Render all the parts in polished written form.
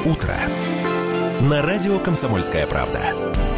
утро» на радио «Комсомольская правда».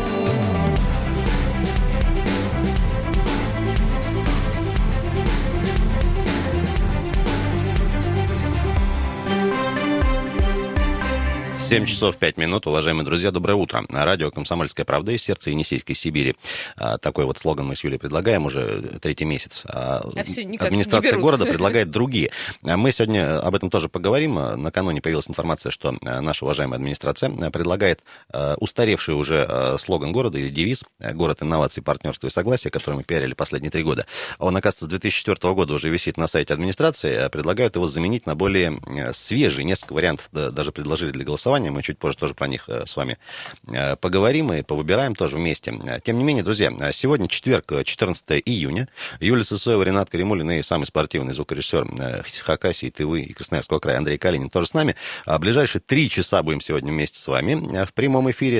Семь часов 5 минут, уважаемые друзья, доброе утро. Радио «Комсомольская правда» из сердца Енисейской Сибири. Такой вот слоган мы с Юлей предлагаем уже третий месяц. Администрация города предлагает другие. Мы сегодня об этом тоже поговорим. Накануне появилась информация, что наша уважаемая администрация предлагает устаревший уже слоган города или девиз «Город инноваций, партнерства и согласия», который мы пиарили последние 3 года. Он, оказывается, с 2004 года уже висит на сайте администрации. Предлагают его заменить на более свежий. Несколько вариантов даже предложили для голосования. Мы чуть позже тоже про них с вами поговорим и повыбираем тоже вместе. Тем не менее, друзья, сегодня четверг, 14 июня. Юлия Сысоева, Ренат Каримуллин и самый спортивный звукорежиссер Хакасии, Тывы и Красноярского края Андрей Калинин тоже с нами. Ближайшие 3 часа будем сегодня вместе с вами. В прямом эфире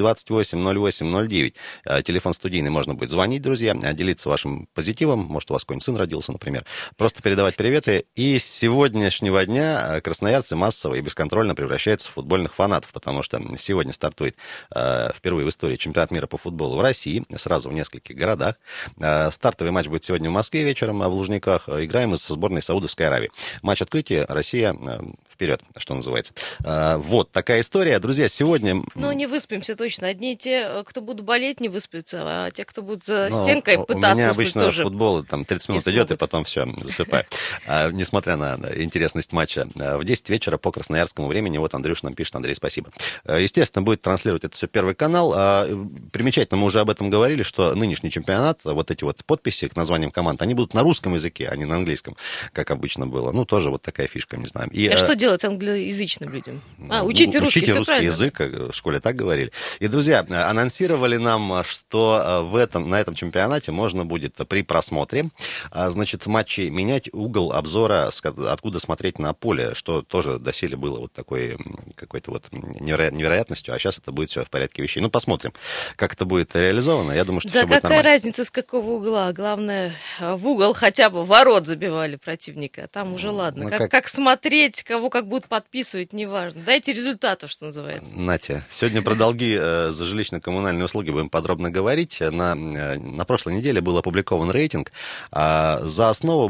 228-08-09. Телефон студийный, можно будет звонить, друзья, делиться вашим позитивом. Может, у вас какой-нибудь сын родился, например. Просто передавать приветы. И с сегодняшнего дня красноярцы массово и бесконтрольно превращаются в футбольных фанатов, потому что сегодня стартует впервые в истории чемпионат мира по футболу в России, сразу в нескольких городах. Стартовый матч будет сегодня в Москве вечером, в Лужниках. Играем мы со сборной Саудовской Аравии. Матч открытия, Россия вперед, что называется. Вот такая история. Друзья, сегодня... Ну, не выспимся точно. Одни те, кто будут болеть, не выспятся, а те, кто будут за стенкой пытаться... У меня обычно тоже футбол там 30 минут идет, и потом все, засыпаю. Несмотря на интересность матча. В 10 вечера по красноярскому времени, вот Андрюш нам пишет, Андрей, спасибо. Естественно, будет транслировать это все Первый канал. Примечательно, мы уже об этом говорили, что нынешний чемпионат, вот эти вот подписи к названиям команд, они будут на русском языке, а не на английском, как обычно было. Ну, тоже вот такая фишка, не знаю. А что делать англоязычным людям? Учите русский, учите все русский язык, в школе так говорили. И, друзья, анонсировали нам, что на этом чемпионате можно будет при просмотре, значит, матчей менять угол обзора, откуда смотреть на поле, что тоже доселе было вот такой какой-то вот невероятностью, а сейчас это будет все в порядке вещей. Ну, посмотрим, как это будет реализовано. Я думаю, что все будет нормально. Да какая разница, с какого угла? Главное, в угол хотя бы ворот забивали противника. Там уже ладно. Как смотреть, кого как будут подписывать, неважно. Дайте результатов, что называется. Натя, сегодня про долги за жилищно-коммунальные услуги будем подробно говорить. На прошлой неделе был опубликован рейтинг. За основу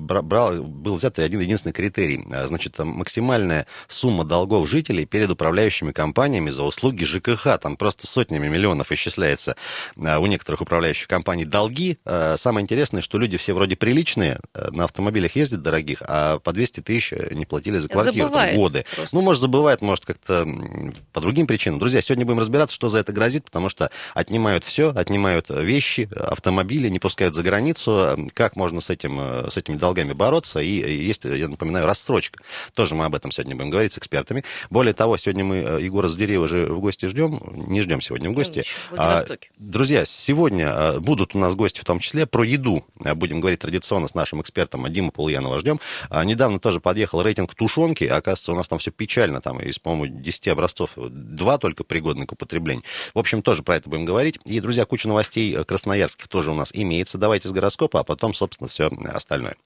был взят один-единственный критерий. Значит, максимальная сумма долгов жителей перед управляющими компаниями за услуги ЖКХ. Там просто сотнями миллионов исчисляется у некоторых управляющих компаний долги. Самое интересное, что люди все вроде приличные, на автомобилях ездят дорогих, а по 200 тысяч не платили за квартиру годы. Просто. Ну, может, забывает, может, как-то по другим причинам. Друзья, сегодня будем разбираться, что за это грозит, потому что отнимают все, отнимают вещи, автомобили, не пускают за границу. Как можно с этими долгами бороться? И есть, я напоминаю, рассрочка. Тоже мы об этом сегодня будем говорить с экспертами. Более того, сегодня мы Егора Задереева же в гости ждем. Не ждем сегодня в гости. Друзья, сегодня будут у нас гости, в том числе про еду. Будем говорить традиционно с нашим экспертом Диму Полуянова ждем. Недавно тоже подъехал рейтинг тушенки. Оказывается, у нас там все печально. Там из, по-моему, 10 образцов 2 только пригодны к употреблению. В общем, тоже про это будем говорить. И, друзья, куча новостей красноярских тоже у нас имеется. Давайте с гороскопа, а потом, собственно, все остальное.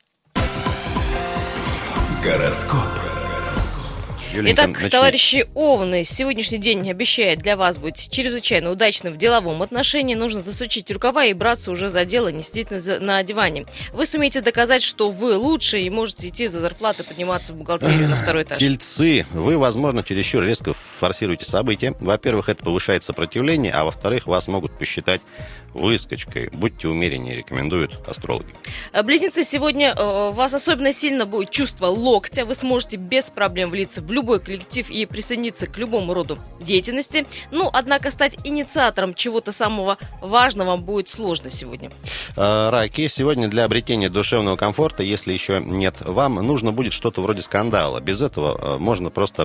Гороскоп. Юленька, итак, товарищи Овны, сегодняшний день обещает для вас быть чрезвычайно удачным в деловом отношении. Нужно засучить рукава и браться уже за дело, не сидеть на диване. Вы сумеете доказать, что вы лучше, и можете идти за зарплатой, подниматься в бухгалтерию на второй этаж. Тельцы, вы, возможно, чересчур резко форсируете события. Во-первых, это повышает сопротивление, а во-вторых, вас могут посчитать выскочкой. Будьте умереннее, рекомендуют астрологи. Близнецы, сегодня у вас особенно сильно будет чувство локтя. Вы сможете без проблем влиться в любой коллектив и присоединиться к любому роду деятельности. Однако стать инициатором чего-то самого важного вам будет сложно сегодня. Раки, сегодня для обретения душевного комфорта, если еще нет вам, нужно будет что-то вроде скандала. Без этого может просто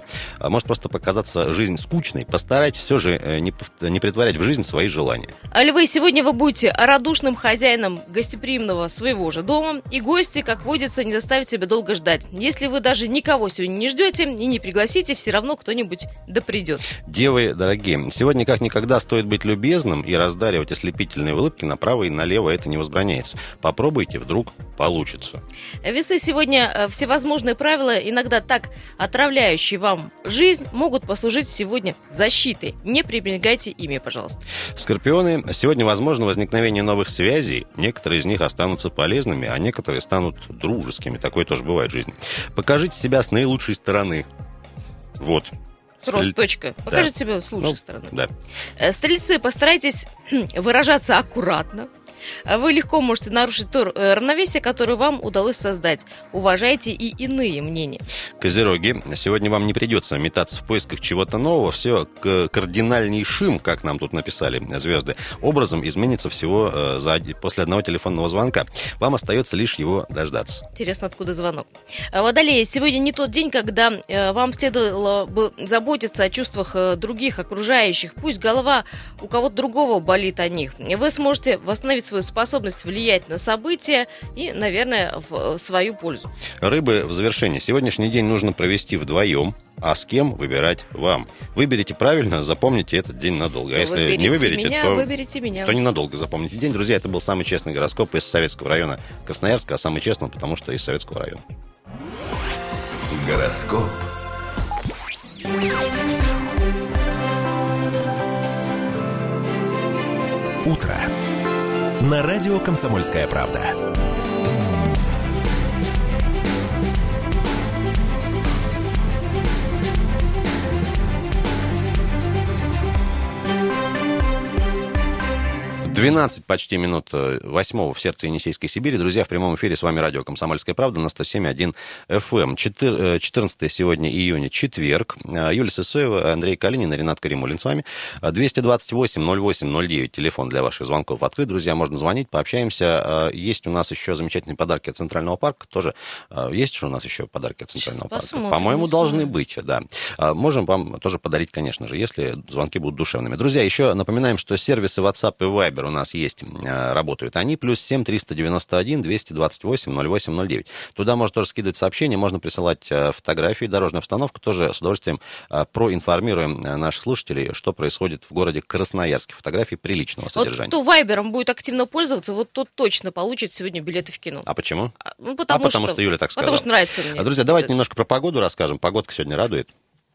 показаться жизнь скучной. Постарайтесь все же не претворять в жизнь свои желания. Львы, сегодня Сегодня вы будете радушным хозяином гостеприимного своего же дома, и гости, как водится, не заставят себя долго ждать. Если вы даже никого сегодня не ждете и не пригласите, все равно кто-нибудь да придет. Девы дорогие, сегодня как никогда стоит быть любезным и раздаривать ослепительные улыбки направо и налево, это не возбраняется. Попробуйте, вдруг получится. Весы сегодня всевозможные правила, иногда так отравляющие вам жизнь, могут послужить сегодня защитой. Не пренебрегайте ими, пожалуйста. Скорпионы, сегодня возможно возникновение новых связей. Некоторые из них останутся полезными, а некоторые станут дружескими. Такое тоже бывает в жизни. Покажите себя с наилучшей стороны. Вот. Просто точка. Покажите себя с лучшей стороны. Да. Стрельцы, постарайтесь выражаться аккуратно. Вы легко можете нарушить то равновесие, которое вам удалось создать. Уважайте и иные мнения. Козероги, сегодня вам не придется метаться в поисках чего-то нового. Все кардинальнейшим, как нам тут написали звезды, образом изменится всего после одного телефонного звонка. Вам остается лишь его дождаться. Интересно, откуда звонок. Водолеи, сегодня не тот день, когда вам следовало бы заботиться о чувствах других, окружающих. Пусть голова у кого-то другого болит о них. Вы сможете восстановить свою способность влиять на события и, наверное, в свою пользу. Рыбы, в завершении. Сегодняшний день нужно провести вдвоем, а с кем выбирать вам. Выберите правильно, запомните этот день надолго. А если не выберете, то ненадолго запомните день. Друзья, это был самый честный гороскоп из Советского района Красноярска, а самый честный, потому что из Советского района. Гороскоп. Утро. На радио «Комсомольская правда». Почти минут 8 в сердце Енисейской Сибири. Друзья, в прямом эфире с вами радио «Комсомольская правда» на 107.1 FM. 14 сегодня июня, четверг. Юлия Сысоева, Андрей Калинин и Ренат Каримулин с вами. 228-08-09, телефон для ваших звонков открыт. Друзья, можно звонить, пообщаемся. Есть у нас еще замечательные подарки от Центрального парка. Тоже есть же у нас еще подарки от Центрального парка? По-моему, должны быть, да. Можем вам тоже подарить, конечно же, если звонки будут душевными. Друзья, еще напоминаем, что сервисы WhatsApp и Viber у нас есть, работают они, +7 391 228 08 09. Туда можно тоже скидывать сообщения, можно присылать фотографии, дорожную обстановку, тоже с удовольствием проинформируем наших слушателей, что происходит в городе Красноярске. Фотографии приличного содержания. Вот кто Вайбером будет активно пользоваться, вот тот точно получит сегодня билеты в кино. А почему? Потому что Юля так сказала. Потому что нравится мне. Друзья, давайте немножко про погоду расскажем. Погодка сегодня радует.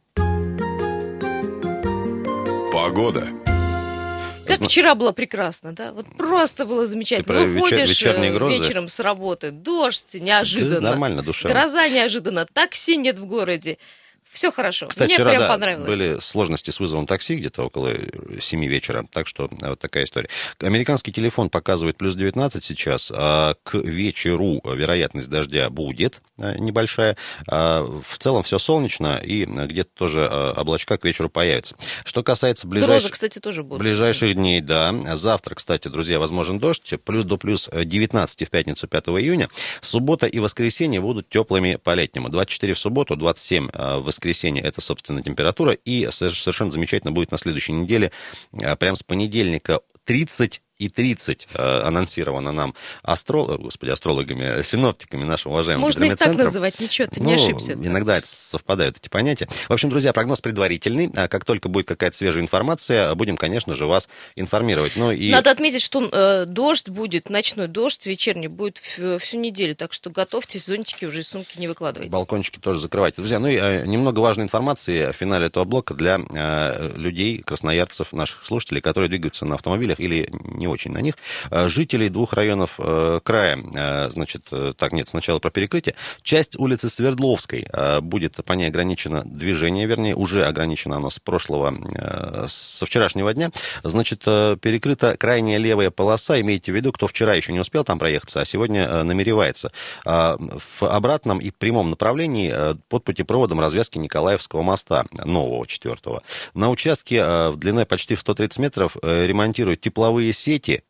Погода. Как вчера было прекрасно, да? Вот просто было замечательно. Выходишь вечером с работы, дождь неожиданно. Да, нормально, душевно. Гроза неожиданно, такси нет в городе. Все хорошо. Кстати, мне вчера, прям понравилось. Были сложности с вызовом такси где-то около 7 вечера, так что вот такая история. Американский телефон показывает +19 сейчас, а к вечеру вероятность дождя будет небольшая. В целом все солнечно, и где-то тоже облачка к вечеру появятся. Что касается Грозы, кстати, тоже будут. Ближайших дней, да. Завтра, кстати, друзья, возможен дождь, +19 в пятницу 5 июня. Суббота и воскресенье будут теплыми по-летнему. 24 в субботу, 27 в воскресенье, это, собственно, температура. И совершенно замечательно будет на следующей неделе, прям с понедельника, 30 и 30 анонсировано нам астрологами, синоптиками нашим уважаемым гидрометцентром. Можно их так называть, ничего, ты не ошибся. Иногда это совпадают эти понятия. В общем, друзья, прогноз предварительный. Как только будет какая-то свежая информация, будем, конечно же, вас информировать. Надо отметить, что дождь будет, ночной дождь вечерний будет всю неделю, так что готовьтесь, зонтики уже из сумки не выкладывайте. Балкончики тоже закрывайте. Друзья, и немного важной информации в финале этого блока для людей, красноярцев, наших слушателей, которые двигаются на автомобилях или не очень на них. Жителей 2 районов края, сначала про перекрытие. Часть улицы Свердловской будет по ней ограничено движение, вернее, уже ограничено оно со вчерашнего дня. Перекрыта крайняя левая полоса, имейте в виду, кто вчера еще не успел там проехаться, а сегодня намеревается. В обратном и прямом направлении под путепроводом развязки Николаевского моста, нового 4-го. На участке длиной почти в 130 метров ремонтируют тепловые сети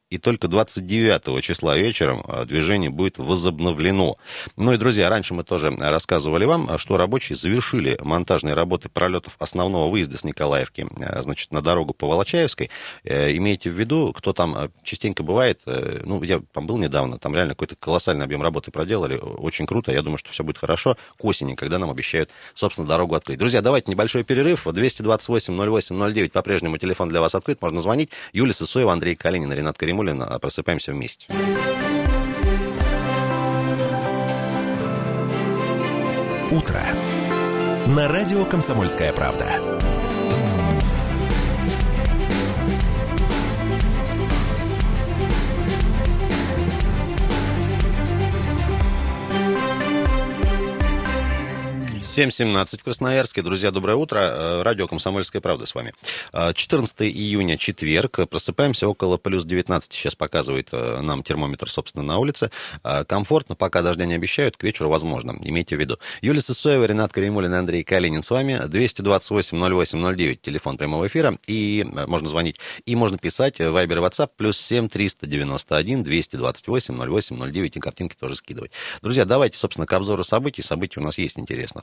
и только 29 числа вечером движение будет возобновлено. Ну и, друзья, раньше мы тоже рассказывали вам, что рабочие завершили монтажные работы пролетов основного выезда с Николаевки, значит, на дорогу по Волочаевской. Имейте в виду, кто там частенько бывает, ну, я там был недавно, там реально какой-то колоссальный объем работы проделали, очень круто, я думаю, что все будет хорошо к осени, когда нам обещают, собственно, дорогу открыть. Друзья, давайте небольшой перерыв, 228-08-09, по-прежнему телефон для вас открыт, можно звонить. Юлия Сысоева, Андрей Калинин, Ренат Каримуллин. Просыпаемся вместе. Утро. На радио «Комсомольская правда». Семь 17 в Красноярске. Друзья, доброе утро. Радио «Комсомольская правда» с вами. 14 июня, четверг. Просыпаемся около плюс 19. Сейчас показывает нам термометр, собственно, на улице. Комфортно, пока дождя не обещают, к вечеру возможно. Имейте в виду. Юлия Сысоева, Ренат Каримуллин, Андрей Калинин с вами. 228-08-09, телефон прямого эфира. И можно звонить, и можно писать. Вайбер и WhatsApp +7 391 228 08 09. И картинки тоже скидывать. Друзья, давайте, собственно, к обзору событий. Событий у нас есть интересных.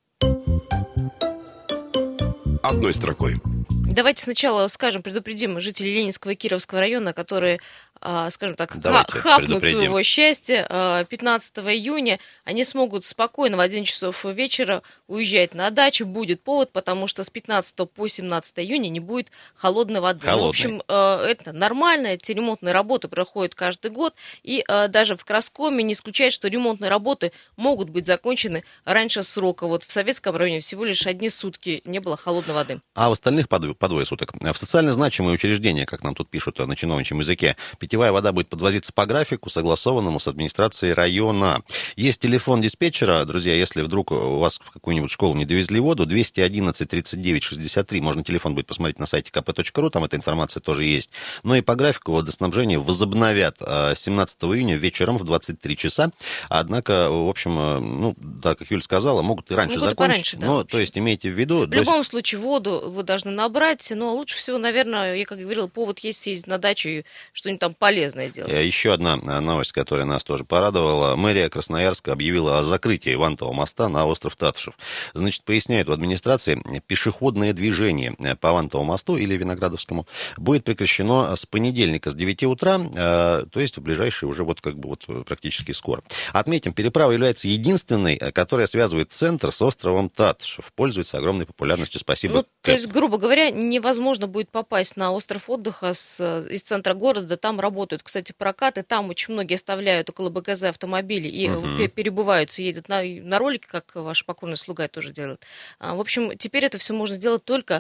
Одной строкой. Давайте сначала предупредим жителей Ленинского и Кировского района, которые, скажем так, хапнут своего счастья. 15 июня они смогут спокойно в 11 часов вечера уезжать на дачу. Будет повод, потому что с 15 по 17 июня не будет холодной воды. Ну, в общем, это нормально. Эти ремонтные работы проходят каждый год. И даже в Краскоме не исключает, что ремонтные работы могут быть закончены раньше срока. Вот в Советском районе всего лишь одни сутки не было холодной воды. А в остальных по двое суток. В социально значимые учреждения, как нам тут пишут на чиновничьем языке, питьевая вода будет подвозиться по графику, согласованному с администрацией района. Есть телефон диспетчера, друзья, если вдруг у вас в какую-нибудь школу не довезли воду, 211 39 63, можно телефон будет посмотреть на сайте kp.ru, там эта информация тоже есть. Но и по графику водоснабжения возобновят 17 июня вечером в 23 часа. Однако, в общем, ну, да, как Юля сказала, могут и раньше закончить. Пораньше, да, но, то есть, имейте в виду... В любом случае, воду вы должны набрать, но лучше всего, наверное, я как говорила, повод есть съездить на дачу и что-нибудь там полезное делать. Еще одна новость, которая нас тоже порадовала. Мэрия Красноярска объявила о закрытии Вантового моста на остров Татышев. Значит, поясняют в администрации, пешеходное движение по Вантовому мосту или Виноградовскому будет прекращено с понедельника с 9 утра, то есть в ближайшие уже практически скоро. Отметим, переправа является единственной, которая связывает центр с островом Татышев. Пользуется огромной популярностью. Спасибо. То есть, грубо говоря, невозможно будет попасть на остров отдыха из центра города. Там работают, кстати, прокаты. Там очень многие оставляют около БКЗ автомобили и перебываются, едут на ролике, как ваш покорный слуга тоже делает. В общем, теперь это все можно сделать только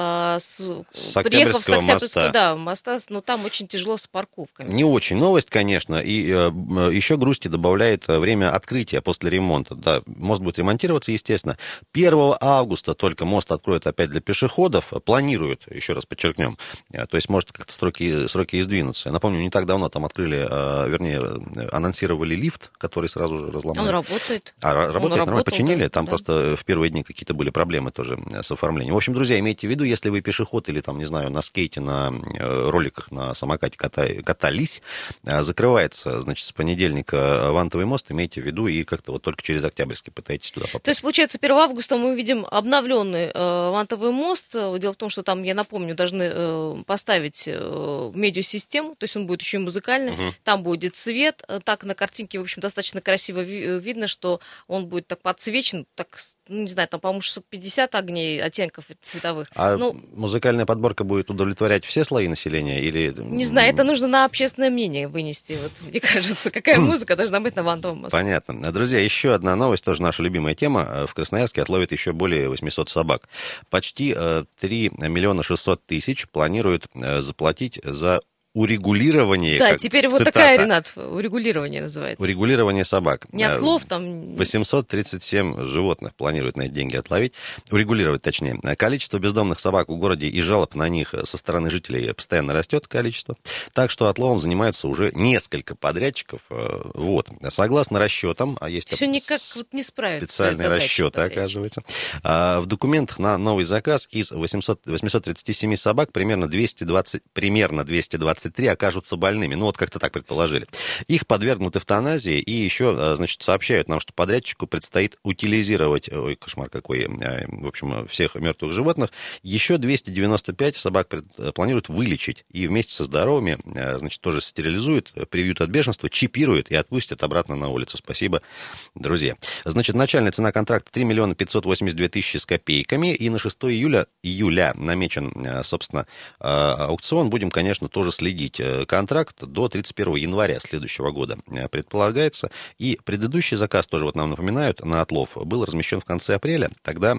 приехав с Октябрьского моста. Но там очень тяжело с парковками. Не очень новость, конечно. И еще грусти добавляет время открытия после ремонта. Да, мост будет ремонтироваться, естественно. 1 августа только мост откроют опять для пешеходов. Планируют, еще раз подчеркнем. То есть, может, как-то сроки и сдвинутся. Напомню, не так давно там открыли, анонсировали лифт, который сразу же разломали. Он работает. Работает, нормально, починили. Там просто в первые дни какие-то были проблемы тоже с оформлением. В общем, друзья, имейте в виду, если вы пешеход или там, не знаю, на скейте, на роликах, на самокате катались, закрывается, значит, с понедельника Вантовый мост, имейте в виду, и как-то вот только через Октябрьский пытаетесь туда попасть. То есть, получается, 1 августа мы увидим обновленный Вантовый мост. Дело в том, что там, я напомню, должны поставить медиасистему, то есть он будет еще и музыкальный, там будет свет, так на картинке, в общем, достаточно красиво видно, что он будет так подсвечен, так, не знаю, там, по-моему, 650 огней, оттенков цветовых. А музыкальная подборка будет удовлетворять все слои населения или... Не знаю, это нужно на общественное мнение вынести, вот, мне кажется, какая музыка должна быть на Вантовом мосту. Понятно. Друзья, еще одна новость, тоже наша любимая тема. В Красноярске отловят еще более 800 собак. Почти 3 миллиона 600 тысяч планируют заплатить за урегулирование. Да, теперь вот такая, Ренат, урегулирование называется. Урегулирование собак. Не отлов там. 837 животных планируют на эти деньги отловить. Урегулировать, точнее. Количество бездомных собак в городе и жалоб на них со стороны жителей постоянно растет количество. Так что отловом занимаются уже несколько подрядчиков. Вот. Согласно расчетам, а есть все никак не справиться. Специальные расчеты, оказывается. В документах на новый заказ из 837 собак примерно 220 23 окажутся больными. Ну, вот как-то так предположили. Их подвергнут эвтаназии, и еще, значит, сообщают нам, что подрядчику предстоит утилизировать, ой, кошмар какой, в общем, всех мертвых животных. Еще 295 собак планируют вылечить, и вместе со здоровыми, значит, тоже стерилизуют, привьют от бешенства, чипируют и отпустят обратно на улицу. Спасибо, друзья. Значит, начальная цена контракта 3 миллиона 582 тысячи с копейками, и на 6 июля намечен, собственно, аукцион. Будем, конечно, тоже следить. Контракт до 31 января следующего года предполагается. И предыдущий заказ, тоже вот нам напоминают, на отлов, был размещен в конце апреля. Тогда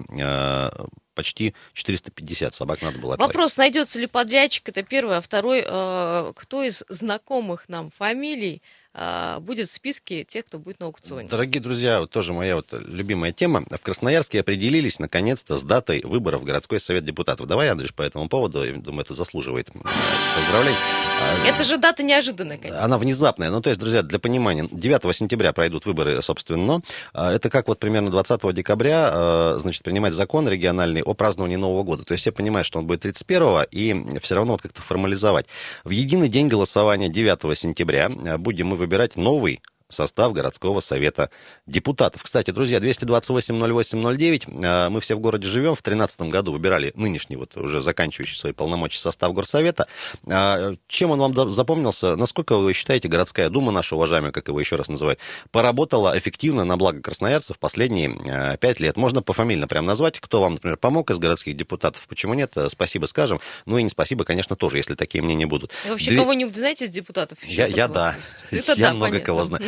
почти 450 собак надо было отловить. Вопрос, найдется ли подрядчик, это первый. А второй, кто из знакомых нам фамилий будет в списке тех, кто будет на аукционе. Дорогие друзья, вот тоже моя вот любимая тема. В Красноярске определились, наконец-то, с датой выборов в городской совет депутатов. Давай, Андрюш, по этому поводу, я думаю, это заслуживает поздравлений. Это же дата неожиданная, конечно. Она внезапная. Ну, то есть, друзья, для понимания, 9 сентября пройдут выборы, собственно. Это как вот примерно 20 декабря, значит, принимать закон региональный о праздновании Нового года. То есть, все понимают, что он будет 31-го, и все равно вот как-то формализовать. В единый день голосования 9 сентября будем мы выбирать новый состав городского совета депутатов. Кстати, друзья, 228-08-09, мы все в городе живем, в 2013 году выбирали нынешний, вот уже заканчивающий свои полномочия состав горсовета. Чем он вам запомнился? Насколько вы считаете, городская дума наша, уважаемая, как его еще раз называют, поработала эффективно на благо красноярцев последние 5 лет? Можно пофамильно прям назвать, кто вам, например, помог из городских депутатов, почему нет? Спасибо скажем. Ну и не спасибо, конечно, тоже, если такие мнения будут. И вообще кого-нибудь знаете из депутатов? Я да. Я много кого знаю.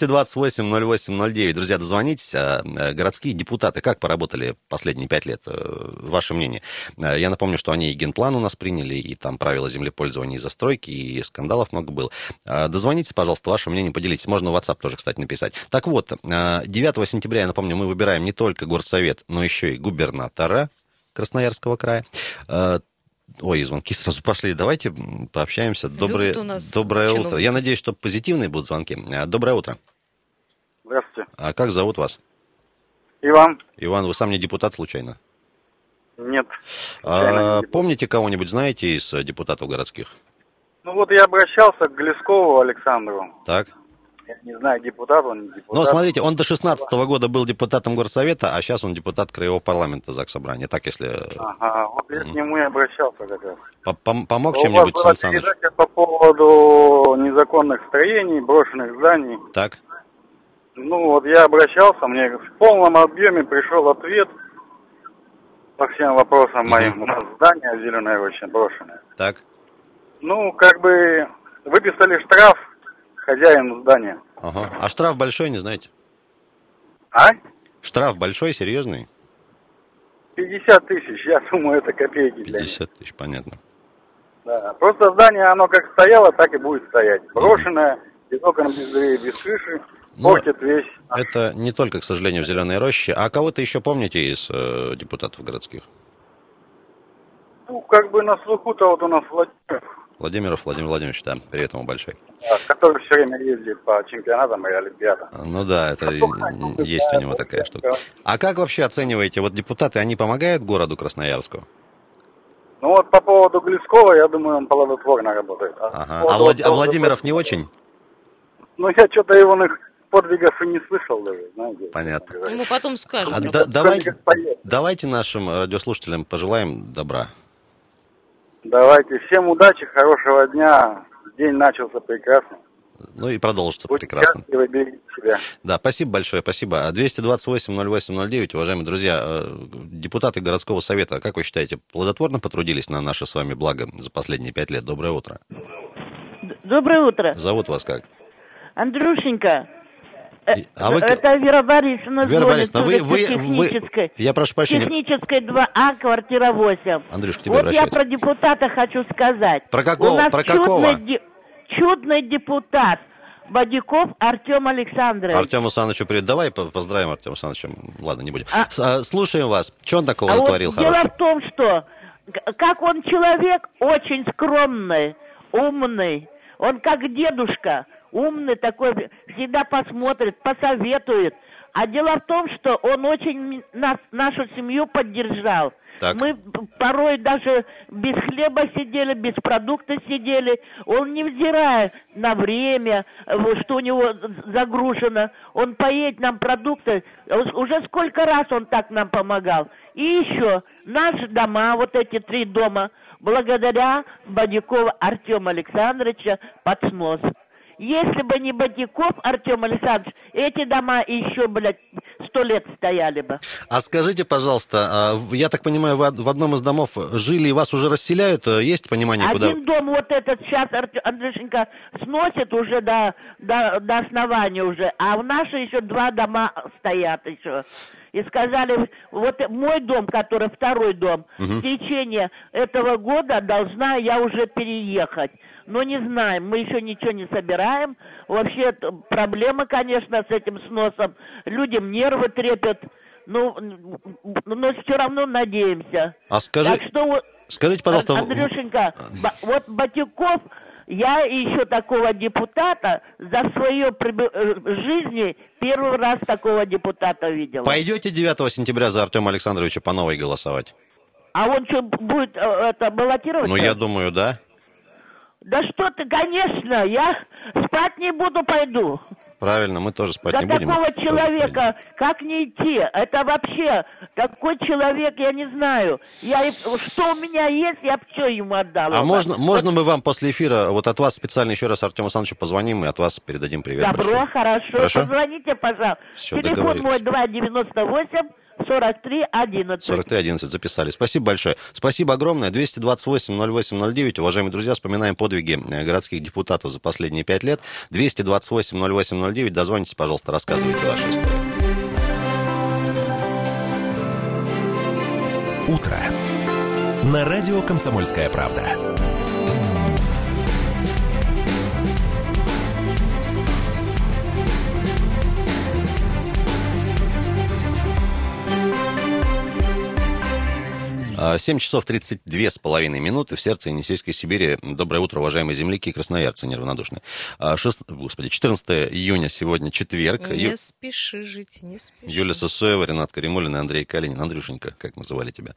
228-08-09. Друзья, дозвонитесь. Городские депутаты как поработали последние 5 лет? Ваше мнение. Я напомню, что они и генплан у нас приняли, и там правила землепользования и застройки, и скандалов много было. Дозвонитесь, пожалуйста, ваше мнение поделитесь. Можно в WhatsApp тоже, кстати, написать. Так вот, 9 сентября, я напомню, мы выбираем не только горсовет, но еще и губернатора Красноярского края. Ой, звонки сразу пошли. Давайте пообщаемся. Доброе утро. Я надеюсь, что позитивные будут звонки. Доброе утро. Здравствуйте. А как зовут вас? Иван. Иван, вы сам не депутат случайно? Нет. Помните кого-нибудь, знаете, из депутатов городских? Ну вот я обращался к Глескову Александру. Так. Я не знаю, депутат он, не депутат. Ну, смотрите, он до 16-го года был депутатом горсовета, а сейчас он депутат Краевого парламента Заксобрания. Так, если... Ага, вот я к нему и обращался как раз. Помог чем-нибудь, Сан Саныч? По поводу незаконных строений, брошенных зданий. Так. Ну, вот я обращался, мне в полном объеме пришел ответ по всем вопросам моим. У нас здание Зеленая Роща брошенное. Так. Ну, как бы выписали штраф хозяину здания. Ага. А штраф большой, не знаете? А? Штраф большой, серьезный? 50 тысяч, я думаю, это копейки. 50 тысяч, понятно. Да. Просто здание, оно как стояло, так и будет стоять. Брошенное, без окон, без дверей, без крыши. Портит весь. Это не только, к сожалению, в Зеленой Роще. А кого-то еще помните из депутатов городских? Ну, как бы на слуху-то вот у нас Владимир Владимирович, да, привет ему большой. Который все время ездит по чемпионатам и олимпиадам. Ну да, это есть у него такая штука. А как вообще оцениваете, вот депутаты, они помогают городу Красноярску? Ну вот по поводу Глескова, я думаю, он плодотворно работает. Ага. А Владимиров не очень? Ну я что-то его подвигов и не слышал даже, знаете. Понятно. Мы потом скажем. Давайте нашим радиослушателям пожелаем добра. Давайте. Всем удачи, хорошего дня. День начался прекрасно. Ну и продолжится прекрасно. Берегите себя. Да, спасибо большое, спасибо. 228-08-09, уважаемые друзья, депутаты городского совета, как вы считаете, плодотворно потрудились на наше с вами благо за последние 5 лет? Доброе утро. Доброе утро. Зовут вас как? Андрюшенька. Вы... Это Вера Борисовна. Вера Борисовна, вы... Я прошу прощения. Техническая 2А, квартира 8. Андрюш, к тебе обращаюсь. Вот я про депутата хочу сказать. Про какого? У нас про какого? Чудный депутат. Бодяков Артем Александрович. Артему Санычу привет. Давай поздравим Артема Саныча. Ладно, не будем. Слушаем вас. Что он такого натворил хорошего? Дело в том, что как он человек очень скромный, умный. Он как дедушка. Умный такой, всегда посмотрит, посоветует. А дело в том, что он очень нашу семью поддержал. Так. Мы порой даже без хлеба сидели, без продуктов сидели. Он, невзирая на время, что у него загружено, он поедет нам продукты. Уже сколько раз он так нам помогал. И еще наши дома, вот эти 3 дома, благодаря Бодякова Артема Александровича под снос. Если бы не Бодяков Артем Александрович, эти дома еще, 100 лет стояли бы. А скажите, пожалуйста, я так понимаю, вы в одном из домов жили и вас уже расселяют? Есть понимание, куда? Один дом вот этот сейчас Андрюшенька сносит уже до основания уже, а в наши еще 2 дома стоят еще. И сказали, вот мой дом, который 2-й дом, в течение этого года должна я уже переехать. Но не знаем, мы еще ничего не собираем. Вообще проблемы, конечно, с этим сносом. Людям нервы трепят. Но все равно надеемся. А скажите, пожалуйста... Андрюшенька, вот Бодяков, я еще такого депутата за свою жизни первый раз такого депутата видела. Пойдете 9 сентября за Артема Александровича по новой голосовать? А он что, будет баллотироваться? Ну, я думаю, да. Да что ты, конечно, я спать не буду, пойду. Правильно, мы тоже спать не будем. За такого человека как не идти? Это вообще, такой человек, я не знаю. Что у меня есть, я бы все ему отдала. А можно мы вам после эфира, вот от вас специально еще раз Артему Александровичу позвоним и от вас передадим привет? Добро, хорошо. Позвоните, пожалуйста. Все, телефон мой 298 4311. 4311 записали. Спасибо большое. Спасибо огромное. 228-08-09. Уважаемые друзья, вспоминаем подвиги городских депутатов за последние 5 лет. 228-08-09. Дозвонитесь, пожалуйста, рассказывайте ваши истории. Утро. На радио «Комсомольская правда». Семь часов 32,5 минуты в сердце Енисейской Сибири. Доброе утро, уважаемые земляки и красноярцы неравнодушные. 14 июня сегодня четверг. Не спеши жить, не спеши. Юлия Сысоева, Ренат Каримуллин и Андрей Калинин. Андрюшенька, как называли тебя.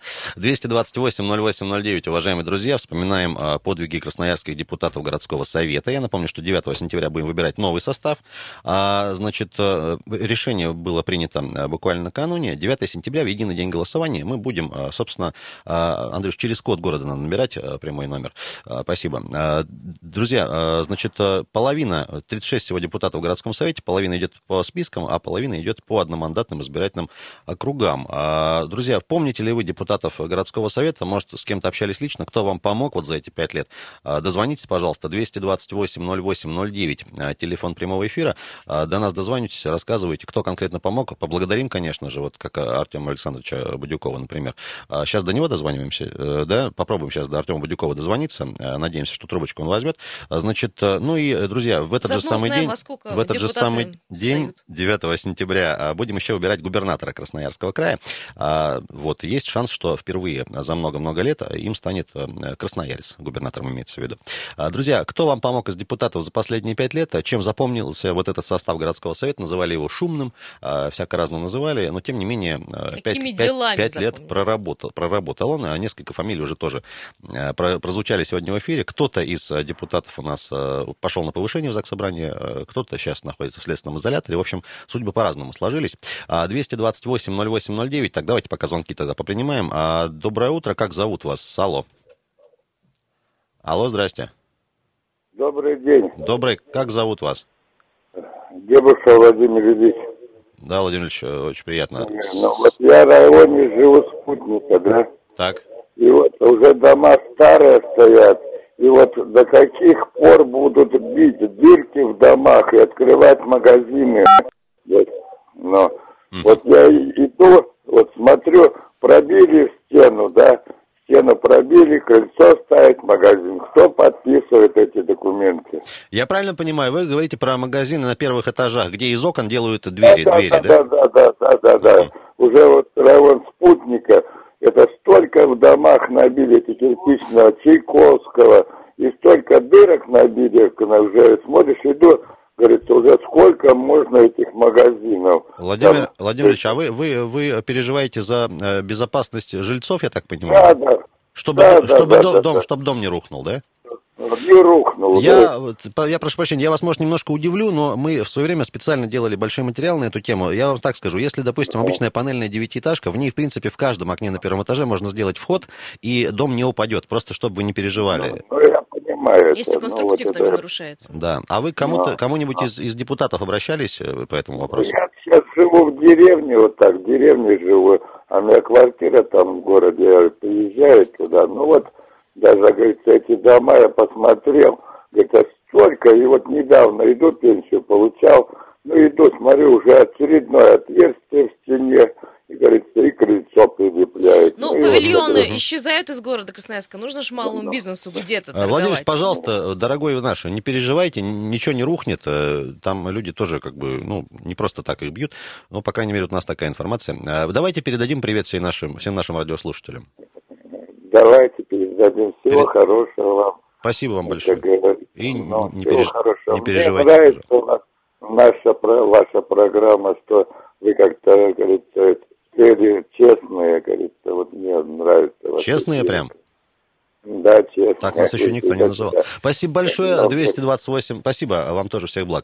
228-08-09, уважаемые друзья. Вспоминаем подвиги красноярских депутатов городского совета. Я напомню, что 9 сентября будем выбирать новый состав. Значит, решение было принято буквально накануне. 9 сентября, в единый день голосования, мы будем, собственно, Андрюш, через код города надо набирать прямой номер. Спасибо. Друзья, значит, половина, 36 всего депутатов в городском совете, половина идет по спискам, а половина идет по одномандатным избирательным округам. Друзья, помните ли вы депутатов городского совета? Может, с кем-то общались лично? Кто вам помог вот за эти 5 лет? Дозвонитесь, пожалуйста, 228-08-09, телефон прямого эфира. До нас дозвонитесь, рассказывайте, кто конкретно помог. Поблагодарим, конечно же, вот как Артема Александровича Бодякова, например. Сейчас до него дозваниваемся, да, попробуем сейчас до Артема Бодякова дозвониться, надеемся, что трубочку он возьмет. Значит, ну и, друзья, в этот же самый день, 9 сентября, будем еще выбирать губернатора Красноярского края. Вот, есть шанс, что впервые за много-много лет им станет красноярец, губернатором имеется в виду. Друзья, кто вам помог из депутатов за последние 5 лет? Чем запомнился вот этот состав городского совета? Называли его шумным, всяко разно называли, но тем не менее 5 лет проработал он, а несколько фамилий уже тоже прозвучали сегодня в эфире. Кто-то из депутатов у нас пошел на повышение в Заксобрании, кто-то сейчас находится в следственном изоляторе. В общем, судьбы по-разному сложились. 228-08-09, так давайте пока звонки тогда попринимаем. Доброе утро, как зовут вас? Алло. Алло, здрасте. Добрый день. Добрый, как зовут вас? Дебушев Владимир Ильич. Да, Владимир Ильич, очень приятно. Ну, вот я в районе живу Спутника, да? Так. И вот уже дома старые стоят. И вот до каких пор будут бить дырки в домах и открывать магазины? Вот, но вот я иду, вот смотрю, пробили стену, да? Стену пробили, крыльцо ставить, магазин. Кто подписывает эти документы? Я правильно понимаю, вы говорите про магазины на первых этажах, где из окон делают двери, да? Да. Уже вот район Спутника, это столько в домах набили эти кирпичного, Чайковского, и столько дырок набили, уже смотришь, иду, говорится, уже сколько можно этих магазинов. Владимир Ильич, а вы переживаете за безопасность жильцов, я так понимаю? Да. Чтобы дом не рухнул, да? Не рухнул. Я прошу прощения, я вас, может, немножко удивлю, но мы в свое время специально делали большой материал на эту тему. Я вам так скажу, если, допустим, обычная панельная девятиэтажка, в ней, в принципе, в каждом окне на первом этаже можно сделать вход, и дом не упадет, просто чтобы вы не переживали. Я понимаю. Если конструктив там не нарушается. Да. А вы кому-нибудь из депутатов обращались по этому вопросу? Я сейчас живу в деревне, в деревне живу, а у меня квартира там в городе, я приезжаю туда, даже, говорится, эти дома я посмотрел, говорится, столько, и недавно иду, пенсию получал, иду, смотрю, уже очередное отверстие в стене, и, говорится, и крыльцо прилепляет. Павильоны исчезают из города Красноярска, нужно же малому бизнесу где-то торговать. Владимир Ильич, пожалуйста, дорогой наш, не переживайте, ничего не рухнет, там люди тоже не просто так их бьют, но, по крайней мере, у нас такая информация. Давайте передадим привет всем нашим радиослушателям. Давайте передадим. Всего хорошего вам. Спасибо вам большое. И не Мне переживайте. нравится ваша программа, что вы как-то, говорится, честные, говорится, мне нравится. Честные прям? Да, честно. Так нас еще никто не называл. Спасибо большое. 228. Спасибо вам тоже, всех благ.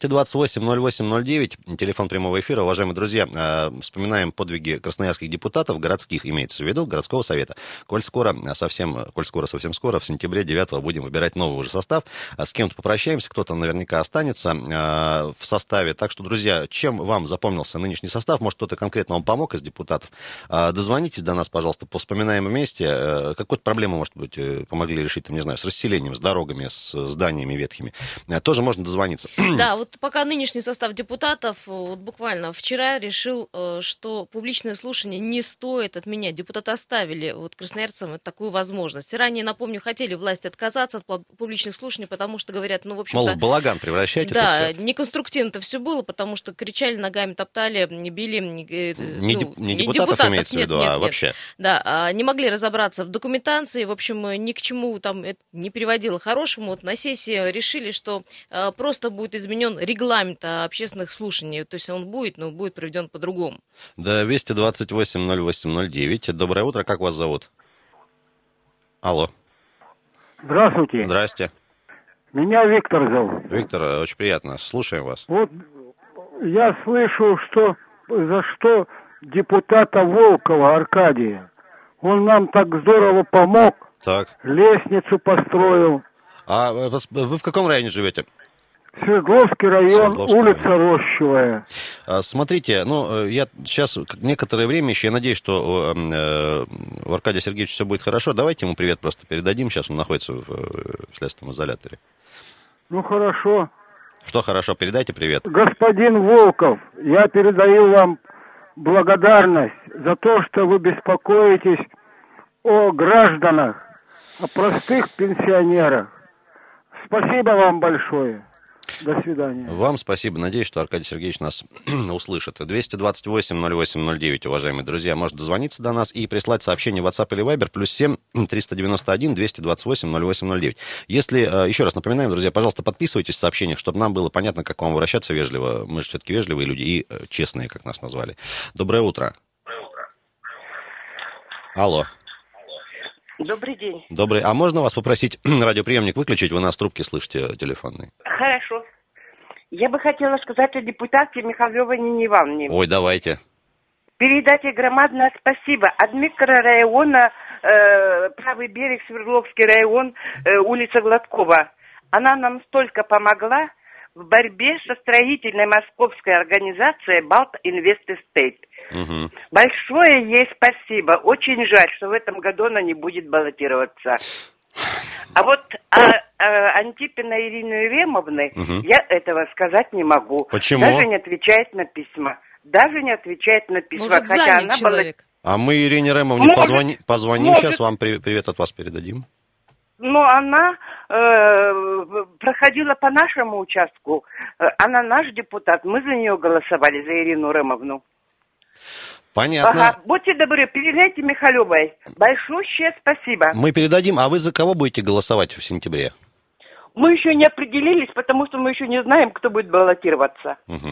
228-08-09, телефон прямого эфира. Уважаемые друзья, вспоминаем подвиги красноярских депутатов, городских, имеется в виду, городского совета. Коль скоро, совсем скоро, в сентябре 9-го будем выбирать новый уже состав. С кем-то попрощаемся, кто-то наверняка останется в составе. Так что, друзья, чем вам запомнился нынешний состав? Может, кто-то конкретно вам помог из депутатов? Дозвонитесь до нас, пожалуйста, вспоминаем вместе. Какую-то проблему, может быть, помогли решить, с расселением, с дорогами, с зданиями ветхими. Тоже можно дозвониться. Да, пока нынешний состав депутатов, буквально вчера решил, что публичное слушание не стоит отменять. Депутаты оставили красноярцам такую возможность. Ранее, напомню, хотели власти отказаться от публичных слушаний, потому что говорят, в общем-то... Мол, в балаган превращайте. Да, неконструктивно это все было, потому что кричали, ногами топтали, били... Не депутатов имеется в виду, а вообще. Да, не могли разобраться в документации, в общем, ни к чему там это не приводило хорошему. На сессии решили, что просто будет изменен регламент общественных слушаний. То есть он будет, но будет проведен по-другому. Да, 228-08-09. Доброе утро, как вас зовут? Алло. Здравствуйте. Здрасте. Меня Виктор зовут. Виктор, очень приятно. Слушаем вас. Я слышу, за что депутата Волкова Аркадия. Он нам так здорово помог. Так. Лестницу построил. А вы в каком районе живете? Свердловский район, улица Рощевая. Смотрите, я сейчас некоторое время еще, я надеюсь, что у Аркадия Сергеевича все будет хорошо. Давайте ему привет просто передадим. Сейчас он находится в следственном изоляторе. Хорошо. Что хорошо, передайте привет. Господин Волков, я передаю вам благодарность за то, что вы беспокоитесь о гражданах, о простых пенсионерах. Спасибо вам большое. До свидания. Вам спасибо. Надеюсь, что Аркадий Сергеевич нас услышит. 228-08-09, уважаемые друзья. Может дозвониться до нас и прислать сообщение в WhatsApp или Viber +7 391 228 0809. Если, еще раз напоминаем, друзья, пожалуйста, подписывайтесь в сообщениях, чтобы нам было понятно, как к вам обращаться вежливо. Мы же все-таки вежливые люди и честные, как нас назвали. Доброе утро. Алло. Добрый день. Добрый. А можно вас попросить радиоприемник выключить? Вы нас в трубке слышите телефонный. Хорошо. Я бы хотела сказать о депутате Михайловой Нине Ивановне. Ой, давайте. Передайте громадное спасибо от микрорайона Правый берег, Свердловский район, улица Гладкова. Она нам столько помогла в борьбе со строительной московской организацией Балт Инвест Эстейт. Угу. Большое ей спасибо. Очень жаль, что в этом году она не будет баллотироваться. А Антипина Ирины Ефремовны я этого сказать не могу. Почему? Даже не отвечает на письма. Может, хотя она человек. А мы Ирине Ефремовне позвоним сейчас, вам привет от вас передадим. Но она проходила по нашему участку. Она наш депутат. Мы за нее голосовали, за Ирину Ефремовну. Понятно. Ага. Будьте добры, передайте Михайловой. Большущее спасибо. Мы передадим. А вы за кого будете голосовать в сентябре? Мы еще не определились, потому что мы еще не знаем, кто будет баллотироваться. Угу.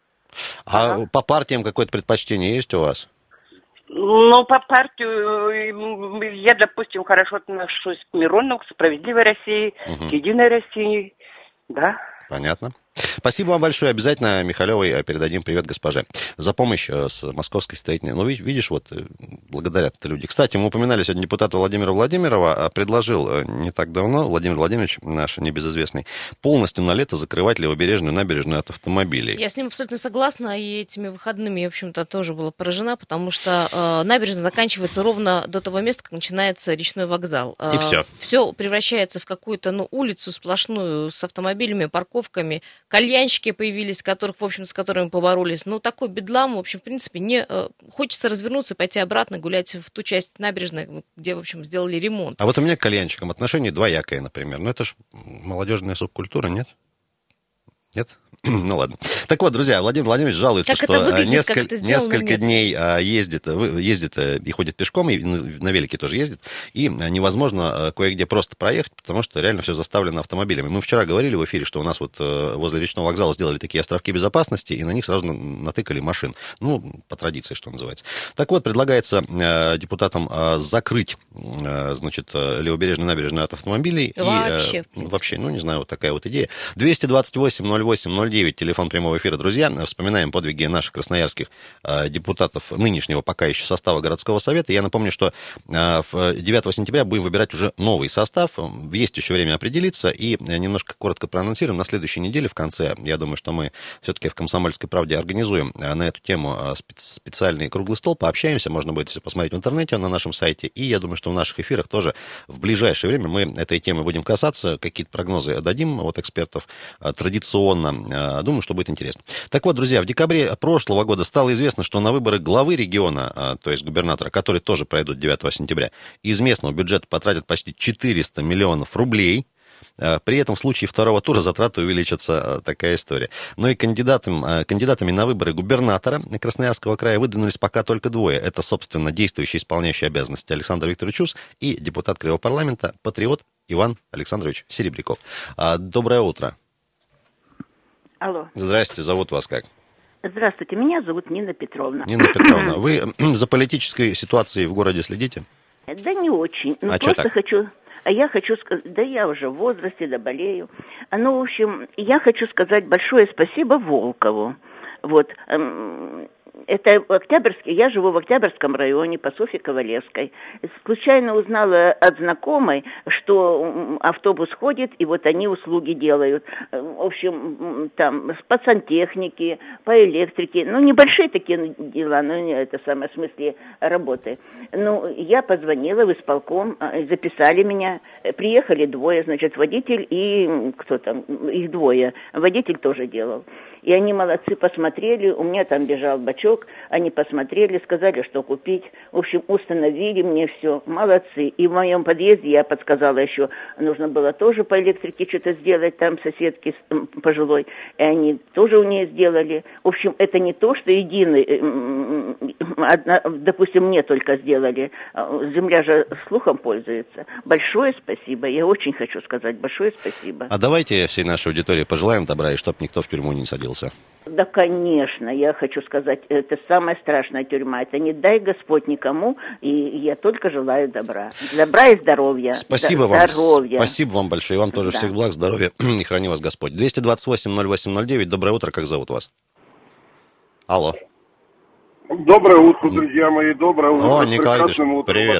А по партиям какое-то предпочтение есть у вас? Ну, по партию я, допустим, хорошо отношусь к Миронову, к «Справедливой России», к «Единой России». Да. Понятно. Спасибо вам большое. Обязательно Михалевой передадим привет госпоже за помощь с Московской строительной. Ну, видишь, вот благодарят-то люди. Кстати, мы упоминали сегодня депутата Владимира Владимирова. Предложил не так давно Владимир Владимирович, наш небезызвестный, полностью на лето закрывать левобережную набережную от автомобилей. Я с ним абсолютно согласна. И этими выходными я, в общем-то, тоже была поражена, потому что набережная заканчивается ровно до того места, как начинается речной вокзал. И все. Все превращается в какую-то улицу сплошную с автомобилями, парковками. Кальянщики появились, с которыми поборолись. Такой бедлам, в общем, в принципе, не хочется развернуться, пойти обратно, гулять в ту часть набережной, где, в общем, сделали ремонт. А вот у меня к кальянщикам отношение двоякое, например. Это ж молодежная субкультура, нет? Нет? Ну ладно. Так вот, друзья, Владимир Владимирович жалуется, что несколько дней ездит и ходит пешком, и на велике тоже ездит, и невозможно кое-где просто проехать, потому что реально все заставлено автомобилями. Мы вчера говорили в эфире, что у нас вот возле речного вокзала сделали такие островки безопасности, и на них сразу натыкали машин. По традиции, что называется. Так вот, предлагается депутатам закрыть, значит, левобережную набережную от автомобилей. Вообще, не знаю, вот такая вот идея. 228-08-09, телефон прямого эфира, друзья. Вспоминаем подвиги наших красноярских депутатов нынешнего пока еще состава городского совета. Я напомню, что 9 сентября будем выбирать уже новый состав. Есть еще время определиться. И немножко коротко проанонсируем. На следующей неделе в конце, я думаю, что мы все-таки в «Комсомольской правде» организуем на эту тему специальный круглый стол. Пообщаемся. Можно будет все посмотреть в интернете на нашем сайте. И я думаю, что в наших эфирах тоже в ближайшее время мы этой темы будем касаться. Какие-то прогнозы дадим от экспертов традиционно. Думаю, что будет интересно. Так вот, друзья, в декабре прошлого года стало известно, что на выборы главы региона, то есть губернатора, которые тоже пройдут 9 сентября, из местного бюджета потратят почти 400 миллионов рублей. При этом в случае второго тура затраты увеличатся, такая история. Но и кандидатами на выборы губернатора Красноярского края выдвинулись пока только двое. Это, собственно, действующий исполняющий обязанности Александр Викторович Чус и депутат Краевого парламента, патриот Иван Александрович Серебряков. Доброе утро. Алло. Здрасте, зовут вас как? Здравствуйте, меня зовут Нина Петровна. Нина Петровна, вы за политической ситуацией в городе следите? Да не очень. Я хочу сказать, да я уже в возрасте, да болею. В общем, я хочу сказать большое спасибо Волкову. Вот. Это Октябрьский, я живу в Октябрьском районе по Софье Ковалевской. Случайно узнала от знакомой, что автобус ходит, и вот они услуги делают. В общем, там, по сантехнике, по электрике. Небольшие такие дела, в смысле работы. Я позвонила в исполком, записали меня. Приехали двое, значит, водитель и кто там, их двое. Водитель тоже делал. И они молодцы, посмотрели, у меня там бежал бачок, они посмотрели, сказали, что купить. В общем, установили мне все, молодцы. И в моем подъезде я подсказала еще, нужно было тоже по электрике что-то сделать, там соседки пожилой, и они тоже у нее сделали. В общем, это не то, что единый, допустим, мне только сделали. Земля же слухом пользуется. Большое спасибо, я очень хочу сказать большое спасибо. А давайте всей нашей аудитории пожелаем добра, и чтоб никто в тюрьму не садился. Да, конечно, я хочу сказать, это самая страшная тюрьма. Это не дай Господь никому, и я только желаю добра. Добра и здоровья. Спасибо вам. Здоровья. Спасибо вам большое. И вам тоже всех благ, здоровья и храни вас Господь. 228-08-09. Доброе утро, как зовут вас? Алло. Доброе утро, друзья мои, доброе утро. О, Николай Ильич, привет.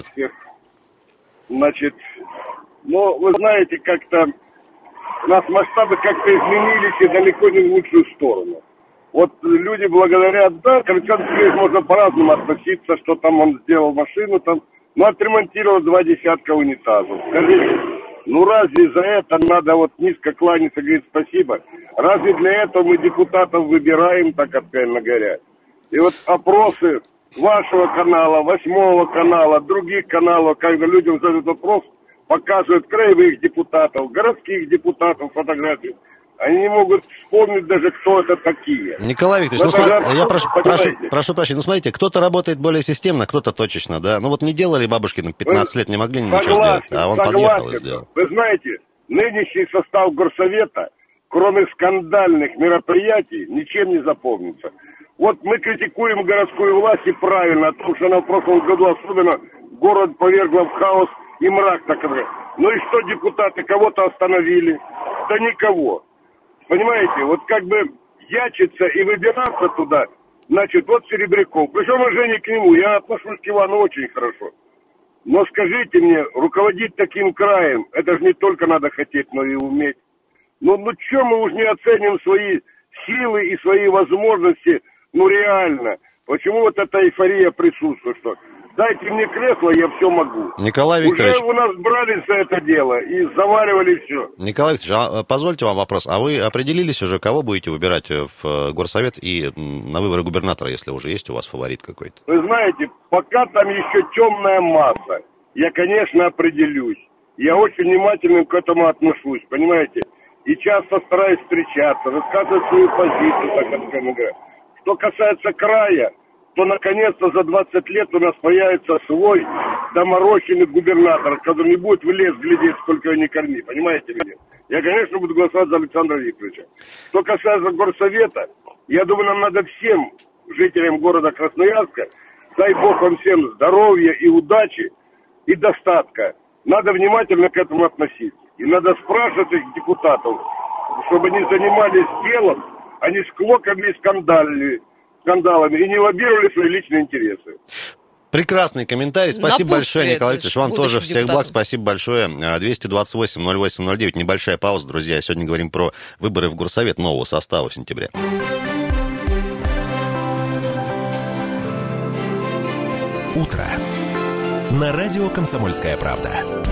Значит, вы знаете, как-то у нас масштабы как-то изменились и далеко не в лучшую сторону. Вот люди благодарят, да, к Александру Сергеевичу можно по-разному относиться, что там он сделал машину, отремонтировал 20 унитазов. Скажите, разве за это надо низко кланяться, говорить спасибо? Разве для этого мы депутатов выбираем, так откровенно говоря? И опросы вашего канала, 8 канала, других каналов, когда людям задают вопрос, показывают краевых депутатов, городских депутатов фотографии. Они не могут вспомнить даже, кто это такие. Николай Викторович, я прошу прощения. Смотрите, кто-то работает более системно, кто-то точечно, да? Не делали бабушки 15 лет, не могли ничего сделать, а он подъехал и сделал. Вы знаете, нынешний состав горсовета, кроме скандальных мероприятий, ничем не запомнится. Вот мы критикуем городскую власть и правильно, потому что она в прошлом году особенно город повергла в хаос и мрак такой. Ну и что депутаты, кого-то остановили? Да никого. Понимаете, вот как бы ячиться и выбираться туда, значит, вот Серебряков. Причем уже не к нему, я отношусь к Ивану очень хорошо. Но скажите мне, руководить таким краем, это же не только надо хотеть, но и уметь. Ну что мы уж не оценим свои силы и свои возможности, ну реально. Почему вот эта эйфория присутствует, что дайте мне кресло, я все могу. Николай Викторович. Уже у нас брались за это дело и заваривали все. Николай Викторович, позвольте вам вопрос. А вы определились уже, кого будете выбирать в горсовет и на выборы губернатора, если уже есть у вас фаворит какой-то? Вы знаете, пока там еще темная масса, я, конечно, определюсь. Я очень внимательно к этому отношусь, понимаете? И часто стараюсь встречаться, высказывать свою позицию, так откровенно говоря. Что касается края, то наконец-то за 20 лет у нас появится свой доморощенный губернатор, который не будет в лес глядеть, сколько его не корми, понимаете ли? Я, конечно, буду голосовать за Александра Викторовича. Что касается горсовета, я думаю, нам надо всем жителям города Красноярска, дай Бог вам всем здоровья и удачи, и достатка. Надо внимательно к этому относиться. И надо спрашивать их депутатов, чтобы они занимались делом, а не склоками и скандалами, и не лоббировали свои личные интересы. Прекрасный комментарий. Спасибо большое, Николай Викторович. Вам тоже всех благ. Спасибо большое. 228-08-09. Небольшая пауза, друзья. Сегодня говорим про выборы в горсовет нового состава в сентябре. Утро. На радио «Комсомольская правда».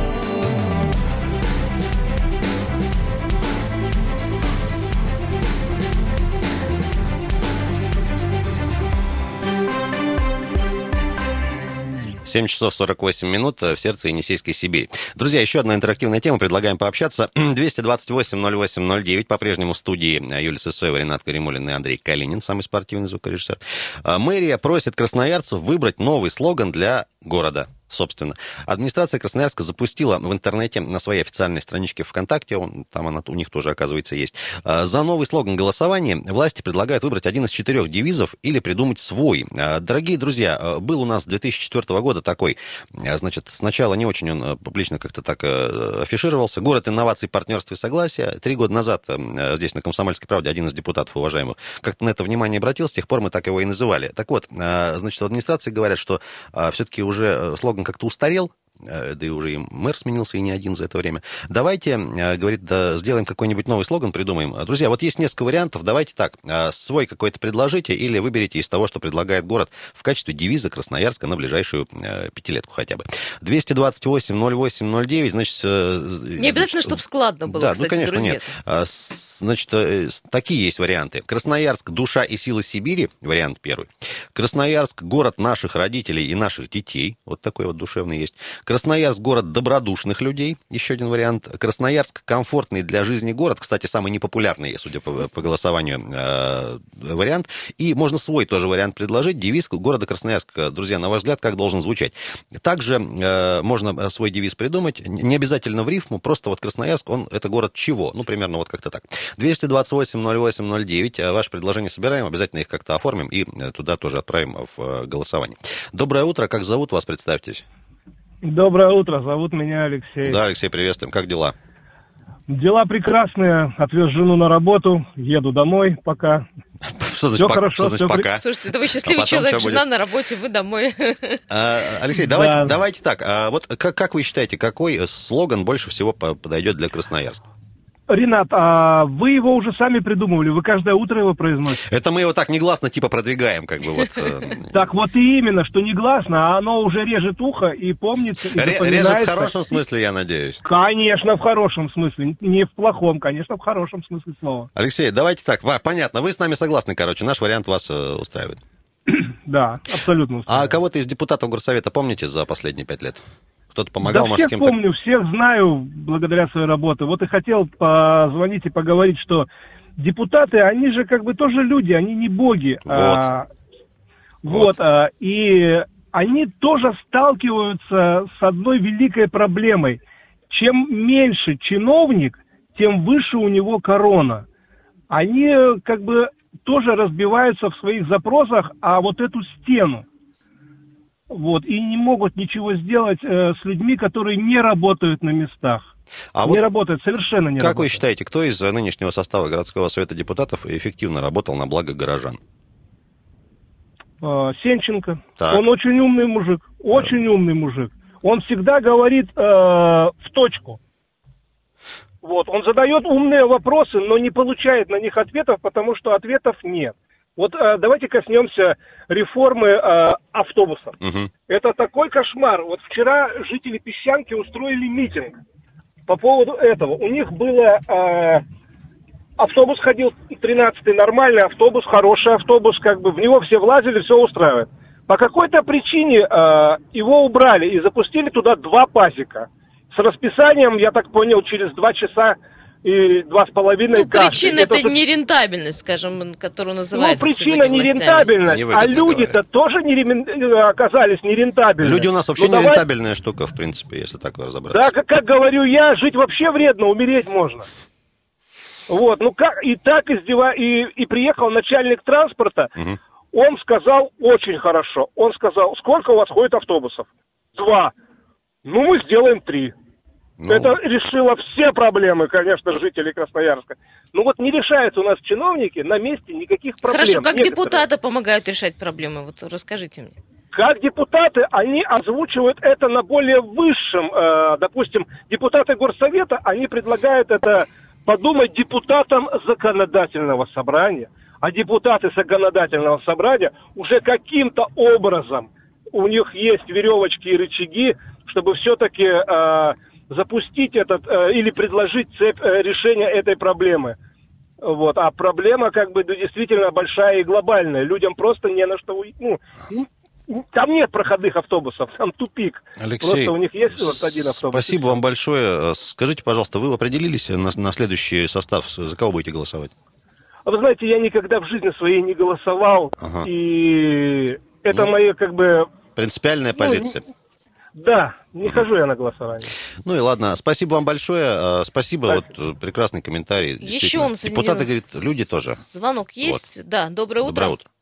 Семь часов 48 минут в сердце Енисейской Сибири. Друзья, еще одна интерактивная тема. Предлагаем пообщаться. 228-08-09. По-прежнему в студии Юлия Сысоева, Ренат Каримулин и Андрей Калинин, самый спортивный звукорежиссер. Мэрия просит красноярцев выбрать новый слоган для города. Собственно, администрация Красноярска запустила в интернете на своей официальной страничке ВКонтакте, там она у них тоже, оказывается, есть, за новый слоган голосования власти предлагают выбрать один из 4 девизов или придумать свой. Дорогие друзья, был у нас с 2004 года такой, значит, сначала не очень он публично как-то так афишировался, город инноваций, партнерства и согласия. 3 года назад здесь на «Комсомольской правде» один из депутатов уважаемых как-то на это внимание обратил, с тех пор мы так его и называли. Так вот, значит, в администрации говорят, что все-таки уже слоган как-то устарел, да и уже и мэр сменился, и не один за это время. Давайте, говорит, да, сделаем какой-нибудь новый слоган, придумаем. Друзья, вот есть несколько вариантов, давайте так, свой какой-то предложите или выберите из того, что предлагает город в качестве девиза Красноярска на ближайшую 5-летку хотя бы. 228-08-09, значит... Не обязательно, чтобы складно было, да, кстати, ну, конечно, друзья. Нет. Значит, такие есть варианты. Красноярск, душа и сила Сибири, вариант первый. Красноярск, город наших родителей и наших детей, вот такой вот душевный есть. Красноярск – город добродушных людей, еще один вариант. Красноярск – комфортный для жизни город, кстати, самый непопулярный, судя по голосованию, вариант. И можно свой тоже вариант предложить. Девиз города Красноярска, друзья, на ваш взгляд, как должен звучать? Также можно свой девиз придумать, не обязательно в рифму, просто вот Красноярск, это город чего? Ну, примерно вот как-то так. 228-08-09, ваше предложение собираем, обязательно их как-то оформим и туда тоже отправим в голосование. Доброе утро, как зовут вас, представьтесь? Доброе утро, зовут меня Алексей. Да, Алексей, приветствуем. Как дела? Дела прекрасные. Отвез жену на работу, еду домой пока. Что значит, хорошо, что значит пока? Слушайте, это вы счастливый человек, жена на работе, вы домой. Алексей, давайте так. Вот как вы считаете, какой слоган больше всего подойдет для Красноярска? Ренат, а вы его уже сами придумывали, вы каждое утро его произносите. Это мы его так негласно типа продвигаем, как бы вот. Так вот и именно, что негласно, а оно уже режет ухо и помнится, и запоминается. Режет в хорошем смысле, я надеюсь. Конечно, в хорошем смысле, не в плохом, конечно, в хорошем смысле слова. Алексей, давайте так, понятно, вы с нами согласны, короче, наш вариант вас устраивает. Да, абсолютно устраивает. А кого-то из депутатов горсовета помните за последние 5 лет? Кто-то помогал, да, может, всех помню, всех знаю благодаря своей работе. Вот и хотел позвонить и поговорить, что депутаты, они же как бы тоже люди, они не боги. И они тоже сталкиваются с одной великой проблемой. чем меньше чиновник, тем выше у него корона. Они как бы тоже разбиваются в своих запросах, а вот эту стену. Вот, и не могут ничего сделать с людьми, которые не работают на местах. Не работают, совершенно не работают. Как вы считаете, кто из нынешнего состава городского совета депутатов эффективно работал на благо горожан? Сенченко. Так. Он очень умный мужик, очень умный мужик. Он всегда говорит в точку. Вот, он задает умные вопросы, но не получает на них ответов, потому что ответов нет. Вот давайте коснемся реформы автобусов. Угу. Это такой кошмар. Вот вчера жители Песчанки устроили митинг по поводу этого. У них было... автобус ходил 13-й, нормальный автобус, хороший автобус, как бы в него все влазили, все устраивает. По какой-то причине его убрали и запустили туда 2 пасека. С расписанием, я так понял, через 2 часа и 2,5 причина это нерентабельность, скажем, которую называется. Причина нерентабельность, а люди-то тоже оказались нерентабельны. Люди у нас вообще нерентабельная штука, в принципе, если так разобраться. Да, как говорю я, жить вообще вредно, умереть можно. Вот, и приехал начальник транспорта, он сказал очень хорошо, он сказал, сколько у вас ходит автобусов? 2. Мы сделаем 3. Это решило все проблемы, конечно, жителей Красноярска. Не решают у нас чиновники на месте никаких проблем. Хорошо, как депутаты помогают решать проблемы? Вот расскажите мне. Как депутаты, они озвучивают это на более высшем, допустим, депутаты Горсовета, они предлагают это подумать депутатам законодательного собрания, а депутаты законодательного собрания уже каким-то образом, у них есть веревочки и рычаги, чтобы все-таки запустить или предложить цепь решения этой проблемы. Вот. А проблема действительно большая и глобальная. Людям просто не на что там нет проходных автобусов, там тупик. Алексей, просто у них есть один автобус. Спасибо вам большое. Скажите, пожалуйста, вы определились на следующий состав? За кого будете голосовать? Вы знаете, я никогда в жизни своей не голосовал. И это моя принципиальная позиция. Да, не хожу я на голосование. И ладно, спасибо вам большое. Спасибо, прекрасный комментарий. Еще он депутаты говорят, люди тоже. Звонок есть? Да, доброе утро. Доброе утро.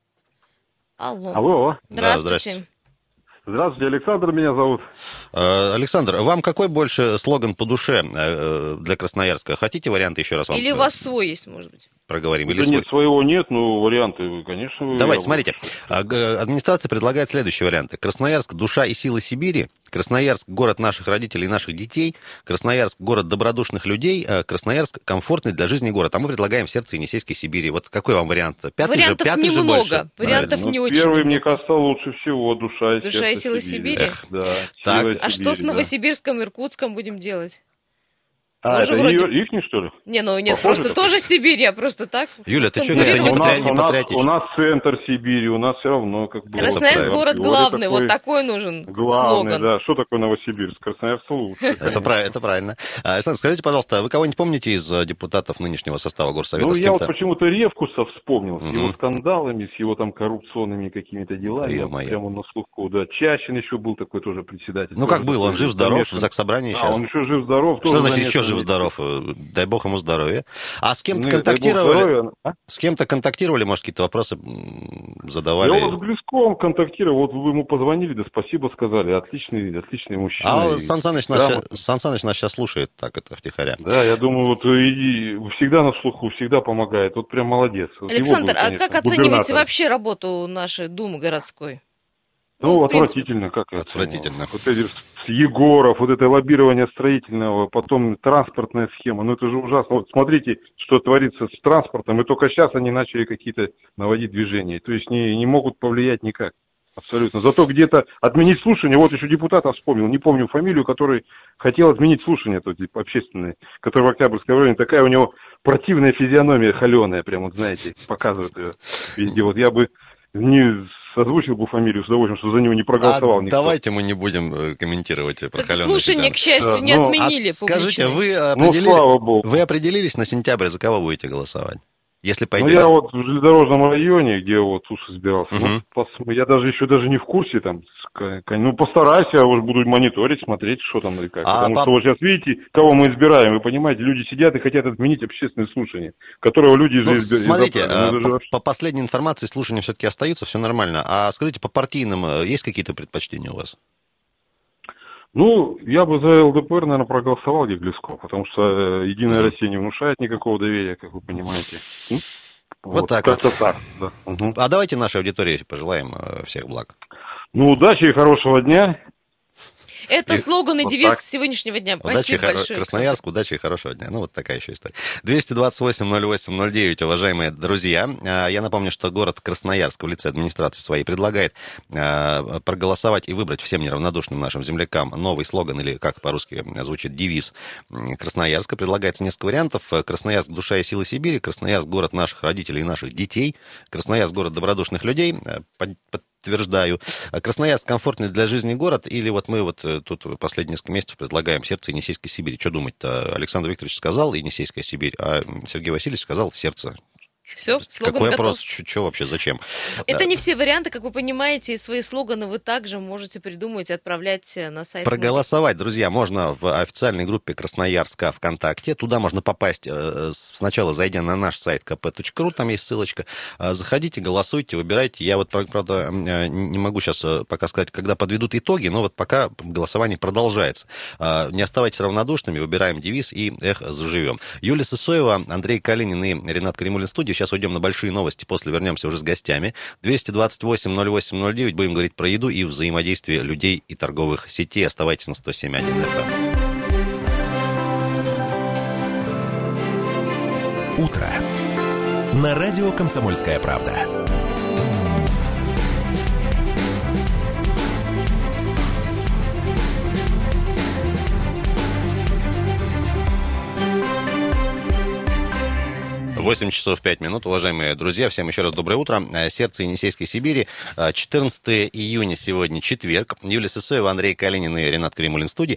Алло. Здравствуйте. Здравствуйте, Александр меня зовут. Александр, вам какой больше слоган по душе для Красноярска? Хотите варианты еще раз вам? Или у вас свой есть, может быть? Проговорим. Да нет, своего нет, варианты, конечно. Давайте, смотрите. Администрация предлагает следующие варианты. Красноярск – душа и сила Сибири. Красноярск – город наших родителей и наших детей. Красноярск – город добродушных людей. Красноярск – комфортный для жизни город. А мы предлагаем в сердце Енисейской Сибири. Вот какой вам вариант? Вариантов немного. Вариантов не очень. Первый, мне кажется, лучше всего душа и сила Сибири. Да. А что с Новосибирском, Иркутском будем делать? Это ихний, что ли? Нет, просто тоже Сибирь, а просто так. Юля, ты что, это не патриотично? У нас центр Сибири, у нас все равно Красноярск город главный, вот такой нужен главный, слоган. Да. Что такое Новосибирск? Красноярск лучше. Это правильно. Александр, скажите, пожалуйста, вы кого-нибудь помните из депутатов нынешнего состава Горсовета? Я почему-то Ревкуса вспомнил, с его скандалами, с его коррупционными какими-то делами. Прямо на слуху, да. Чащин еще был такой тоже председатель. Как был? Он жив-здоров в Заксобрании сейчас? Он еще жив-здоров. Что значит еще жив-здоров? Дай бог ему здоровья. А с кем-то контактировали? С кем-то контактировали, может, какие-то вопросы задавали? Я с Глеском контактировал, вот вы ему позвонили, да спасибо сказали, отличный мужчина. А Сан Саныч нас сейчас слушает, так это втихаря. Да, я думаю, всегда на слуху, всегда помогает, вот прям молодец. Александр, а как оцениваете вообще работу нашей Думы городской? Отвратительно, Отвратительно. Вот эти Егоров, вот это лоббирование строительного, потом транспортная схема, это же ужасно. Вот смотрите, что творится с транспортом, и только сейчас они начали какие-то наводить движения, то есть не могут повлиять никак, абсолютно. Зато где-то отменить слушание, вот еще депутата вспомнил, не помню фамилию, который хотел отменить слушание общественное, который в Октябрьском районе, такая у него противная физиономия холеная, прям вот знаете, показывают ее везде. Вот я бы не озвучил бы фамилию с удовольствием, что за него не проголосовал никто. Давайте мы не будем комментировать про холеную слушание, к счастью, не отменили публично. Скажите, вы определились на сентябрь, за кого будете голосовать? Если пойдете. Я вот в железнодорожном районе, где вот суши собирался, я даже не в курсе там. Постараюсь, я уже буду мониторить, смотреть, что там и как. Потому что вот сейчас видите, кого мы избираем, вы понимаете, люди сидят и хотят отменить общественные слушания, которого люди избирают. Смотрите, по последней информации слушания все-таки остаются, все нормально. А скажите, по партийным есть какие-то предпочтения у вас? Я бы за ЛДПР, наверное, проголосовал, где Глесков, потому что Единая Россия не внушает никакого доверия, как вы понимаете. Вот так вот. Так, да. А давайте нашей аудитории пожелаем всех благ. Удачи и хорошего дня. Это слоган и девиз сегодняшнего дня. Спасибо большое. Красноярск, удачи и хорошего дня. Вот такая еще история. 228-08-09, уважаемые друзья. Я напомню, что город Красноярск в лице администрации своей предлагает проголосовать и выбрать всем неравнодушным нашим землякам новый слоган, или как по-русски звучит девиз Красноярска. Предлагается несколько вариантов. Красноярск — душа и сила Сибири. Красноярск — город наших родителей и наших детей. Красноярск — город добродушных людей. Подтверждаю. Красноярск — комфортный для жизни город, или вот мы тут последние несколько месяцев предлагаем сердце Енисейской Сибири. Что думать-то? Александр Викторович сказал Енисейская Сибирь, а Сергей Васильевич сказал сердце. Все, слоган какой готов. Вопрос? Что вообще, зачем? Это не все варианты, как вы понимаете, и свои слоганы вы также можете придумать и отправлять на сайт. Проголосовать, друзья, можно в официальной группе Красноярска ВКонтакте. Туда можно попасть, сначала зайдя на наш сайт kp.ru, там есть ссылочка. Заходите, голосуйте, выбирайте. Я правда, не могу сейчас пока сказать, когда подведут итоги, но пока голосование продолжается. Не оставайтесь равнодушными, выбираем девиз и заживем. Юлия Сысоева, Андрей Калинин и Ренат Каримуллин в студии. Сейчас уйдем на большие новости, после вернемся уже с гостями. 228-08-09, будем говорить про еду и взаимодействие людей и торговых сетей. Оставайтесь на 107.1 FM. Утро. На радио «Комсомольская правда». Восемь часов 5 минут, уважаемые друзья, всем еще раз доброе утро. Сердце Енисейской Сибири, 14 июня сегодня, четверг. Юлия Сысоева, Андрей Калинин и Ренат Каримуллин в студии.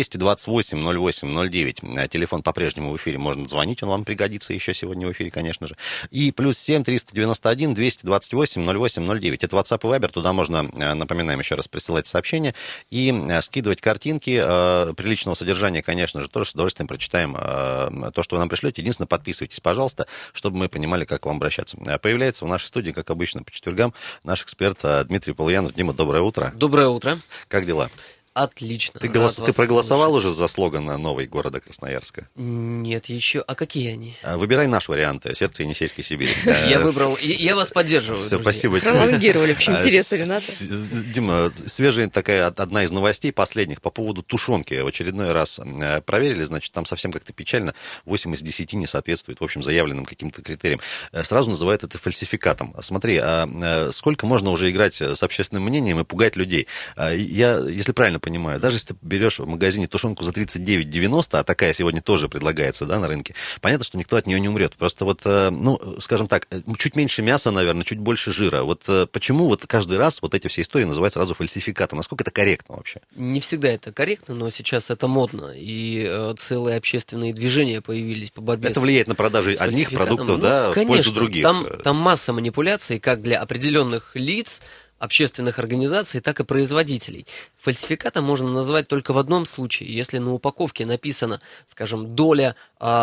228-08-09. Телефон по-прежнему в эфире, можно звонить, он вам пригодится еще сегодня в эфире, конечно же. И +7 391 228 08-09. Это WhatsApp и Viber, туда можно, напоминаем еще раз, присылать сообщения и скидывать картинки приличного содержания, конечно же, тоже с удовольствием прочитаем то, что вы нам пришлете. Единственное, подписывайтесь, пожалуйста, чтобы мы понимали, как к вам обращаться. Появляется в нашей студии, как обычно, по четвергам наш эксперт Дмитрий Полуянов. Дима, доброе утро. Доброе утро. Как дела? Отлично. Ты проголосовал уже за слоган новый города Красноярска? Нет, еще. А какие они? Выбирай наш вариант. Сердце Енисейской Сибири. Я выбрал. Я вас поддерживаю. Все, спасибо тебе. Пролонгировали, в общем, интересы Рената. Дима, свежая такая одна из новостей последних по поводу тушенки. В очередной раз проверили, значит, там совсем как-то печально. 8 из 10 не соответствует, в общем, заявленным каким-то критериям. Сразу называют это фальсификатом. Смотри, сколько можно уже играть с общественным мнением и пугать людей? Я, если правильно понимаю, даже если ты берешь в магазине тушенку за 39,90, а такая сегодня тоже предлагается, да, на рынке, понятно, что никто от нее не умрет. Просто скажем так, чуть меньше мяса, наверное, чуть больше жира. Почему каждый раз эти все истории называют сразу фальсификатом? Насколько это корректно вообще? Не всегда это корректно, но сейчас это модно. И целые общественные движения появились по борьбе это влияет на продажи одних продуктов, да, в пользу других. Там масса манипуляций как для определенных лиц, общественных организаций, так и производителей. Фальсификатом можно назвать только в одном случае, если на упаковке написано, скажем, доля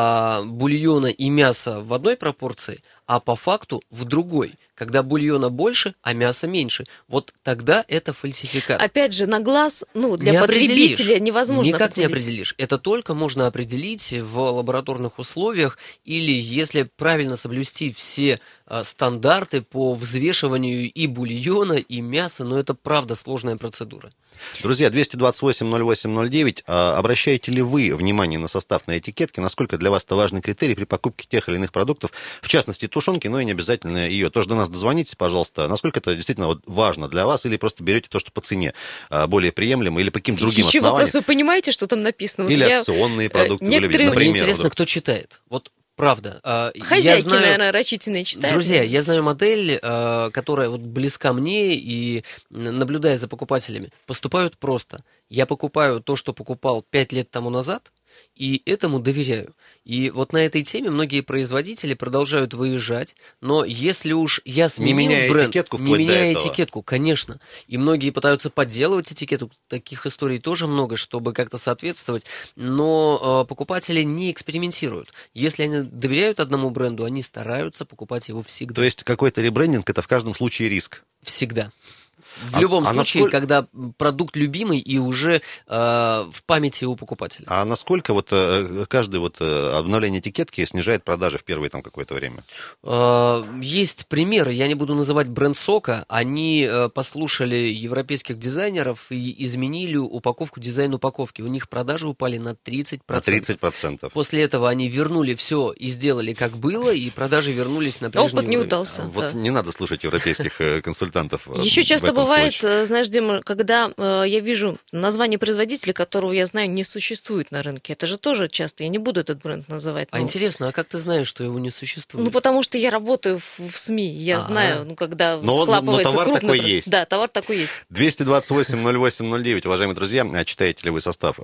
бульона и мяса в одной пропорции, а по факту в другой. Когда бульона больше, а мяса меньше. Вот тогда это фальсификат. Опять же, на глаз, для потребителя невозможно никак определить. Не определишь. Это только можно определить в лабораторных условиях или если правильно соблюсти все стандарты по взвешиванию и бульона, и мяса, но это правда сложная процедура. Друзья, 228-08-09, обращаете ли вы внимание на состав на этикетке, насколько для вас это важный критерий при покупке тех или иных продуктов, в частности тушенки, но и не обязательно ее. Тоже до нас дозвонитесь, пожалуйста, насколько это действительно важно для вас, или просто берете то, что по цене более приемлемо, или по каким-то другим основаниям. Вопрос, вы понимаете, что там написано? Или акционные продукты. Некоторые... Мне интересно, кто читает. Правда. Хозяйки, наверное, рачительные читают. Друзья, я знаю модель, которая близка мне, и, наблюдая за покупателями, поступают просто. Я покупаю то, что покупал 5 лет тому назад, и этому доверяю. И вот на этой теме многие производители продолжают выезжать, но если уж я сменил бренд, не меняя этикетку, конечно, и многие пытаются подделывать этикетку, таких историй тоже много, чтобы как-то соответствовать, но покупатели не экспериментируют. Если они доверяют одному бренду, они стараются покупать его всегда. То есть какой-то ребрендинг — это в каждом случае риск? Всегда. В любом случае, когда продукт любимый и уже в памяти у покупателя. А насколько вот каждое вот обновление этикетки снижает продажи в первое там какое-то время? Есть примеры, я не буду называть бренд сока. Они послушали европейских дизайнеров и изменили упаковку, дизайн упаковки. У них продажи упали на 30%. На 30%. После этого они вернули все и сделали как было, и продажи вернулись на прежний уровень. Опыт не удался. Вот не надо слушать европейских консультантов. Еще часто бывает, знаешь, Дима, когда я вижу название производителя, которого я знаю, не существует на рынке. Это же тоже часто. Я не буду этот бренд называть. А интересно, а как ты знаешь, что его не существует? Ну, потому что я работаю в СМИ. Я знаю, когда схлапывается товар крупный... такой есть. Да, товар такой есть. 228-08-09. Уважаемые друзья, читаете ли вы состав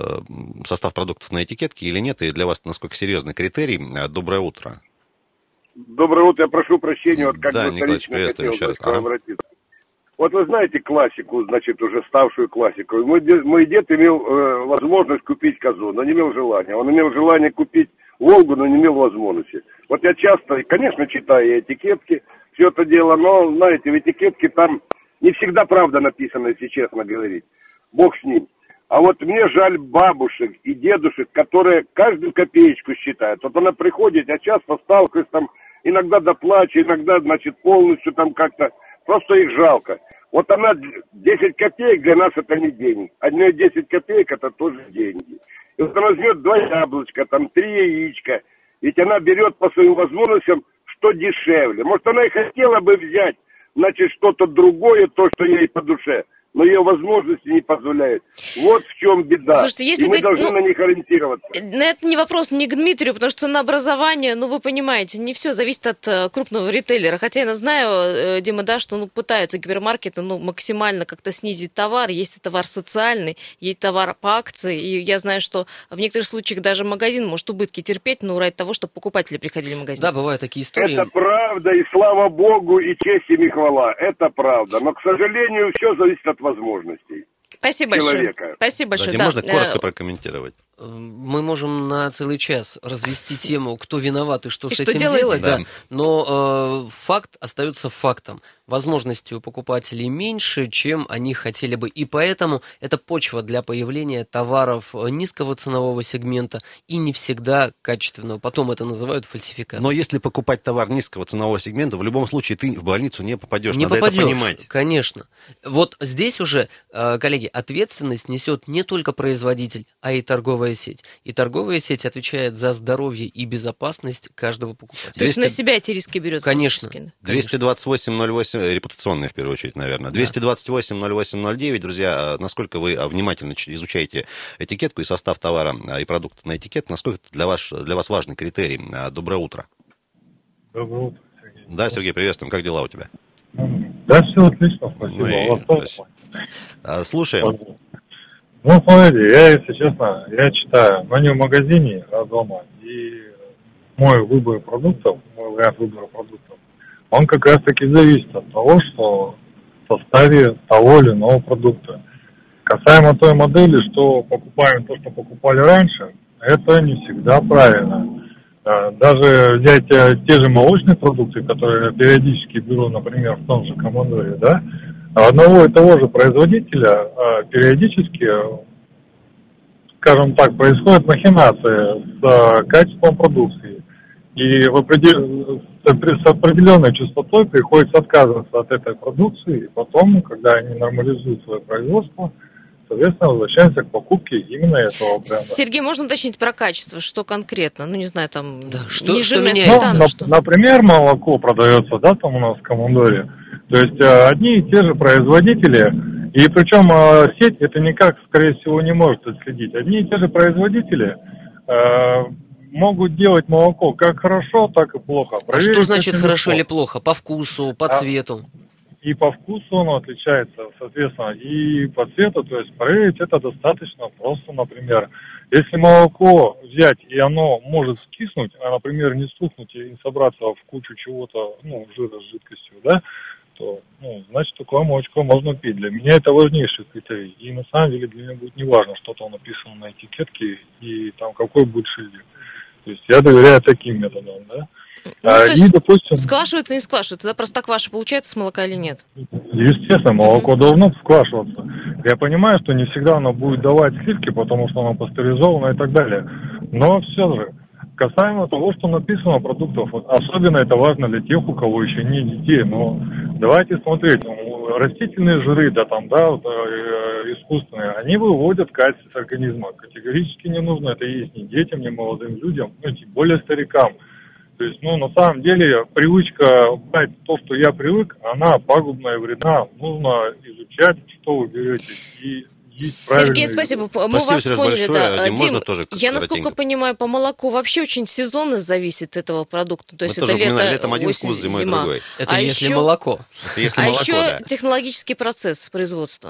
продуктов на этикетке или нет? И для вас насколько серьезный критерий? Доброе утро. Доброе утро. Я прошу прощения. Вот как да, Николаевич, приветствую еще раз. Обратиться. Вот вы знаете классику, значит, уже ставшую классику. Мой дед имел возможность купить козу, но не имел желания. Он имел желание купить Волгу, но не имел возможности. Вот я часто, конечно, читаю этикетки, все это дело, но, знаете, в этикетке там не всегда правда написана, если честно говорить. Бог с ним. А вот мне жаль бабушек и дедушек, которые каждую копеечку считают. Вот она приходит, я часто сталкиваюсь там, иногда до плача, иногда, значит, полностью там как-то, просто их жалко. Вот она 10 копеек для нас это не деньги. Одни 10 копеек это тоже деньги. И вот она возьмет 2 яблочка, там 3 яичка. Ведь она берет по своим возможностям, что дешевле. Может, она и хотела бы взять, значит, что-то другое, то, что ей по душе. Но ее возможности не позволяют. Вот в чем беда. Слушайте, если и мы должны на них ориентироваться. Это не вопрос не к Дмитрию, потому что ценообразование, вы понимаете, не все зависит от крупного ритейлера. Хотя я знаю, Дима, да, что пытаются гипермаркеты максимально как-то снизить товар. Есть товар социальный, есть товар по акции. И я знаю, что в некоторых случаях даже магазин может убытки терпеть, но ради того, чтобы покупатели приходили в магазин. Да, бывают такие истории. Это правда, и слава богу, и честь, и хвала. Это правда. Но, к сожалению, все зависит от возможностей. Спасибо человека. Большое. Спасибо большое. Да. Можно коротко прокомментировать? Мы можем на целый час развести тему, кто виноват и что с этим делать. Да. Но факт остается фактом. Возможностей у покупателей меньше, чем они хотели бы. И поэтому это почва для появления товаров низкого ценового сегмента и не всегда качественного. Потом это называют фальсификацией. Но если покупать товар низкого ценового сегмента, в любом случае ты в больницу не попадешь. Не Надо попадешь, это понимать. Конечно. Вот здесь уже, коллеги, ответственность несет не только производитель, а и торговая сеть. И торговая сеть отвечает за здоровье и безопасность каждого покупателя. То есть на себя эти риски берет? Конечно. 228-08, репутационные в первую очередь, наверное. 228-08-09, друзья, насколько вы внимательно изучаете этикетку и состав товара и продукта на этикетке, насколько это для вас важный критерий? Доброе утро. Доброе утро, Сергей. Да, Сергей, приветствуем. Как дела у тебя? Да, все отлично, спасибо. Слушаем. Смотрите, я, если честно, я читаю, но не в магазине, а дома. И мой выбор продуктов, мой вариант выбора продуктов, он как раз-таки зависит от того, что в составе того или иного продукта. Касаемо той модели, что покупаем то, что покупали раньше, это не всегда правильно. Даже взять те же молочные продукты, которые я периодически беру, например, в том же Командоре, да, одного и того же производителя периодически, скажем так, происходит махинация с качеством продукции. И с определенной частотой приходится отказываться от этой продукции. И потом, когда они нормализуют свое производство, соответственно, возвращаемся к покупке именно этого бренда. Сергей, можно уточнить про качество? Что конкретно? Не знаю, там, что нежирная меняется? сметана? Например, молоко продается, да, там у нас в Командоре. То есть одни и те же производители, и причем сеть это никак, скорее всего, не может отследить. Одни и те же производители могут делать молоко как хорошо, так и плохо. А что значит хорошо или плохо? По вкусу, по цвету? И по вкусу оно отличается, соответственно, и по цвету, то есть проверить это достаточно просто, например. Если молоко взять, и оно может скиснуть, а, например, не сухнуть и не собраться в кучу чего-то, жира с жидкостью, да, то, значит, такое молочко можно пить. Для меня это важнейший критерий. И на самом деле для меня будет неважно, что там написано на этикетке и там какой будет шильдик. То есть я доверяю таким методам, да. Допустим, сквашивается, не сквашивается, да? Простокваша получается с молока или нет? Естественно, молоко должно сквашиваться. Я понимаю, что не всегда оно будет давать сливки, потому что оно пастеризовано и так далее. Но все же, касаемо того, что написано продуктов, особенно это важно для тех, у кого еще нет детей. Но давайте смотреть, растительные жиры, искусственные, они выводят кальций с организма. Категорически не нужно это есть ни детям, ни молодым людям, тем более старикам. То есть, на самом деле, привычка брать то, что я привык, она пагубная и вредна. Нужно изучать, что вы берете, и есть правильно. Сергей, спасибо. Мы вас поняли, да. Дим, я, насколько понимаю, по молоку вообще очень сезонно зависит этого продукта. То есть это летом один вкус, зимой другой. Это если молоко. Еще технологический процесс производства.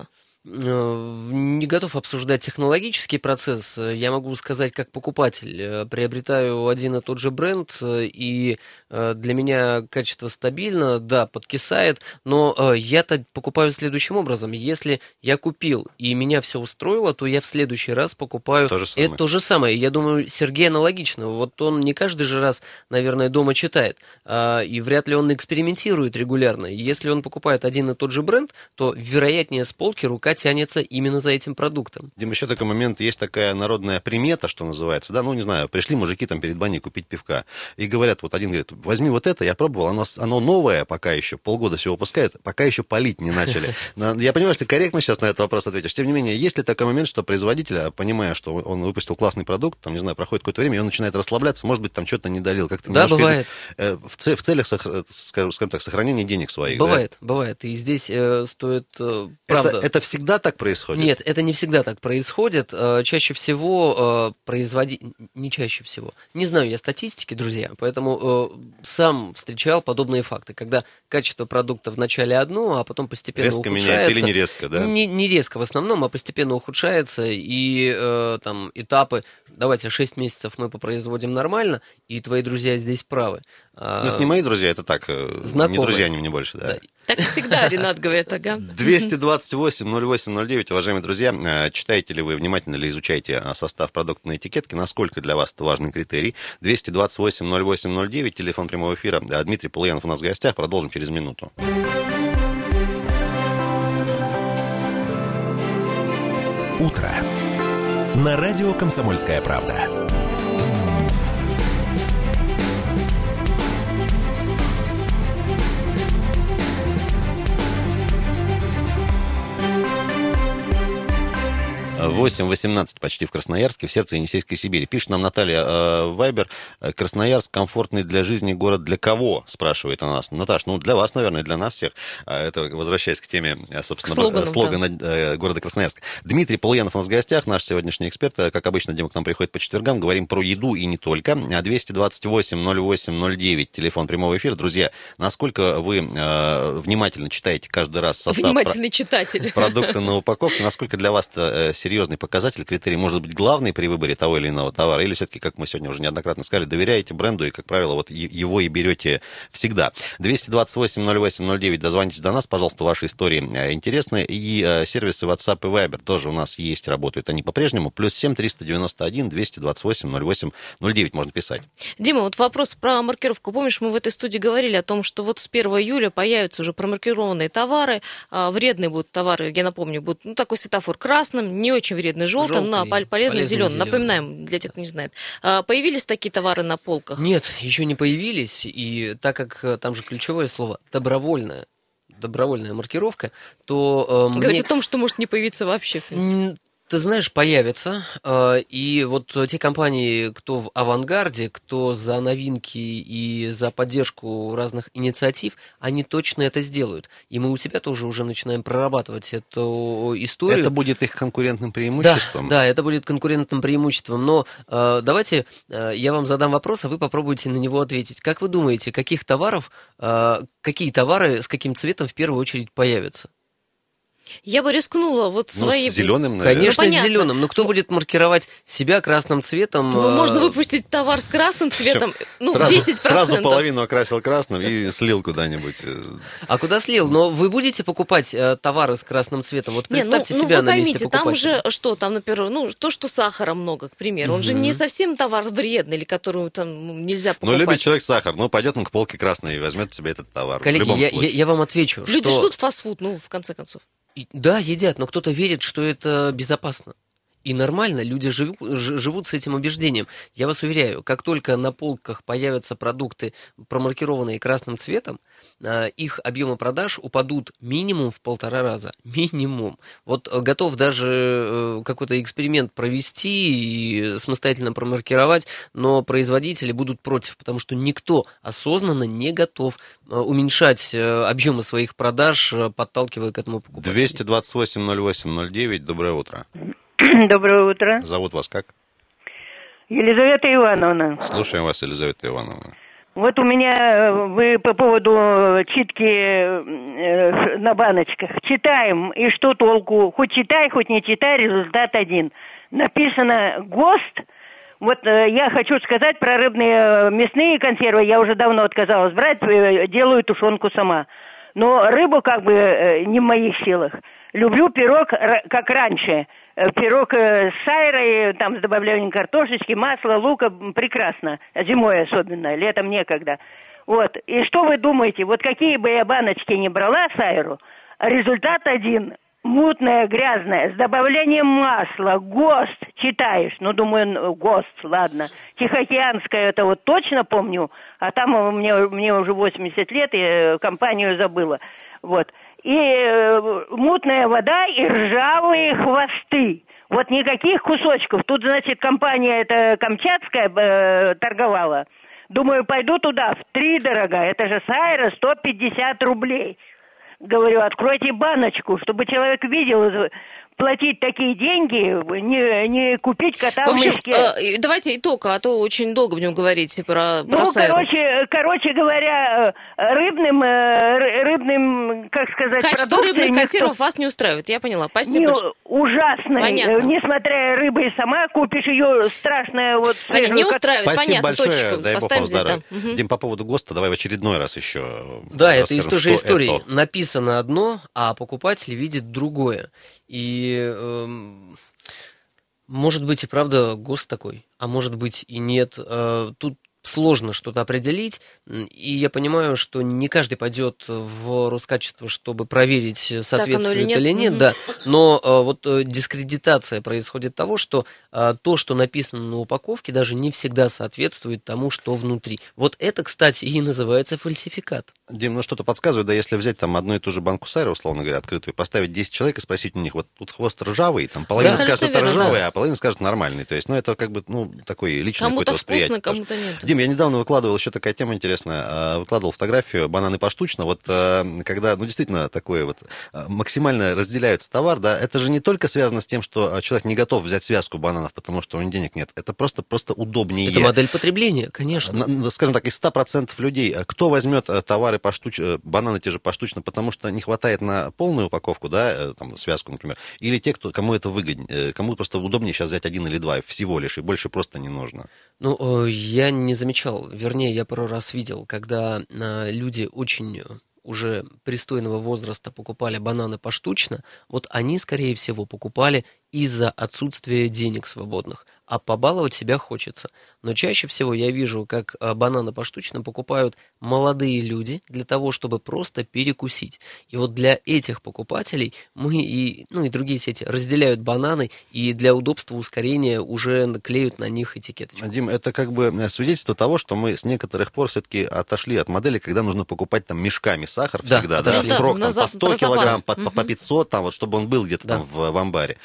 Не готов обсуждать технологический процесс. Я могу сказать, как покупатель. Приобретаю один и тот же бренд, и для меня качество стабильно, да, подкисает, но я-то покупаю следующим образом. Если я купил, и меня все устроило, то я в следующий раз покупаю то же самое. Я думаю, Сергей аналогично. Вот он не каждый же раз, наверное, дома читает, и вряд ли он экспериментирует регулярно. Если он покупает один и тот же бренд, то, вероятнее, с полки рука тянется именно за этим продуктом. Дим, еще такой момент, есть такая народная примета, что называется, да, не знаю, пришли мужики там перед баней купить пивка, и говорят, один говорит, возьми вот это, я пробовал, оно новое пока еще, полгода всего выпускают, пока еще палить не начали. Я понимаю, что ты корректно сейчас на этот вопрос ответишь, тем не менее, есть ли такой момент, что производитель, понимая, что он выпустил классный продукт, там, не знаю, проходит какое-то время, и он начинает расслабляться, может быть, там что-то не долил, как-то да, бывает. В целях, скажем так, сохранения денег своих. Бывает, и здесь стоит, правда... Это всегда так происходит? Нет, это не всегда так происходит. Чаще всего не чаще всего. Не знаю я статистики, друзья, поэтому сам встречал подобные факты, когда качество продукта вначале одно, а потом постепенно резко ухудшается. Меняется или не резко, да? Не резко в основном, а постепенно ухудшается, и там этапы, давайте 6 месяцев мы попроизводим нормально, и твои друзья здесь правы. Это не мои друзья, это так, знакомые. Не друзья они мне больше, да. Так всегда, Ренат говорит, ага. 228-08-09, уважаемые друзья, читаете ли вы, внимательно ли изучаете состав продукта на этикетке, насколько для вас это важный критерий. 228-08-09, телефон прямого эфира. Дмитрий Полуянов у нас в гостях, продолжим через минуту. Утро. На радио «Комсомольская правда». — 8:18 почти в Красноярске, в сердце Енисейской Сибири. Пишет нам Наталья Вайбер. Красноярск — комфортный для жизни город для кого? Спрашивает она нас. Наташ, для вас, наверное, для нас всех. Это возвращаясь к теме, собственно, слогана города Красноярска. Дмитрий Полуянов у нас в гостях, наш сегодняшний эксперт. Как обычно, Дима к нам приходит по четвергам. Говорим про еду и не только. 228-08-09, телефон прямого эфира. Друзья, насколько вы внимательно читаете каждый раз состав продукта на упаковке? Насколько для вас это серьезный показатель, критерий, может быть, главный при выборе того или иного товара, или все-таки, как мы сегодня уже неоднократно сказали, доверяете бренду и, как правило, его и берете всегда. 228-08-09, дозвонитесь до нас, пожалуйста, ваши истории интересные, и сервисы WhatsApp и Viber тоже у нас есть, работают они по-прежнему, +7 391 228 08 09, можно писать. Дима, вопрос про маркировку. Помнишь, мы в этой студии говорили о том, что с 1 июля появятся уже промаркированные товары, вредные будут товары, я напомню, будет такой светофор красным, не очень вредный желтым, но полезный зеленым. Напоминаем, для тех, кто не знает. Появились такие товары на полках? Нет, еще не появились, и так как там же ключевое слово добровольная маркировка, то... Говорит о том, что может не появиться вообще, в принципе. Ты знаешь, появится, и те компании, кто в авангарде, кто за новинки и за поддержку разных инициатив, они точно это сделают. И мы у себя тоже уже начинаем прорабатывать эту историю. Это будет их конкурентным преимуществом? Да, это будет конкурентным преимуществом, но давайте я вам задам вопрос, а вы попробуйте на него ответить. Как вы думаете, какие товары с каким цветом в первую очередь появятся? Я бы рискнула вот свои... с зеленым, наверное. Конечно, с зеленым. Но кто будет маркировать себя красным цветом? Можно выпустить товар с красным цветом, 10%. Сразу половину окрасил красным и слил куда-нибудь. А куда слил? Но вы будете покупать товары с красным цветом? Вот представьте себя на месте покупателя. Там же что? Там, например, то, что сахара много, к примеру. Он же не совсем товар вредный, или который там нельзя покупать. Любит человек сахар, пойдет он к полке красной и возьмет себе этот товар. Коллеги, я вам отвечу, Люди ждут фастфуд, в конце концов. Да, едят, но кто-то верит, что это безопасно. И нормально, люди живут с этим убеждением. Я вас уверяю, как только на полках появятся продукты, промаркированные красным цветом, их объемы продаж упадут минимум в 1,5 раза. Минимум. Вот готов даже какой-то эксперимент провести и самостоятельно промаркировать, но производители будут против, потому что никто осознанно не готов уменьшать объемы своих продаж, подталкивая к этому покупателя. 228-08-09, доброе утро. Доброе утро. Зовут вас как? Елизавета Ивановна. Слушаем вас, Елизавета Ивановна. Вот у меня, вы по поводу читки на баночках. Читаем, и что толку? Хоть читай, хоть не читай, результат один. Написано ГОСТ. Вот я хочу сказать про рыбные мясные консервы. Я уже давно отказалась брать, делаю тушенку сама. Но рыбу не в моих силах. Люблю пирог, как раньше. Пирог с сайрой, с добавлением картошечки, масла, лука, прекрасно. Зимой особенно, летом некогда. Вот. И что вы думаете, вот какие бы я баночки ни брала сайру, результат один. Мутная, грязная, с добавлением масла, ГОСТ, читаешь. Думаю, ГОСТ, ладно. Тихоокеанская, это вот точно помню, а там мне уже 80 лет, и компанию забыла. Вот. И мутная вода, и ржавые хвосты. Вот никаких кусочков. Тут, значит, компания эта камчатская торговала. Думаю, пойду туда, втридорога. Это же сайра, 150 рублей. Говорю, откройте баночку, чтобы человек видел, платить такие деньги, не купить кота в мешке. Давайте итог, а то очень долго будем говорить про сайру. Короче говоря, рыбным, как сказать, качество рыбных консервов вас не устраивает, я поняла. Спасибо. Ужасно. Понятно. Несмотря рыбы сама купишь ее, страшная вот... Не устраивает, спасибо понятно, большое, точку. дай бог вам здоровья. Дим, по поводу ГОСТа давай в очередной раз еще. Да, это из той же истории. Написано одно, а покупатель видит другое. И может быть и правда ГОСТ такой, а может быть и нет. Тут сложно что-то определить, и я понимаю, что не каждый пойдет в Роскачество, чтобы проверить, соответствует или нет, да. Но вот дискредитация происходит того, что то, что написано на упаковке, даже не всегда соответствует тому, что внутри. Вот это, кстати, и называется фальсификат. Дим, что-то подсказывает, да, если взять одну и ту же банку сайра, условно говоря, открытую, поставить 10 человек и спросить у них, вот тут хвост ржавый, половина скажет, это ржавый, а половина скажет нормальный. То есть, это такой личный какой-то восприятие. Кому-то вкусно, кому-то нет. Дим, я недавно выкладывал еще такая тема интересная, выкладывал фотографию бананы поштучно, когда, действительно, такое максимально разделяются товар, да, это же не только связано с тем, что человек не готов взять связку бананов, потому что у него денег нет, это просто удобнее. Это модель потребления, конечно. Скажем так, из 100% людей, кто возьмет товары бананы те же поштучно, потому что не хватает на полную упаковку, да, связку, например, или те, кому это выгоднее, кому просто удобнее сейчас взять 1 или 2 всего лишь, и больше просто не нужно. Я не замечал, вернее, я пару раз видел, когда люди очень уже пристойного возраста покупали бананы поштучно, вот они, скорее всего, покупали из-за отсутствия денег свободных. А побаловать себя хочется. Но чаще всего я вижу, как бананы поштучно покупают молодые люди для того, чтобы просто перекусить. И вот для этих покупателей мы и другие сети разделяют бананы и для удобства ускорения уже клеют на них этикеточку. Дим, это свидетельство того, что мы с некоторых пор все-таки отошли от модели, когда нужно покупать мешками сахар всегда, впрок по 100 килограмм, по 500, чтобы он был где-то в амбаре.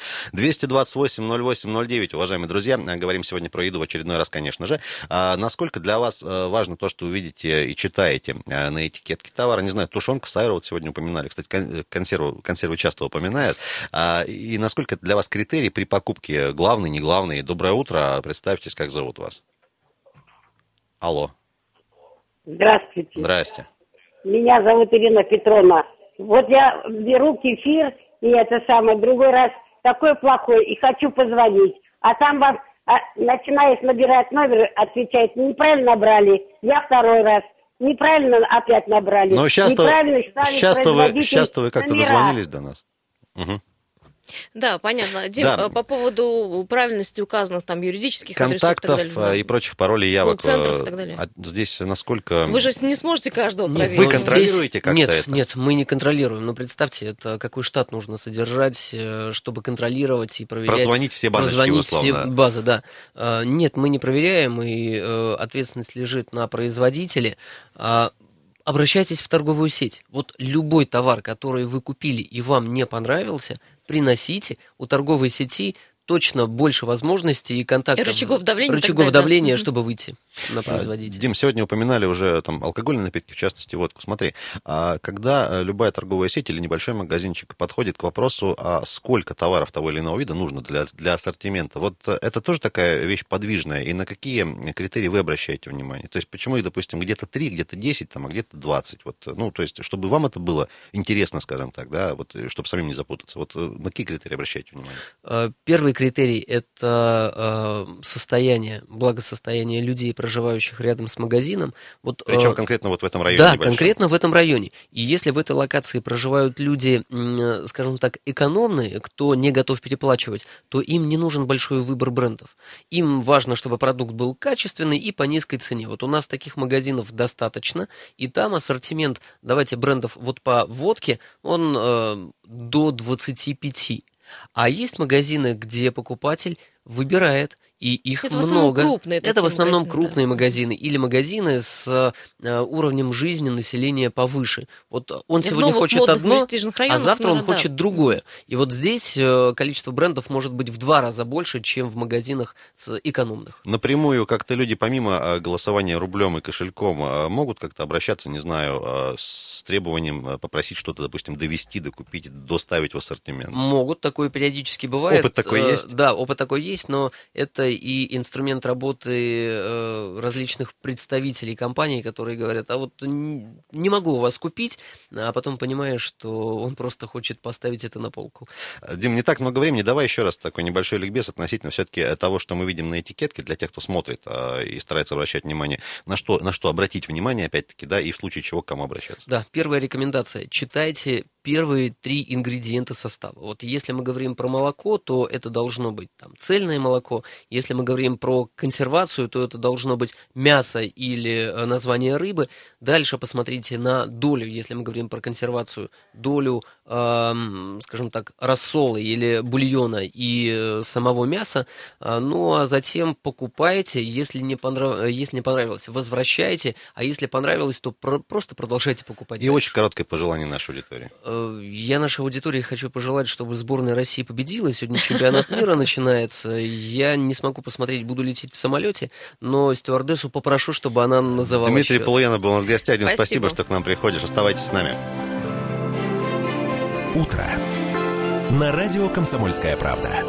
228-08-09, уважаемые друзья, говорим сегодня про еду в очередной раз, конечно же. Насколько для вас важно то, что вы видите и читаете на этикетке товара? Не знаю, тушенка, сайра сегодня упоминали. Кстати, консервы часто упоминают. И насколько для вас критерий при покупке главный, не главный? Доброе утро. Представьтесь, как зовут вас. Алло. Здравствуйте. Здрасте. Меня зовут Ирина Петровна. Вот я беру кефир и это самое, другой раз такой плохой, и хочу позвонить. А там вам, начинаешь набирать номер, отвечает, неправильно набрали, я второй раз. Неправильно опять набрали. Но сейчас-то вы как-то дозвонились до нас. Угу. Да, понятно. Дим, да. По поводу правильности указанных там юридических контактов адресов и, так далее, и прочих паролей, явок. Центров и так далее. Здесь насколько... Вы же не сможете каждого проверить. Вы контролируете как-то это? Нет, мы не контролируем. Но представьте, это какой штат нужно содержать, чтобы контролировать и проверять. Прозвонить все баночки, условно. Все базы, да. Нет, мы не проверяем, и ответственность лежит на производителе. Обращайтесь в торговую сеть. Вот любой товар, который вы купили и вам не понравился, приносите, у торговой сети точно больше возможностей и контактов. Рычагов давления, чтобы выйти на производителя. Дим, сегодня упоминали уже там алкогольные напитки, в частности водку. Смотри, когда любая торговая сеть или небольшой магазинчик подходит к вопросу, сколько товаров того или иного вида нужно для ассортимента, вот это тоже такая вещь подвижная, и на какие критерии вы обращаете внимание? То есть почему их, допустим, где-то 3, где-то 10, там, а где-то 20? Вот, ну, то есть, чтобы вам это было интересно, скажем так, да, вот, чтобы самим не запутаться. Вот на какие критерии обращаете внимание? Первый критерий – это благосостояние людей, проживающих рядом с магазином. Вот, причем конкретно вот в этом районе? Да, небольшом. Конкретно в этом районе. И если в этой локации проживают люди, скажем так, экономные, кто не готов переплачивать, то им не нужен большой выбор брендов. Им важно, чтобы продукт был качественный и по низкой цене. Вот у нас таких магазинов достаточно, и там ассортимент, давайте брендов вот по водке, он до 25. А есть магазины, где покупатель выбирает, и их это много. Это в основном крупные да. магазины или магазины с уровнем жизни населения повыше. Вот он сегодня хочет одно, а завтра он хочет другое. И вот здесь количество брендов может быть в 2 раза больше, чем в магазинах экономных. Напрямую как-то люди помимо голосования рублем и кошельком могут как-то обращаться, не знаю, с требованием попросить что-то, допустим, довести, докупить, доставить в ассортимент? Могут, такое периодически бывает. Опыт такой есть? Да, опыт такой есть, но это и инструмент работы различных представителей компаний, которые говорят, а вот не могу у вас купить, а потом понимаешь, что он просто хочет поставить это на полку. Дим, не так много времени, давай еще раз такой небольшой ликбез относительно все-таки того, что мы видим на этикетке, для тех, кто смотрит и старается обращать внимание, на что обратить внимание, опять-таки, да, и в случае чего к кому обращаться. Да, первая рекомендация, читайте первые 3 ингредиента состава. Вот если мы говорим про молоко, то это должно быть там цельное молоко. Если мы говорим про консервацию, то это должно быть мясо или название рыбы. Дальше посмотрите на долю, если мы говорим про консервацию, долю, скажем так, рассола или бульона и самого мяса. Ну, а затем покупайте, если не понравилось, возвращайте, а если понравилось, то просто продолжайте покупать. И дальше. Очень короткое пожелание нашей аудитории. Я нашей аудитории хочу пожелать, чтобы сборная России победила. Сегодня чемпионат мира начинается. Я не смогу посмотреть, буду лететь в самолете, но стюардессу попрошу, чтобы она называла Дмитрий счет. Полуянов был у нас в гостях. Дим, спасибо, что к нам приходишь. Оставайтесь с нами. Утро. На радио «Комсомольская правда».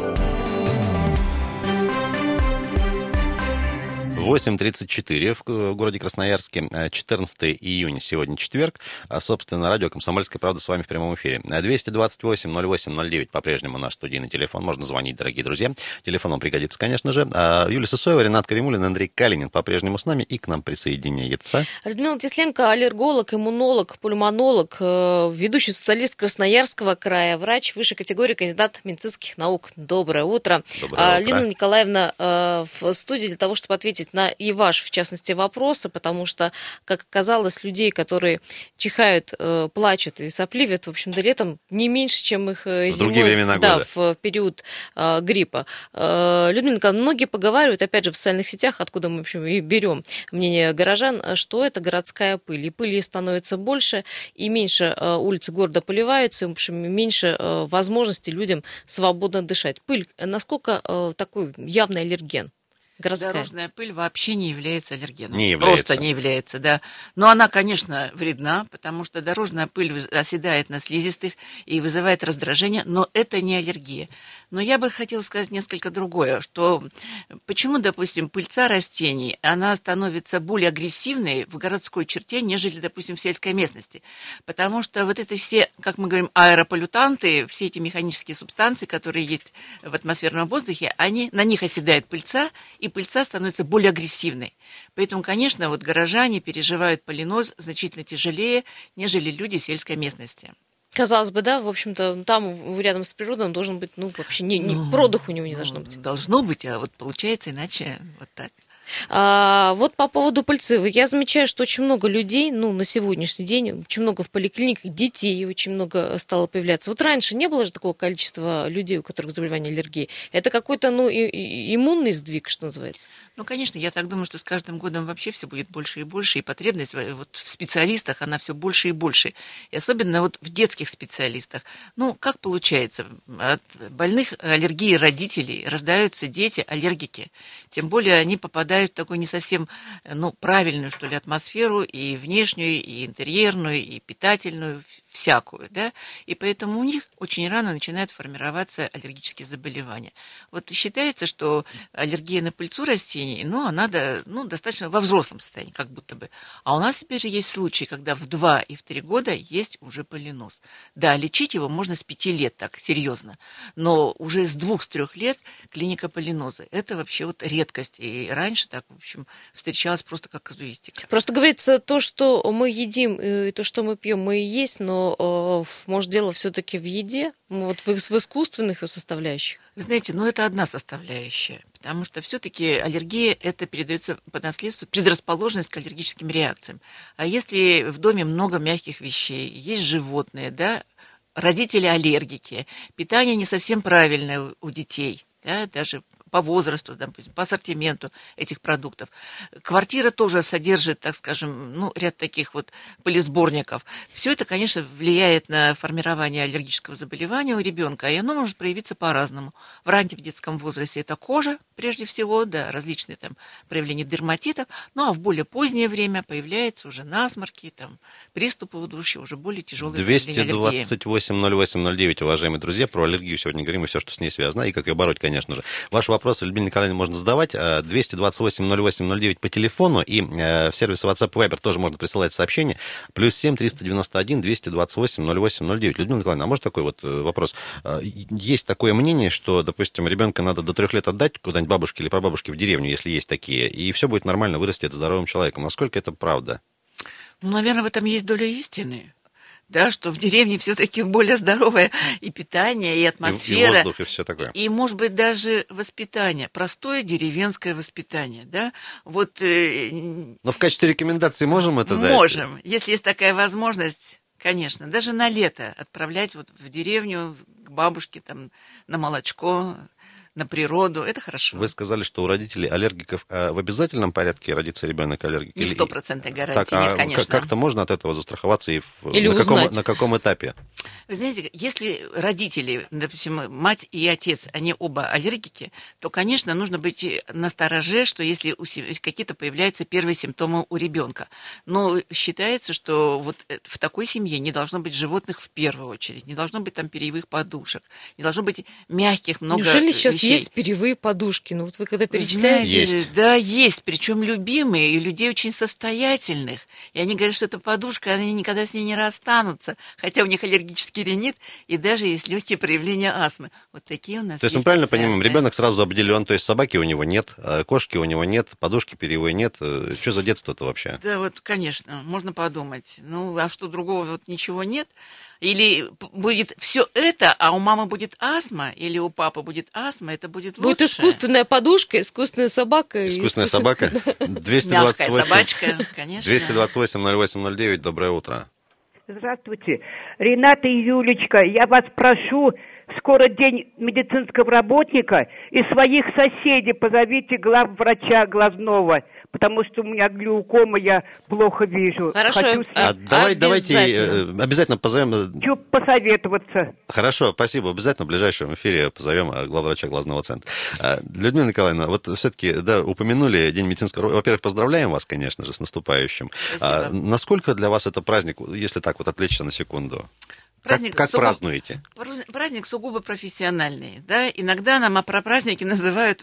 8:34 в городе Красноярске, 14 июня, сегодня четверг, собственно, радио «Комсомольская правда» с вами в прямом эфире. 228-08-09 по-прежнему наш студийный телефон, можно звонить, дорогие друзья, телефон вам пригодится, конечно же. Юлия Сысоева, Ренат Каримулин, Андрей Калинин по-прежнему с нами и к нам присоединяется. Людмила Тесленко, аллерголог, иммунолог, пульмонолог, ведущий специалист Красноярского края, врач высшей категории, кандидат медицинских наук. Доброе утро. Доброе утро. Людмила Николаевна в студии для того, чтобы ответить на и ваш, в частности, вопросы, потому что, как оказалось, людей, которые чихают, плачут и сопливят, в общем-то, летом не меньше, чем их зимой, в другие времена года. В период гриппа. Людмила Николаевна, многие поговаривают, опять же, в социальных сетях, откуда мы, в общем, и берем мнение горожан, что это городская пыль. И пыли становится больше, и меньше улицы города поливаются, и, в общем, меньше возможностей людям свободно дышать. Пыль, насколько такой явный аллерген? Городская. Дорожная пыль вообще не является аллергеном. Не является. Просто не является, да. Но она, конечно, вредна, потому что дорожная пыль оседает на слизистых и вызывает раздражение, но это не аллергия. Но я бы хотела сказать несколько другое, что почему, допустим, пыльца растений, она становится более агрессивной в городской черте, нежели, допустим, в сельской местности. Потому что вот это все, как мы говорим, аэрополлютанты, все эти механические субстанции, которые есть в атмосферном воздухе, на них оседает пыльца, и пыльца становится более агрессивной. Поэтому, конечно, вот горожане переживают полиноз значительно тяжелее, нежели люди сельской местности. Казалось бы, да, в общем-то, там рядом с природой он должен быть, вообще продыха у него не должно быть. Должно быть, а вот получается иначе вот так. Вот по поводу пыльцы. Я замечаю, что очень много людей, на сегодняшний день, очень много в поликлиниках, детей очень много стало появляться. Вот раньше не было же такого количества людей, у которых заболевание аллергии. Это какой-то, иммунный сдвиг, что называется? Конечно, я так думаю, что с каждым годом вообще все будет больше и больше, и потребность вот в специалистах, она все больше и больше. И особенно вот в детских специалистах. Как получается? От больных аллергией родителей рождаются дети-аллергики. Тем более они попадают в такую не совсем, правильную, что ли, атмосферу, и внешнюю, и интерьерную, и питательную, всякую, да, и поэтому у них очень рано начинают формироваться аллергические заболевания. Вот считается, что аллергия на пыльцу растений, она достаточно во взрослом состоянии, как будто бы. А у нас теперь есть случаи, когда в 2 и в 3 года есть уже полиноз. Да, лечить его можно с 5 лет, так, серьезно, но уже с 2-3 лет клиника полиноза. Это вообще вот редкость, и раньше так, в общем, встречалось просто как казуистика. Просто говорится, то, что мы едим, и то, что мы пьем, мы и есть, но может, дело все-таки в еде, вот в искусственных составляющих? Вы знаете, это одна составляющая, потому что все-таки аллергия, это передается по наследству, предрасположенность к аллергическим реакциям. А если в доме много мягких вещей, есть животные, да, родители аллергики, питание не совсем правильное у детей, да, даже по возрасту, допустим, по ассортименту этих продуктов. Квартира тоже содержит, так скажем, ряд таких вот пылесборников. Все это, конечно, влияет на формирование аллергического заболевания у ребенка, и оно может проявиться по-разному. В раннем детском возрасте это кожа, прежде всего, да, различные там проявления дерматитов, а в более позднее время появляются уже насморки, приступы удушья, уже более тяжелые проявления аллергии. 228-08-09, уважаемые друзья, про аллергию сегодня говорим и все, что с ней связано, и как ее бороть, конечно же. Ваш вопрос Людмиле Николаевне можно задавать. 228-08-09 по телефону, и в сервисе WhatsApp и Viber тоже можно присылать сообщения. +7 391 228 08-09. Людмила Николаевна, а может такой вот вопрос? Есть такое мнение, что, допустим, ребенка надо до 3 лет отдать куда-нибудь бабушке или прабабушке в деревню, если есть такие, и все будет нормально, вырастет здоровым человеком. Насколько это правда? Наверное, в этом есть доля истины. Да, что в деревне все-таки более здоровое и питание, и атмосфера. И воздух, и все такое. И, может быть, даже воспитание, простое деревенское воспитание, да. Но в качестве рекомендации можем это дать? Можем, если есть такая возможность, конечно. Даже на лето отправлять в деревню к бабушке на молочко, на природу, это хорошо. Вы сказали, что у родителей аллергиков в обязательном порядке родится ребенок аллергик? Не 100% гарантии, нет, конечно. Как-то можно от этого застраховаться и на каком этапе? Вы знаете, если родители, допустим, мать и отец, они оба аллергики, то, конечно, нужно быть настороже, что если какие-то появляются первые симптомы у ребенка. Но считается, что вот в такой семье не должно быть животных в первую очередь, не должно быть перьевых подушек, не должно быть мягких много Неужели вещей. Сейчас есть перьевые подушки? Вы когда перечисляете... Есть. Да, есть, причем любимые, и людей очень состоятельных. И они говорят, что эта подушка, они никогда с ней не расстанутся, хотя у них аллергический ринит, и даже есть легкие проявления астмы. Вот такие у нас. То есть мы правильно понимаем, ребенок сразу обделен, то есть собаки у него нет, кошки у него нет, подушки перьевой нет. Что за детство-то вообще? Да, конечно, можно подумать. А что другого ничего нет? Или будет все это, а у мамы будет астма, или у папы будет астма, это будет лучше. Будет искусственная подушка, искусственная собака. Искусственная собака? 228... Мягкая собачка, конечно. 228-08-09, доброе утро. Здравствуйте. Рената и Юлечка, я вас прошу, скоро день медицинского работника, и своих соседей позовите главврача глазного, потому что у меня глаукома, я плохо вижу. Хорошо. Давайте обязательно позовем. Хочу посоветоваться. Хорошо, спасибо. Обязательно в ближайшем эфире позовем главврача глазного центра. Людмила Николаевна, вот все-таки, упомянули День медицинского... Во-первых, поздравляем вас, конечно же, с наступающим. Спасибо. Насколько для вас это праздник, если так отвлечься на секунду? Как празднуете? Праздник сугубо профессиональный. Да? Иногда нам про праздники называют,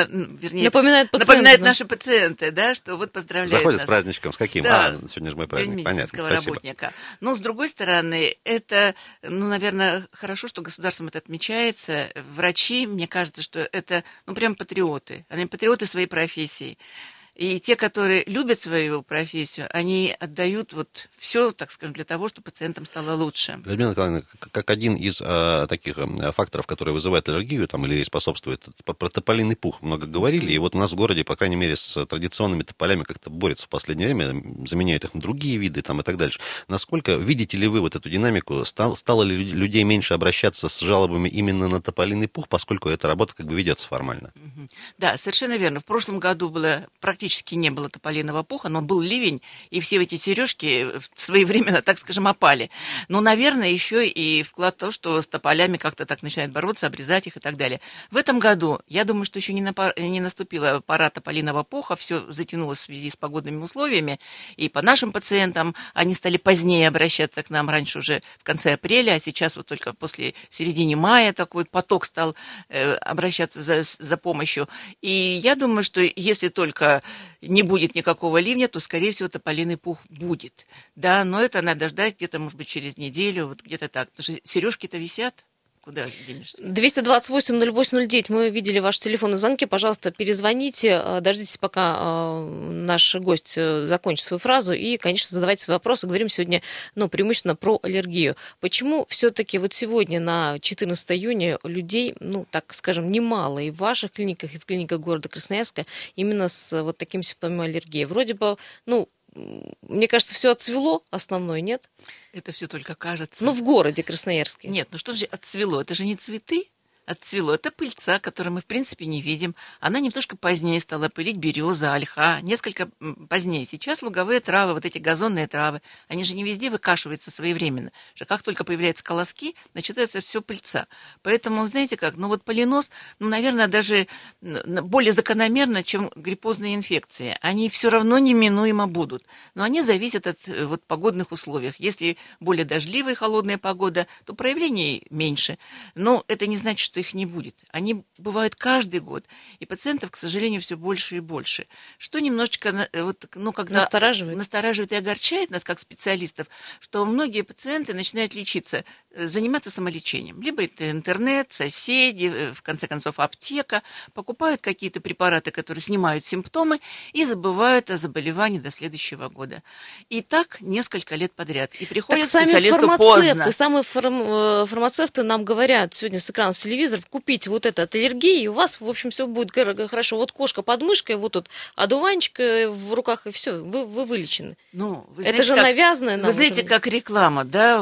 напоминают наши пациенты, да, что вот поздравляют Заходят нас. С праздником, с каким? Да. Сегодня же мой праздник, понятно. Работника. Но, с другой стороны, это, наверное, хорошо, что государством это отмечается. Врачи, мне кажется, что это, прям патриоты. Они патриоты своей профессии. И те, которые любят свою профессию, они отдают все, так скажем, для того, чтобы пациентам стало лучше. Людмила Николаевна, как один из таких факторов, которые вызывают аллергию или способствуют, про тополиный пух много говорили, и вот у нас в городе, по крайней мере, с традиционными тополями как-то борются в последнее время, заменяют их на другие виды и так дальше. Насколько, видите ли вы эту динамику, стало ли людей меньше обращаться с жалобами именно на тополиный пух, поскольку эта работа ведется формально? Да, совершенно верно. В прошлом году было практически не было тополиного пуха, но был ливень, и все эти сережки своевременно, так скажем, опали. Но, наверное, еще и вклад в то, что с тополями как-то так начинают бороться, обрезать их и так далее. В этом году, я думаю, что еще не наступила пора тополиного пуха, все затянулось в связи с погодными условиями, и по нашим пациентам они стали позднее обращаться к нам, раньше уже в конце апреля, а сейчас только в середине мая такой поток стал обращаться за помощью. И я думаю, что если только не будет никакого ливня, то, скорее всего, тополиный пух будет. Да, но это надо ждать где-то, может быть, через неделю, где-то так. Потому что сережки-то висят. Куда денешься? 228-08-09. Мы видели ваши телефонные звонки. Пожалуйста, перезвоните. Дождитесь, пока наш гость закончит свою фразу. И, конечно, задавайте свои вопросы. Говорим сегодня, преимущественно про аллергию. Почему все-таки сегодня, на 14 июня, людей, так скажем, немало и в ваших клиниках, и в клиниках города Красноярска именно с такими симптомами аллергии? Вроде бы, мне кажется, все отцвело, основное, нет? Это все только кажется. В городе Красноярске. Нет, что же отцвело? Это же не цветы. Отцвело. Это пыльца, которую мы, в принципе, не видим. Она немножко позднее стала пылить береза, ольха, несколько позднее. Сейчас луговые травы, эти газонные травы, они же не везде выкашиваются своевременно. Как только появляются колоски, начинается все пыльца. Поэтому, знаете как, поленоз, наверное, даже более закономерно, чем гриппозные инфекции. Они все равно неминуемо будут. Но они зависят от погодных условий. Если более дождливая холодная погода, то проявлений меньше. Но это не значит, что их не будет. Они бывают каждый год. И пациентов, к сожалению, все больше и больше. Что немножечко, когда настораживает и огорчает нас, как специалистов, что многие пациенты начинают лечиться, заниматься самолечением. Либо это интернет, соседи, в конце концов аптека, покупают какие-то препараты, которые снимают симптомы и забывают о заболевании до следующего года. И так несколько лет подряд. И приходят к специалисту поздно. Самые фармацевты нам говорят сегодня с экранов телевизора, купите это от аллергии, и у вас, в общем, все будет хорошо. Кошка под мышкой, тут одуванчик в руках, и все, вы вылечены. Это же навязанное нам. Вы знаете, как реклама, да,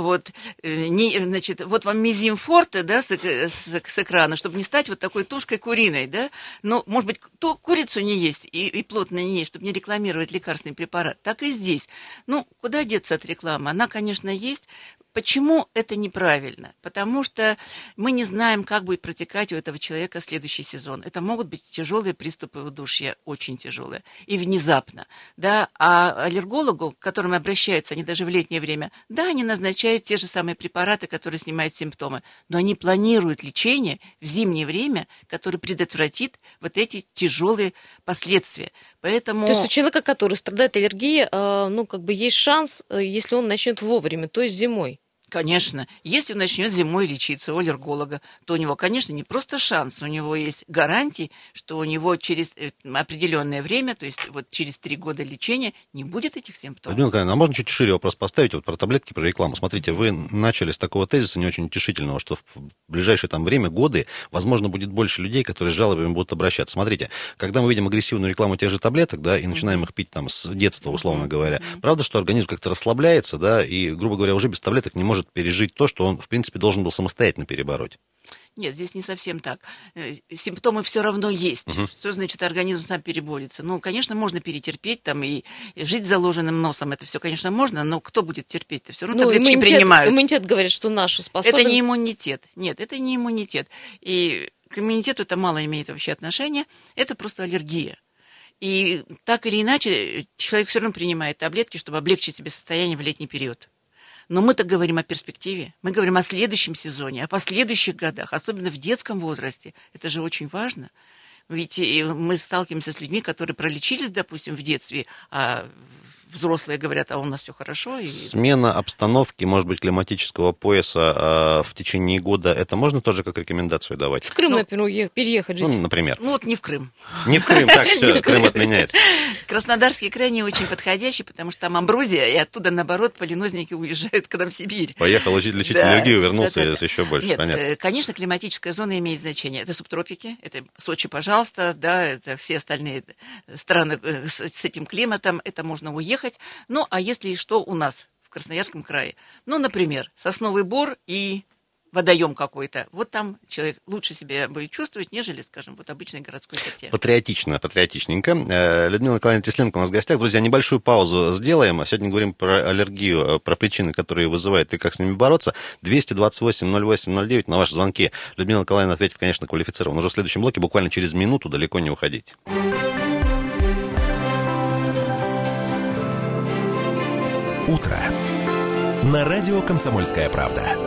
вам мизим форте, да, с экрана, чтобы не стать такой тушкой куриной, да, может быть, курицу не есть и плотно не есть, чтобы не рекламировать лекарственный препарат, так и здесь. Куда деться от рекламы? Она, конечно, есть. Почему это неправильно? Потому что мы не знаем, как будет протекать у этого человека следующий сезон. Это могут быть тяжелые приступы удушья, очень тяжелые, и внезапно. Да? А аллергологу, к которым обращаются, они даже в летнее время, да, они назначают те же самые препараты, которые снимают симптомы, но они планируют лечение в зимнее время, которое предотвратит эти тяжелые последствия. Поэтому... То есть у человека, который страдает аллергией, есть шанс, если он начнет вовремя, то есть зимой. Конечно. Если он начнет зимой лечиться у аллерголога, то у него, конечно, не просто шанс, у него есть гарантии, что у него через определенное время, то есть через 3 года лечения, не будет этих симптомов. Людмила Николаевна, а можно чуть шире вопрос поставить про таблетки, про рекламу? Смотрите, вы начали с такого тезиса не очень утешительного, что в ближайшее время, годы, возможно, будет больше людей, которые с жалобами будут обращаться. Смотрите, когда мы видим агрессивную рекламу тех же таблеток, да, и начинаем их пить с детства, условно говоря, правда, что организм как-то расслабляется, да, и, грубо говоря, уже без таблеток не может пережить то, что он, в принципе, должен был самостоятельно перебороть. Нет, здесь не совсем так. Симптомы все равно есть. Что значит организм сам переборется? Конечно, можно перетерпеть и жить с заложенным носом. Это все, конечно, можно, но кто будет терпеть-то? Все равно таблетки принимают. Иммунитет, говорят, что наши способны. Это не иммунитет. Нет, это не иммунитет. И к иммунитету это мало имеет вообще отношения. Это просто аллергия. И так или иначе, человек все равно принимает таблетки, чтобы облегчить себе состояние в летний период. Но мы-то говорим о перспективе, мы говорим о следующем сезоне, о последующих годах, особенно в детском возрасте. Это же очень важно. Ведь мы сталкиваемся с людьми, которые пролечились, допустим, в детстве, а взрослые говорят, а у нас все хорошо. Смена обстановки, может быть, климатического пояса в течение года, это можно тоже как рекомендацию давать? В Крым, например, переехать жить. Например. Вот не в Крым. Не в Крым, так, все, Крым отменяется. Краснодарский край не очень подходящий, потому что там амброзия, и оттуда, наоборот, полинозники уезжают к нам в Сибирь. Поехал лечить аллергию, вернулся с еще больше. Нет, понятно. Конечно, климатическая зона имеет значение. Это субтропики, это Сочи, пожалуйста, да, это все остальные страны с этим климатом, это можно уехать. Ну, а если что у нас в Красноярском крае? Ну, например, сосновый бор и водоем какой-то. Вот там человек лучше себя будет чувствовать, нежели, скажем, вот обычной городской черте. Патриотичненько. Людмила Николаевна Тесленко у нас в гостях. Друзья, небольшую паузу сделаем. Сегодня говорим про аллергию, про причины, которые вызывают, и как с ними бороться. 228-08-09 на ваши звонки. Людмила Николаевна ответит, конечно, квалифицированно. Уже в следующем блоке, буквально через минуту, далеко не уходите. Утро. На радио «Комсомольская правда».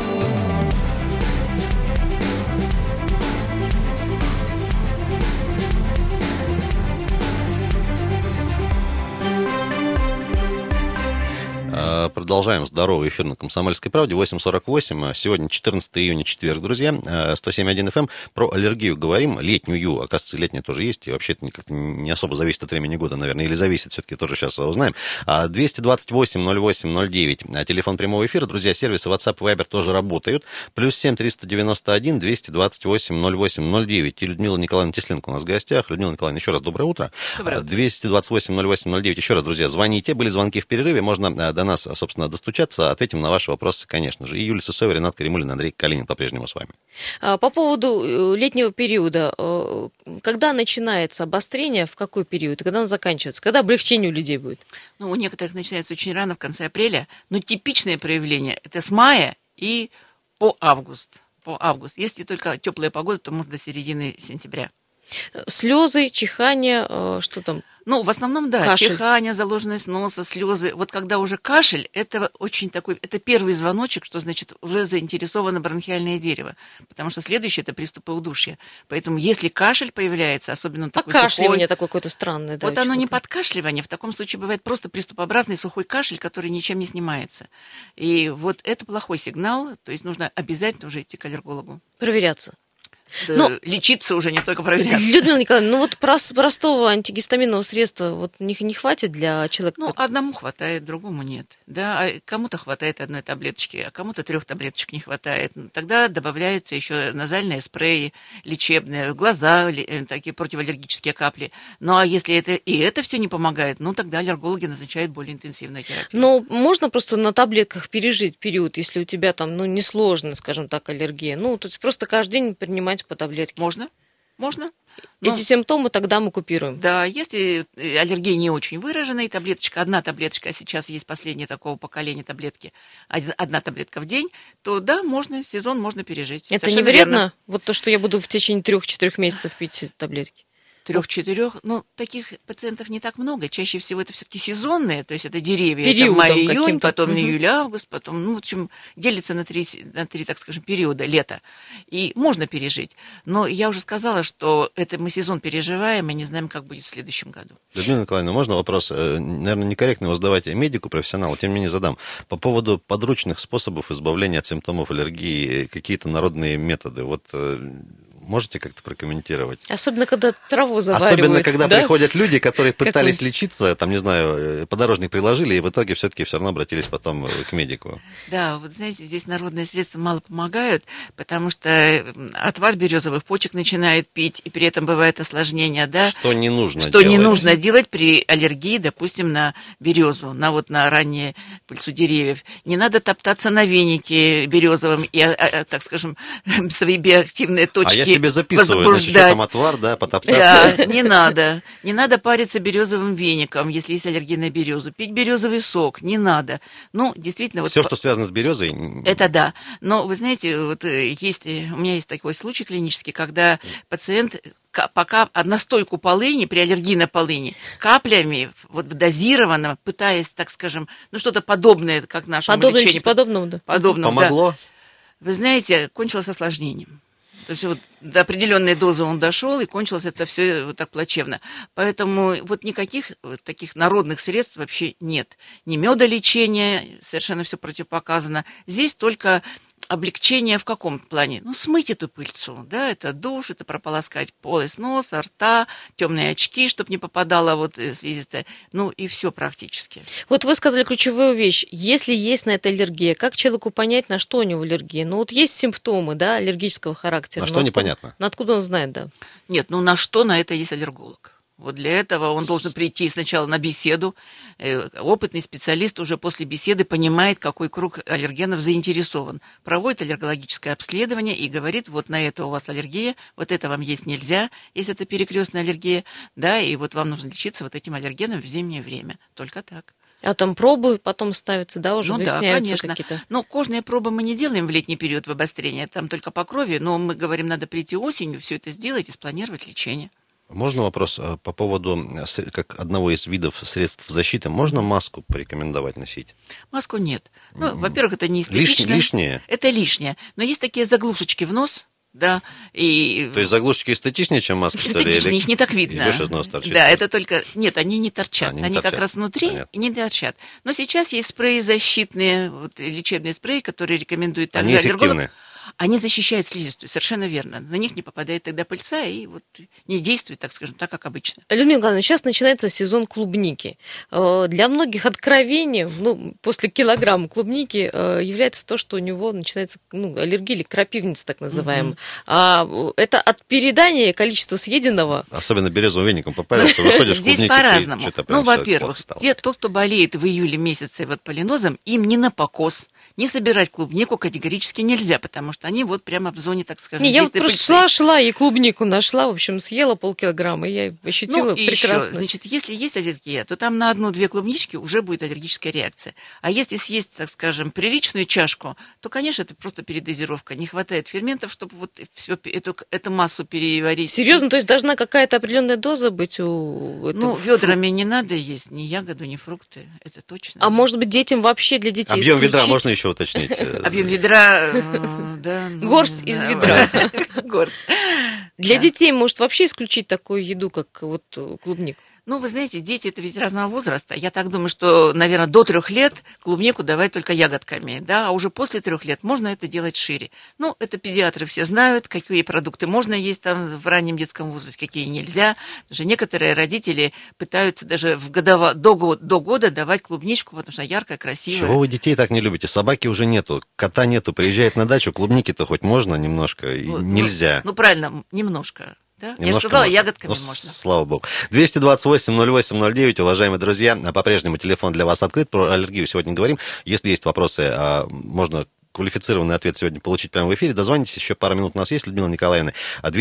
Продолжаем здоровый эфир на «Комсомольской правде». 8:48. Сегодня 14 июня, четверг, друзья. 107.1 FM. Про аллергию говорим. Летнюю. Оказывается, летняя тоже есть. И вообще это как-то не особо зависит от времени года, наверное. Или зависит, все-таки тоже сейчас узнаем. 228-08-09. Телефон прямого эфира. Друзья, сервисы WhatsApp и Viber тоже работают. +7 391 228 08-09. И Людмила Николаевна Тесленко у нас в гостях. Людмила Николаевна, еще раз доброе утро. 228-08-09. Еще раз, друзья, звоните. Были звонки в перерыве. Можно до нас, собственно, достучаться. Ответим на ваши вопросы, конечно же. И Юлия Сысоева, Ренат Каримуллин, Андрей Калинин по-прежнему с вами. По поводу летнего периода. Когда начинается обострение, в какой период? И когда он заканчивается? Когда облегчение у людей будет? Ну, у некоторых начинается очень рано, в конце апреля. Но типичное проявление – это с мая и по август. Если только теплая погода, то можно до середины сентября. Слезы, чихание, что там? Ну, в основном, да, кашель. Чихание, заложенность носа, слезы. Вот когда уже кашель, это очень такой, это первый звоночек, что значит уже заинтересовано бронхиальное дерево. Потому что следующее это приступы удушья. Поэтому если кашель появляется, особенно такой сухой... Покашливание такое какое-то странное. Да, вот оно не подкашливание, в таком случае бывает просто приступообразный сухой кашель, который ничем не снимается. И вот это плохой сигнал, то есть нужно обязательно уже идти к аллергологу. Проверяться. Да, лечиться уже, не только проверяться. Людмила Николаевна, ну вот простого антигистаминного средства вот не хватит для человека? Ну, одному хватает, другому нет. Да, а кому-то хватает одной таблеточки, а кому-то 3 таблеточек не хватает. Тогда добавляются еще назальные спреи лечебные, глаза, такие противоаллергические капли. Ну, а если это все не помогает, ну, тогда аллергологи назначают более интенсивную терапию. Но можно просто на таблетках пережить период, если у тебя там, ну, несложно, скажем так, аллергия. Ну, то есть просто каждый день принимать по таблетке. Можно. Эти симптомы тогда мы купируем. Да, если аллергия не очень выраженная, одна таблеточка, а сейчас есть последнее такого поколения таблетки, 1 таблетка в день, то да, сезон можно пережить. Это совершенно не вредно? Верно. Вот то, что я буду в течение 3-4 месяцев пить таблетки. 3-4, ну, таких пациентов не так много. Чаще всего это все-таки сезонные, то есть это деревья. Периодом это май-июнь, потом июль-август, потом, ну, в общем, делится на три, так скажем, периода лета. И можно пережить. Но я уже сказала, что это мы сезон переживаем и не знаем, как будет в следующем году. Людмила Николаевна, можно вопрос? Наверное, некорректно его задавать медику, профессионалу, тем не менее задам. По поводу подручных способов избавления от симптомов аллергии, какие-то народные методы. Вот... Можете как-то прокомментировать? Особенно, когда траву заваривают. Особенно, когда приходят люди, которые пытались лечиться, там, не знаю, подорожник приложили, и в итоге все-таки все равно обратились потом к медику. Да, вот знаете, здесь народные средства мало помогают, потому что отвар березовых почек начинают пить, и при этом бывает осложнение, да? Что не нужно делать. Что не нужно делать при аллергии, допустим, на березу, на ранние пыльцу деревьев. Не надо топтаться на венике березовом и, так скажем, свои биоактивные точки себе записываю, значит, что там отвар, да, потоптаться. Да, не надо. Не надо париться березовым веником, если есть аллергия на березу. Пить березовый сок не надо. Ну, действительно... Все, что связано с березой... Это да. Но, вы знаете, вот у меня есть такой случай клинический, когда пациент настойку полыни, при аллергии на полыни, каплями, вот дозированно, пытаясь, так скажем, что-то подобное, как нашему лечению. Подобному, да. Помогло? Да. Вы знаете, кончилось осложнением. То есть вот до определенной дозы он дошел, и кончилось это все вот так плачевно. Поэтому вот никаких таких народных средств вообще нет. Ни медолечения, совершенно все противопоказано. Здесь только облегчение в каком плане? Смыть эту пыльцу, да, это душ, это прополоскать полость носа, рта, темные очки, чтобы не попадала слизистая, и все практически. Вот вы сказали ключевую вещь. Если есть на это аллергия, как человеку понять, на что у него аллергия? Есть симптомы, да, аллергического характера. На что непонятно? Откуда он знает, да? Нет, на что на это есть аллерголог? Вот для этого он должен прийти сначала на беседу. Опытный специалист уже после беседы понимает, какой круг аллергенов заинтересован. Проводит аллергологическое обследование и говорит, вот на это у вас аллергия, вот это вам есть нельзя, если это перекрестная аллергия, да, и вот вам нужно лечиться вот этим аллергеном в зимнее время. Только так. А там пробы потом ставятся, да, уже выясняются какие-то? Кожные пробы мы не делаем в летний период в обострении, там только по крови, но мы говорим, надо прийти осенью, все это сделать и спланировать лечение. Можно вопрос по поводу, как одного из видов средств защиты? Можно маску порекомендовать носить? Маску нет. Во-первых, это не эстетично. Лишнее? Это лишнее. Но есть такие заглушечки в нос, да. То есть заглушечки эстетичнее, чем маски? Эстетичнее, их не так видно. Идешь, из носа торчит. Да, это только... Нет, они не торчат. Они торчат. Как раз внутри. Понятно. И не торчат. Но сейчас есть спреи защитные, лечебные спреи, которые рекомендуют также аллерголог. Они эффективны? Они защищают слизистую, совершенно верно. На них не попадает тогда пыльца и не действует, так скажем, так, как обычно. Людмила Николаевна, сейчас начинается сезон клубники. Для многих откровением, после килограмма клубники является то, что у него начинается аллергия или крапивница, так называемая. Это от переедания количества съеденного. Особенно березовым веником попарился, выходишь в клубнике. Здесь по-разному. Во-первых, тот, кто болеет в июле месяце полинозом, им не на покос, не собирать клубнику категорически нельзя, потому что они прямо в зоне, так скажем, я просто шла и клубнику нашла, в общем, съела полкилограмма, и я ощутила прекрасно. Еще, значит, если есть аллергия, то там на 1-2 клубнички уже будет аллергическая реакция. А если съесть, так скажем, приличную чашку, то, конечно, это просто передозировка. Не хватает ферментов, чтобы всю эту массу переварить. Серьезно? То есть должна какая-то определенная доза быть у этого? Ведрами не надо есть ни ягоду, ни фрукты, это точно. А может быть, детям вообще, для детей объем ведра можно еще уточнить? Объем ведра, да. Горсть из ведра. Для детей, может, вообще исключить такую еду, как клубнику? Вы знаете, дети это ведь разного возраста. Я так думаю, что, наверное, до 3 лет клубнику давать только ягодками, да, а уже после 3 лет можно это делать шире. Это педиатры все знают, какие продукты можно есть там в раннем детском возрасте, какие нельзя. Потому что некоторые родители пытаются даже до года давать клубничку, потому что яркая, красивая. Чего вы детей так не любите? Собаки уже нету, кота нету, приезжает на дачу, клубники-то хоть можно немножко, нельзя. Правильно, немножко. Да? Я же сказала, ягодками можно. Слава богу. 228-08-09, уважаемые друзья, по-прежнему телефон для вас открыт. Про аллергию сегодня говорим. Если есть вопросы, можно квалифицированный ответ сегодня получить прямо в эфире. Дозвонитесь, еще пару минут у нас есть, Людмила Николаевна.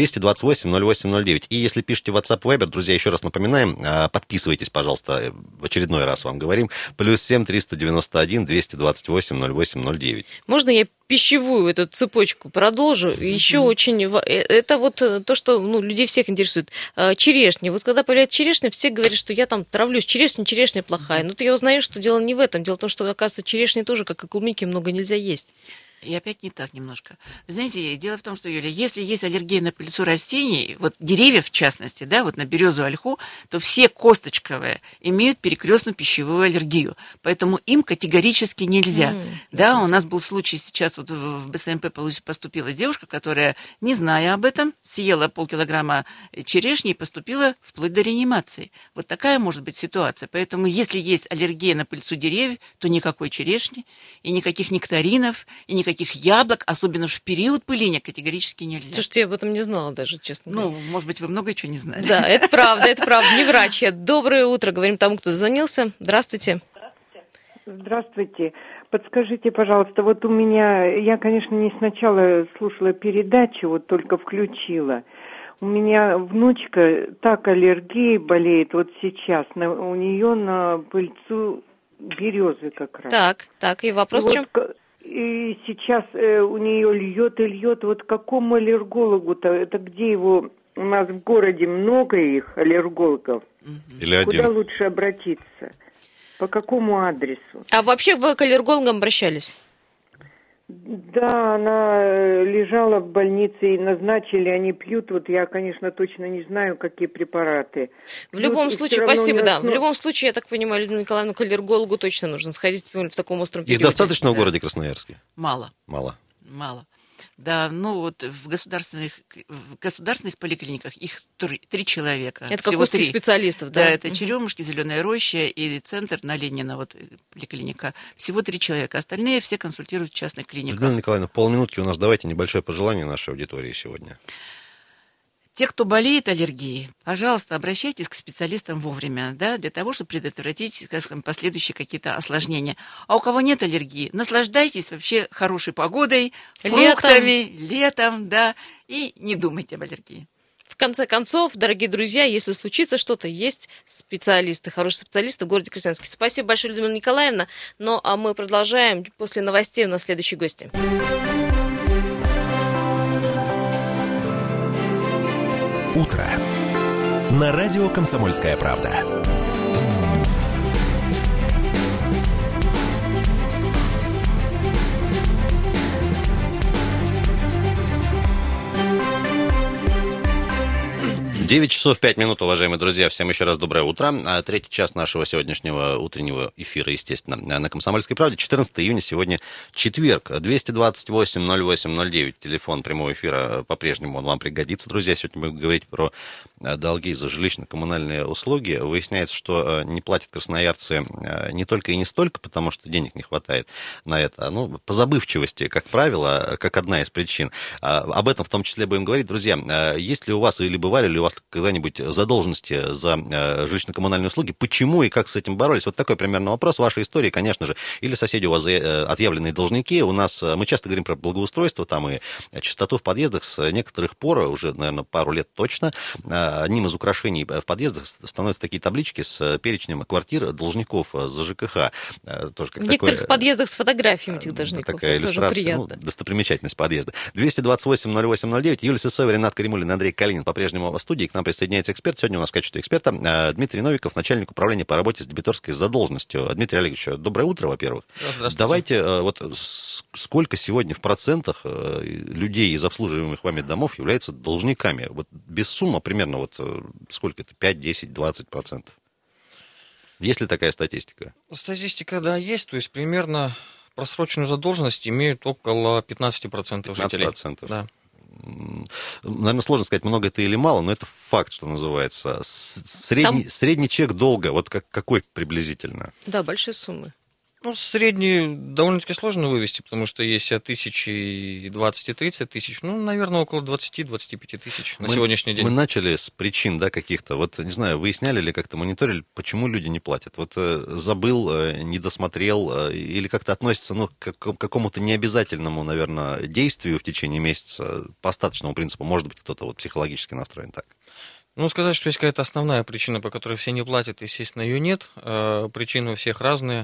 228-08-09. И если пишете WhatsApp, Viber, друзья, еще раз напоминаем, подписывайтесь, пожалуйста, в очередной раз вам говорим. +7 391 228 08 09. Можно я пищевую эту цепочку продолжу? Еще очень... Это то, что людей всех интересует. Черешня. Когда появляется черешня, все говорят, что я там травлюсь. Черешня плохая. Но я узнаю, что дело не в этом. Дело в том, что, оказывается, черешни тоже, как и клубники, много нельзя есть. И опять не так немножко. Вы знаете, дело в том, что, Юля, если есть аллергия на пыльцу растений, деревьев в частности, да, на березу, ольху, то все косточковые имеют перекрестную пищевую аллергию. Поэтому им категорически нельзя. У нас был случай сейчас, в БСМП поступила девушка, которая, не зная об этом, съела полкилограмма черешни и поступила вплоть до реанимации. Такая может быть ситуация. Поэтому, если есть аллергия на пыльцу деревьев, то никакой черешни и никаких нектаринов, и никаких яблок, особенно в период пыления, категорически нельзя. Слушайте, я об этом не знала даже, честно говоря. Может быть, вы много чего не знали. Да, это правда. Не врач. Доброе утро, говорим тому, кто дозвонился. Здравствуйте. Здравствуйте. Подскажите, пожалуйста, у меня, я, конечно, не сначала слушала передачу, только включила. У меня внучка так аллергией болеет сейчас, у нее на пыльцу березы как раз. Так, и вопрос в чем? И сейчас у нее льет. Какому аллергологу-то? Это где его у нас в городе много их, аллергологов. Или один? Куда лучше обратиться? По какому адресу? А вообще вы к аллергологам обращались? Да, она лежала в больнице и назначили, они пьют. Вот я, конечно, точно не знаю, какие препараты. В любом случае, спасибо, да. В любом случае, я так понимаю, Людмила Николаевна, к аллергологу точно нужно сходить в таком остром периоде. Их достаточно в городе Красноярске? Мало. Мало. Да, ну вот в государственных поликлиниках их 3 человека. Это как узких специалистов, да? Да, это Черемушки, Зеленая роща и центр на Ленина, вот поликлиника. Всего 3 человека. Остальные все консультируют в частных клиниках. Людмила Николаевна, полминутки у нас. Давайте небольшое пожелание нашей аудитории сегодня. Те, кто болеет аллергией, пожалуйста, обращайтесь к специалистам вовремя, да, для того, чтобы предотвратить, скажем, последующие какие-то осложнения. А у кого нет аллергии, наслаждайтесь вообще хорошей погодой, фруктами, летом, да, и не думайте об аллергии. В конце концов, дорогие друзья, если случится что-то, есть специалисты, хорошие специалисты в городе Красноярске. Спасибо большое, Людмила Николаевна. Ну, а мы продолжаем. После новостей у нас следующие гости. Утро. На радио «Комсомольская правда». 9 часов 5 минут, уважаемые друзья. Всем еще раз доброе утро. Третий час нашего сегодняшнего утреннего эфира, естественно, на «Комсомольской правде». 14 июня, сегодня четверг. 228-08-09. Телефон прямого эфира по-прежнему, он вам пригодится, друзья. Сегодня мы будем говорить про долги за жилищно-коммунальные услуги. Выясняется, что не платят красноярцы не только и не столько, потому что денег не хватает на это, ну, по забывчивости, как правило, как одна из причин. Об этом в том числе будем говорить. Друзья, есть ли у вас или бывали ли у вас когда-нибудь задолженности за жилищно-коммунальные услуги? Почему и как с этим боролись? Вот такой примерно вопрос. Вашей истории, конечно же. Или соседи у вас отъявленные должники. У нас, мы часто говорим про благоустройство там и чистоту в подъездах. С некоторых пор, уже, наверное, пару лет точно, одним из украшений в подъездах становятся такие таблички с перечнем квартир должников за ЖКХ. Тоже как в некоторых подъездах с фотографиями этих должников. Такая иллюстрация, ну, достопримечательность подъезда. 228-08-09. Юлия Сысоева, Ренат Каримуллин, Андрей Калинин по-прежнему в студии. К нам присоединяется эксперт. Сегодня у нас в качестве эксперта Дмитрий Новиков, начальник управления по работе с дебиторской задолженностью. Дмитрий Олегович, доброе утро, во-первых. Здравствуйте. Давайте, вот сколько сегодня в процентах людей из обслуживаемых вами домов являются должниками? Вот без суммы примерно вот сколько это? 5, 10, 20%? Есть ли такая статистика? Статистика, да, есть. То есть примерно просроченную задолженность имеют около 15% жителей. 15%? Да. Наверное, сложно сказать, много это или мало, но это факт, что называется. Средний чек долга, вот какой приблизительно? Да, большие суммы. Ну, средний довольно-таки сложно вывести, потому что есть от 1020 и 30 тысяч, ну, наверное, около 20-25 тысяч на сегодняшний день. Мы начали с причин, да, каких-то. Вот, не знаю, выясняли ли как-то, мониторили, почему люди не платят? Вот забыл, не досмотрел, или как-то относится, ну, к какому-то необязательному, наверное, действию в течение месяца, по остаточному принципу. Может быть, кто-то вот психологически настроен так. Ну, сказать, что есть какая-то основная причина, по которой все не платят, естественно, ее нет. Причины у всех разные.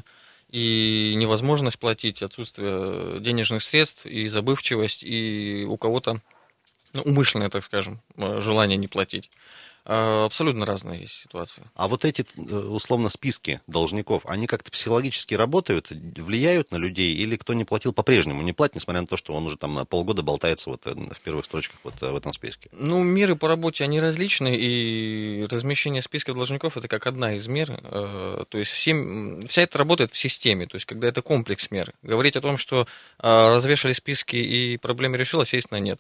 И невозможность платить, отсутствие денежных средств, и забывчивость, и у кого-то, ну, умышленное, так скажем, желание не платить. Абсолютно разные есть ситуации. А вот эти, условно, списки должников, они как-то психологически работают, влияют на людей, или кто не платил, по-прежнему не платит, несмотря на то, что он уже там полгода болтается вот в первых строчках вот в этом списке? Ну, меры по работе, они различны, и размещение списка должников – это как одна из мер. То есть вся это работает в системе, то есть когда это комплекс мер. Говорить о том, что развешали списки и проблема решилась, естественно, нет.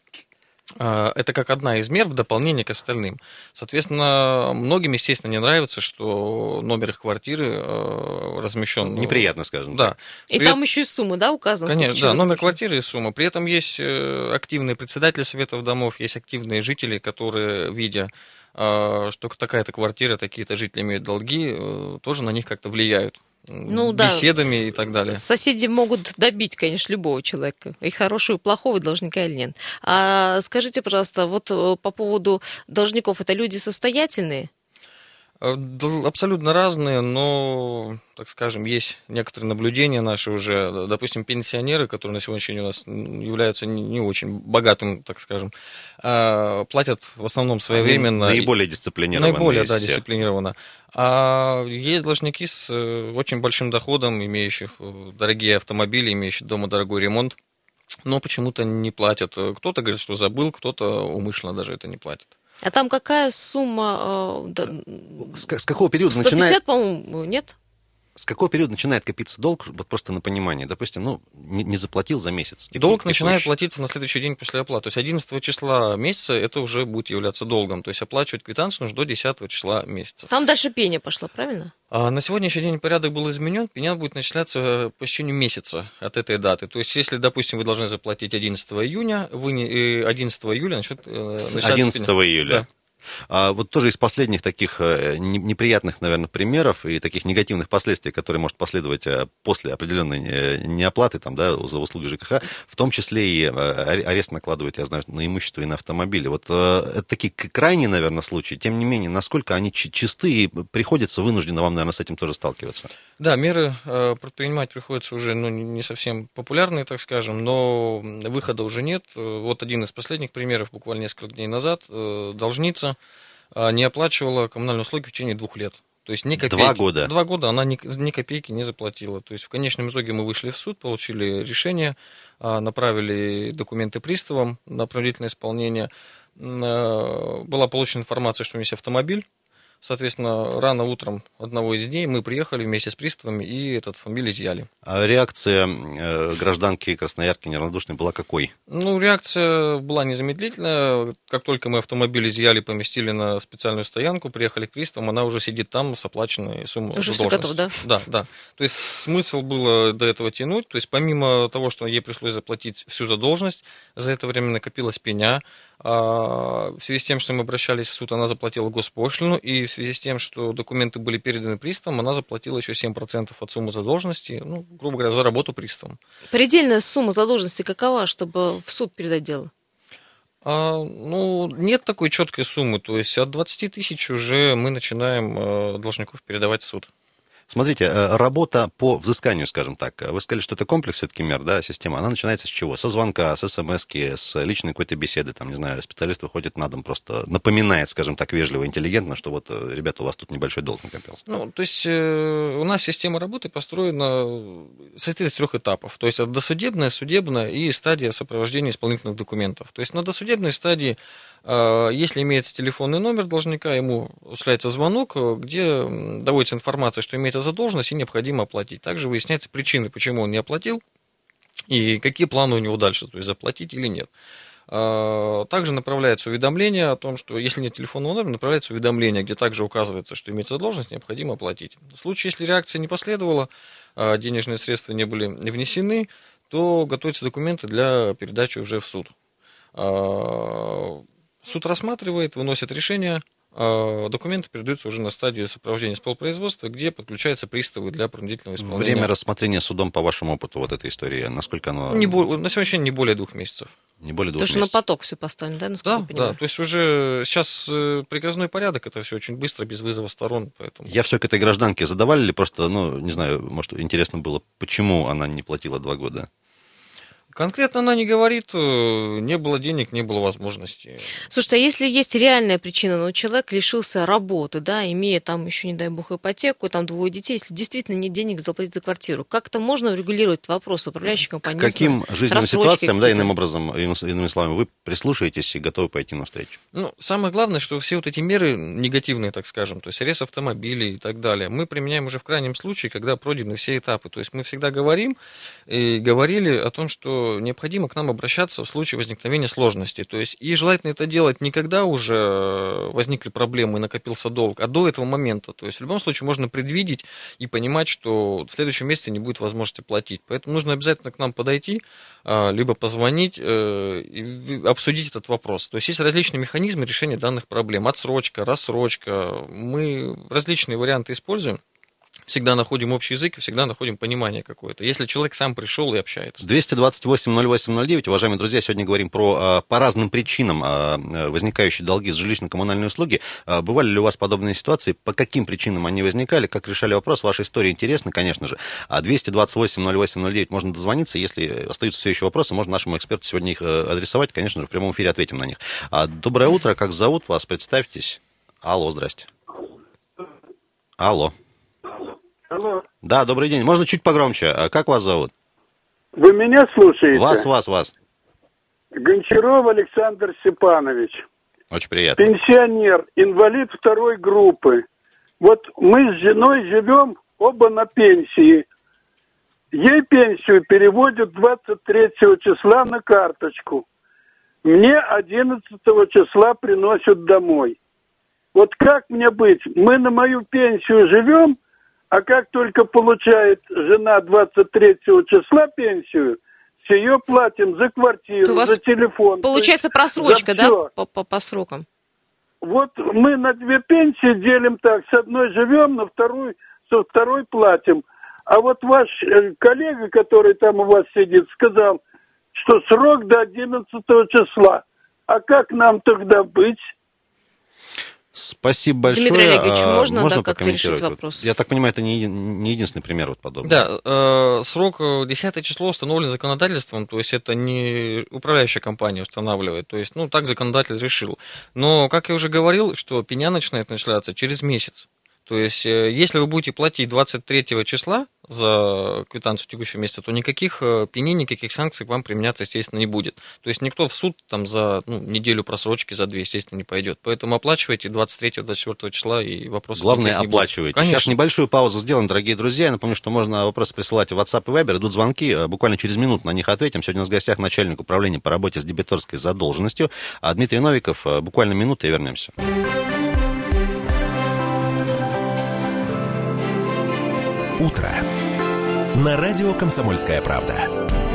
Это как одна из мер в дополнение к остальным. Соответственно, многим, естественно, не нравится, что номер их квартиры размещен. Неприятно, скажем. Да. И там еще и сумма, да, указана? Конечно, да, номер квартиры и сумма. При этом есть активные председатели советов домов, есть активные жители, которые, видя, что такая-то квартира, такие-то жители имеют долги, тоже на них как-то влияют. Ну, да. Беседами и так далее. Соседи могут добить, конечно, любого человека, и хорошего, и плохого, должника или нет. А скажите, пожалуйста, вот по поводу должников, это люди состоятельные? Абсолютно разные, но, так скажем, есть некоторые наблюдения наши уже. Допустим, пенсионеры, которые на сегодняшний день у нас являются не очень богатым, так скажем, платят в основном своевременно. Наиболее дисциплинированно. Наиболее, да, дисциплинированно. А есть должники с очень большим доходом, имеющих дорогие автомобили, имеющих дома дорогой ремонт, но почему-то не платят. Кто-то говорит, что забыл, кто-то умышленно даже это не платит. А там какая сумма? С какого периода 150, начинает... по-моему, нет? С какого периода начинает копиться долг, вот просто на понимание? Допустим, не заплатил за месяц. Долг начинает платиться на следующий день после оплаты. То есть 11 числа месяца это уже будет являться долгом. То есть оплачивать квитанцию нужно до 10 числа месяца. Там дальше пеня пошла, правильно? На сегодняшний день порядок был изменен. Пеня будет начисляться по истечению месяца от этой даты. То есть если, допустим, вы должны заплатить 11 июня, 11 июля начнет начисляться 11 пеня. июля. Да. Вот тоже из последних таких неприятных, наверное, примеров и таких негативных последствий, которые может последовать после определенной неоплаты там, да, за услуги ЖКХ, в том числе и арест накладывают, я знаю, на имущество и на автомобили. Вот это такие крайние, наверное, случаи. Тем не менее, насколько они чисты и приходится вынужденно вам, наверное, с этим тоже сталкиваться? Да, меры предпринимать приходится уже не совсем популярные, так скажем, но выхода уже нет. Вот один из последних примеров, буквально несколько дней назад, должница не оплачивала коммунальные услуги в течение 2 лет. То есть ни копейки. 2 года? 2 года она ни копейки не заплатила. То есть в конечном итоге мы вышли в суд, получили решение, направили документы приставам на принудительное исполнение. Была получена информация, что у меня есть автомобиль. Соответственно, рано утром одного из дней мы приехали вместе с приставами и этот автомобиль изъяли. А реакция гражданки Красноярки неравнодушной была какой? Реакция была незамедлительная. Как только мы автомобиль изъяли, поместили на специальную стоянку, приехали к приставам, она уже сидит там с оплаченной суммой уже задолженности. Все готово, да? Да. То есть смысл было до этого тянуть. То есть помимо того, что ей пришлось заплатить всю задолженность, за это время накопилась пеня. В связи с тем, что мы обращались в суд, она заплатила госпошлину, и в связи с тем, что документы были переданы приставам, она заплатила еще 7% от суммы задолженности, грубо говоря, за работу приставом. Предельная сумма задолженности какова, чтобы в суд передать дело? Нет такой четкой суммы, то есть от 20 тысяч уже мы начинаем должников передавать в суд. Смотрите, работа по взысканию, скажем так, вы сказали, что это комплекс все-таки мер, да, система, она начинается с чего? Со звонка, с смс-ки, с личной какой-то беседы, там, не знаю, специалист выходит на дом, просто напоминает, скажем так, вежливо, интеллигентно, что вот, ребята, у вас тут небольшой долг накопился. То есть у нас система работы построена, состоит из 3 этапов, то есть досудебная, судебная и стадия сопровождения исполнительных документов. То есть на досудебной стадии, если имеется телефонный номер должника, ему осуществляется звонок, где доводится информация, что имеется задолженность и необходимо оплатить. Также выясняются причины, почему он не оплатил и какие планы у него дальше, то есть заплатить или нет. Также направляется уведомление о том, что если нет телефонного номера, направляется уведомление, где также указывается, что имеется задолженность, необходимо оплатить. В случае, если реакция не последовала, денежные средства не были внесены, то готовятся документы для передачи уже в суд. Суд рассматривает, выносит решение, документы передаются уже на стадию сопровождения спецпроизводства, где подключаются приставы для принудительного исполнения. Время рассмотрения судом по вашему опыту вот этой истории, насколько оно... На сегодняшний день не более 2 месяцев. Не более 2 месяцев. Потому месяцев. что на поток все поставлено, да, насколько я понимаю? Да, то есть уже сейчас приказной порядок, это все очень быстро, без вызова сторон, поэтому... Я все к этой гражданке задавали ли просто, не знаю, может, интересно было, почему она не платила 2 года? Конкретно она не говорит, не было денег, не было возможности. Слушайте, а если есть реальная причина, человек лишился работы, да, имея там еще, не дай бог, ипотеку, там 2 детей, если действительно нет денег заплатить за квартиру, как-то можно урегулировать этот вопрос управляющей компании? К каким жизненным ситуациям, да, иным образом, иными словами, вы прислушаетесь и готовы пойти навстречу? Самое главное, что все вот эти меры негативные, так скажем, то есть арест автомобилей и так далее, мы применяем уже в крайнем случае, когда пройдены все этапы. То есть мы всегда говорим и говорили о том, что необходимо к нам обращаться в случае возникновения сложностей. То есть и желательно это делать не когда уже возникли проблемы и накопился долг, а до этого момента. То есть в любом случае можно предвидеть и понимать, что в следующем месяце не будет возможности платить. Поэтому нужно обязательно к нам подойти, либо позвонить и обсудить этот вопрос. То есть есть различные механизмы решения данных проблем. Отсрочка, рассрочка. Мы различные варианты используем всегда находим общий язык и всегда находим понимание какое-то, если человек сам пришел и общается. 228-08-09, уважаемые друзья, сегодня говорим по разным причинам возникающие долги за жилищно-коммунальные услуги. Бывали ли у вас подобные ситуации, по каким причинам они возникали, как решали вопрос, ваша история интересна, конечно же. 228-08-09 можно дозвониться, если остаются все еще вопросы, можно нашему эксперту сегодня их адресовать, конечно же, в прямом эфире ответим на них. Доброе утро, как зовут вас, представьтесь. Алло, здрасте. Алло. Алло. Да, добрый день. Можно чуть погромче. Как вас зовут? Вы меня слушаете? Вас. Гончаров Александр Степанович. Очень приятно. Пенсионер, инвалид второй группы. Вот мы с женой живем оба на пенсии. Ей пенсию переводят 23 числа на карточку. Мне 11 числа приносят домой. Вот как мне быть? Мы на мою пенсию живем, а как только получает жена 23 числа пенсию, с ее платим за квартиру, за телефон. Получается просрочка, да, по срокам? Вот мы на две пенсии делим так, с одной живем, со второй платим. А вот ваш коллега, который там у вас сидит, сказал, что срок до 11 числа. А как нам тогда быть? Спасибо большое. Дмитрий Олегович, можно как-то решить вопрос? Я так понимаю, это не единственный пример вот подобный. Да, срок 10 число установлен законодательством, то есть это не управляющая компания устанавливает, то есть, так законодатель решил. Но, как я уже говорил, что пеня начинает начисляться через месяц. То есть, если вы будете платить 23 числа за квитанцию текущего месяца, то никаких пеней, никаких санкций к вам применяться, естественно, не будет. То есть, никто в суд там за неделю просрочки, за 2, естественно, не пойдет. Поэтому оплачивайте 23-24 числа и вопросы. Главное, оплачивайте. Сейчас небольшую паузу сделаем, дорогие друзья. Я напомню, что можно вопросы присылать в WhatsApp и Viber. Идут звонки, буквально через минуту на них ответим. Сегодня у нас в гостях начальник управления по работе с дебиторской задолженностью. Дмитрий Новиков. Буквально минута и вернемся. Утро. На радио «Комсомольская правда».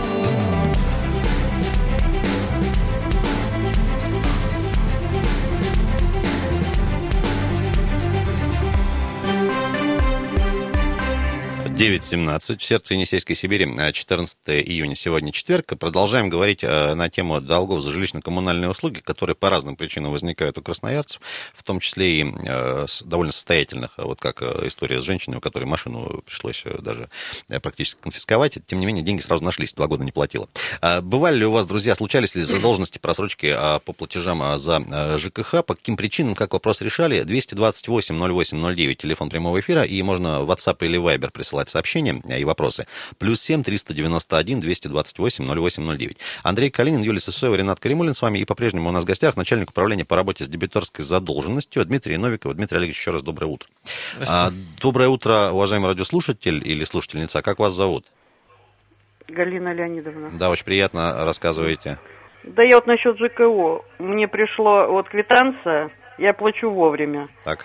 «9:17 в сердце Енисейской Сибири, 14 июня, сегодня четверг. Продолжаем говорить на тему долгов за жилищно-коммунальные услуги, которые по разным причинам возникают у красноярцев, в том числе и довольно состоятельных, вот как история с женщиной, у которой машину пришлось даже практически конфисковать. Тем не менее, деньги сразу нашлись, 2 года не платила. Бывали ли у вас, друзья, случались ли задолженности, просрочки по платежам за ЖКХ? По каким причинам, как вопрос решали? 228-08-09, телефон прямого эфира, и можно в WhatsApp или Viber присылать сообщения и вопросы. +7 391 228 0809. Андрей Калинин, Юлия Сысоева, Ренат Каримулин с вами. И по-прежнему у нас в гостях начальник управления по работе с дебиторской задолженностью Дмитрий Новиков. Дмитрий Олегович, еще раз доброе утро. Доброе утро, уважаемый радиослушатель или слушательница. Как вас зовут? Галина Леонидовна. Да, очень приятно. Рассказывайте. Да я вот насчет ЖКО. Мне пришла квитанция, я плачу вовремя. Так.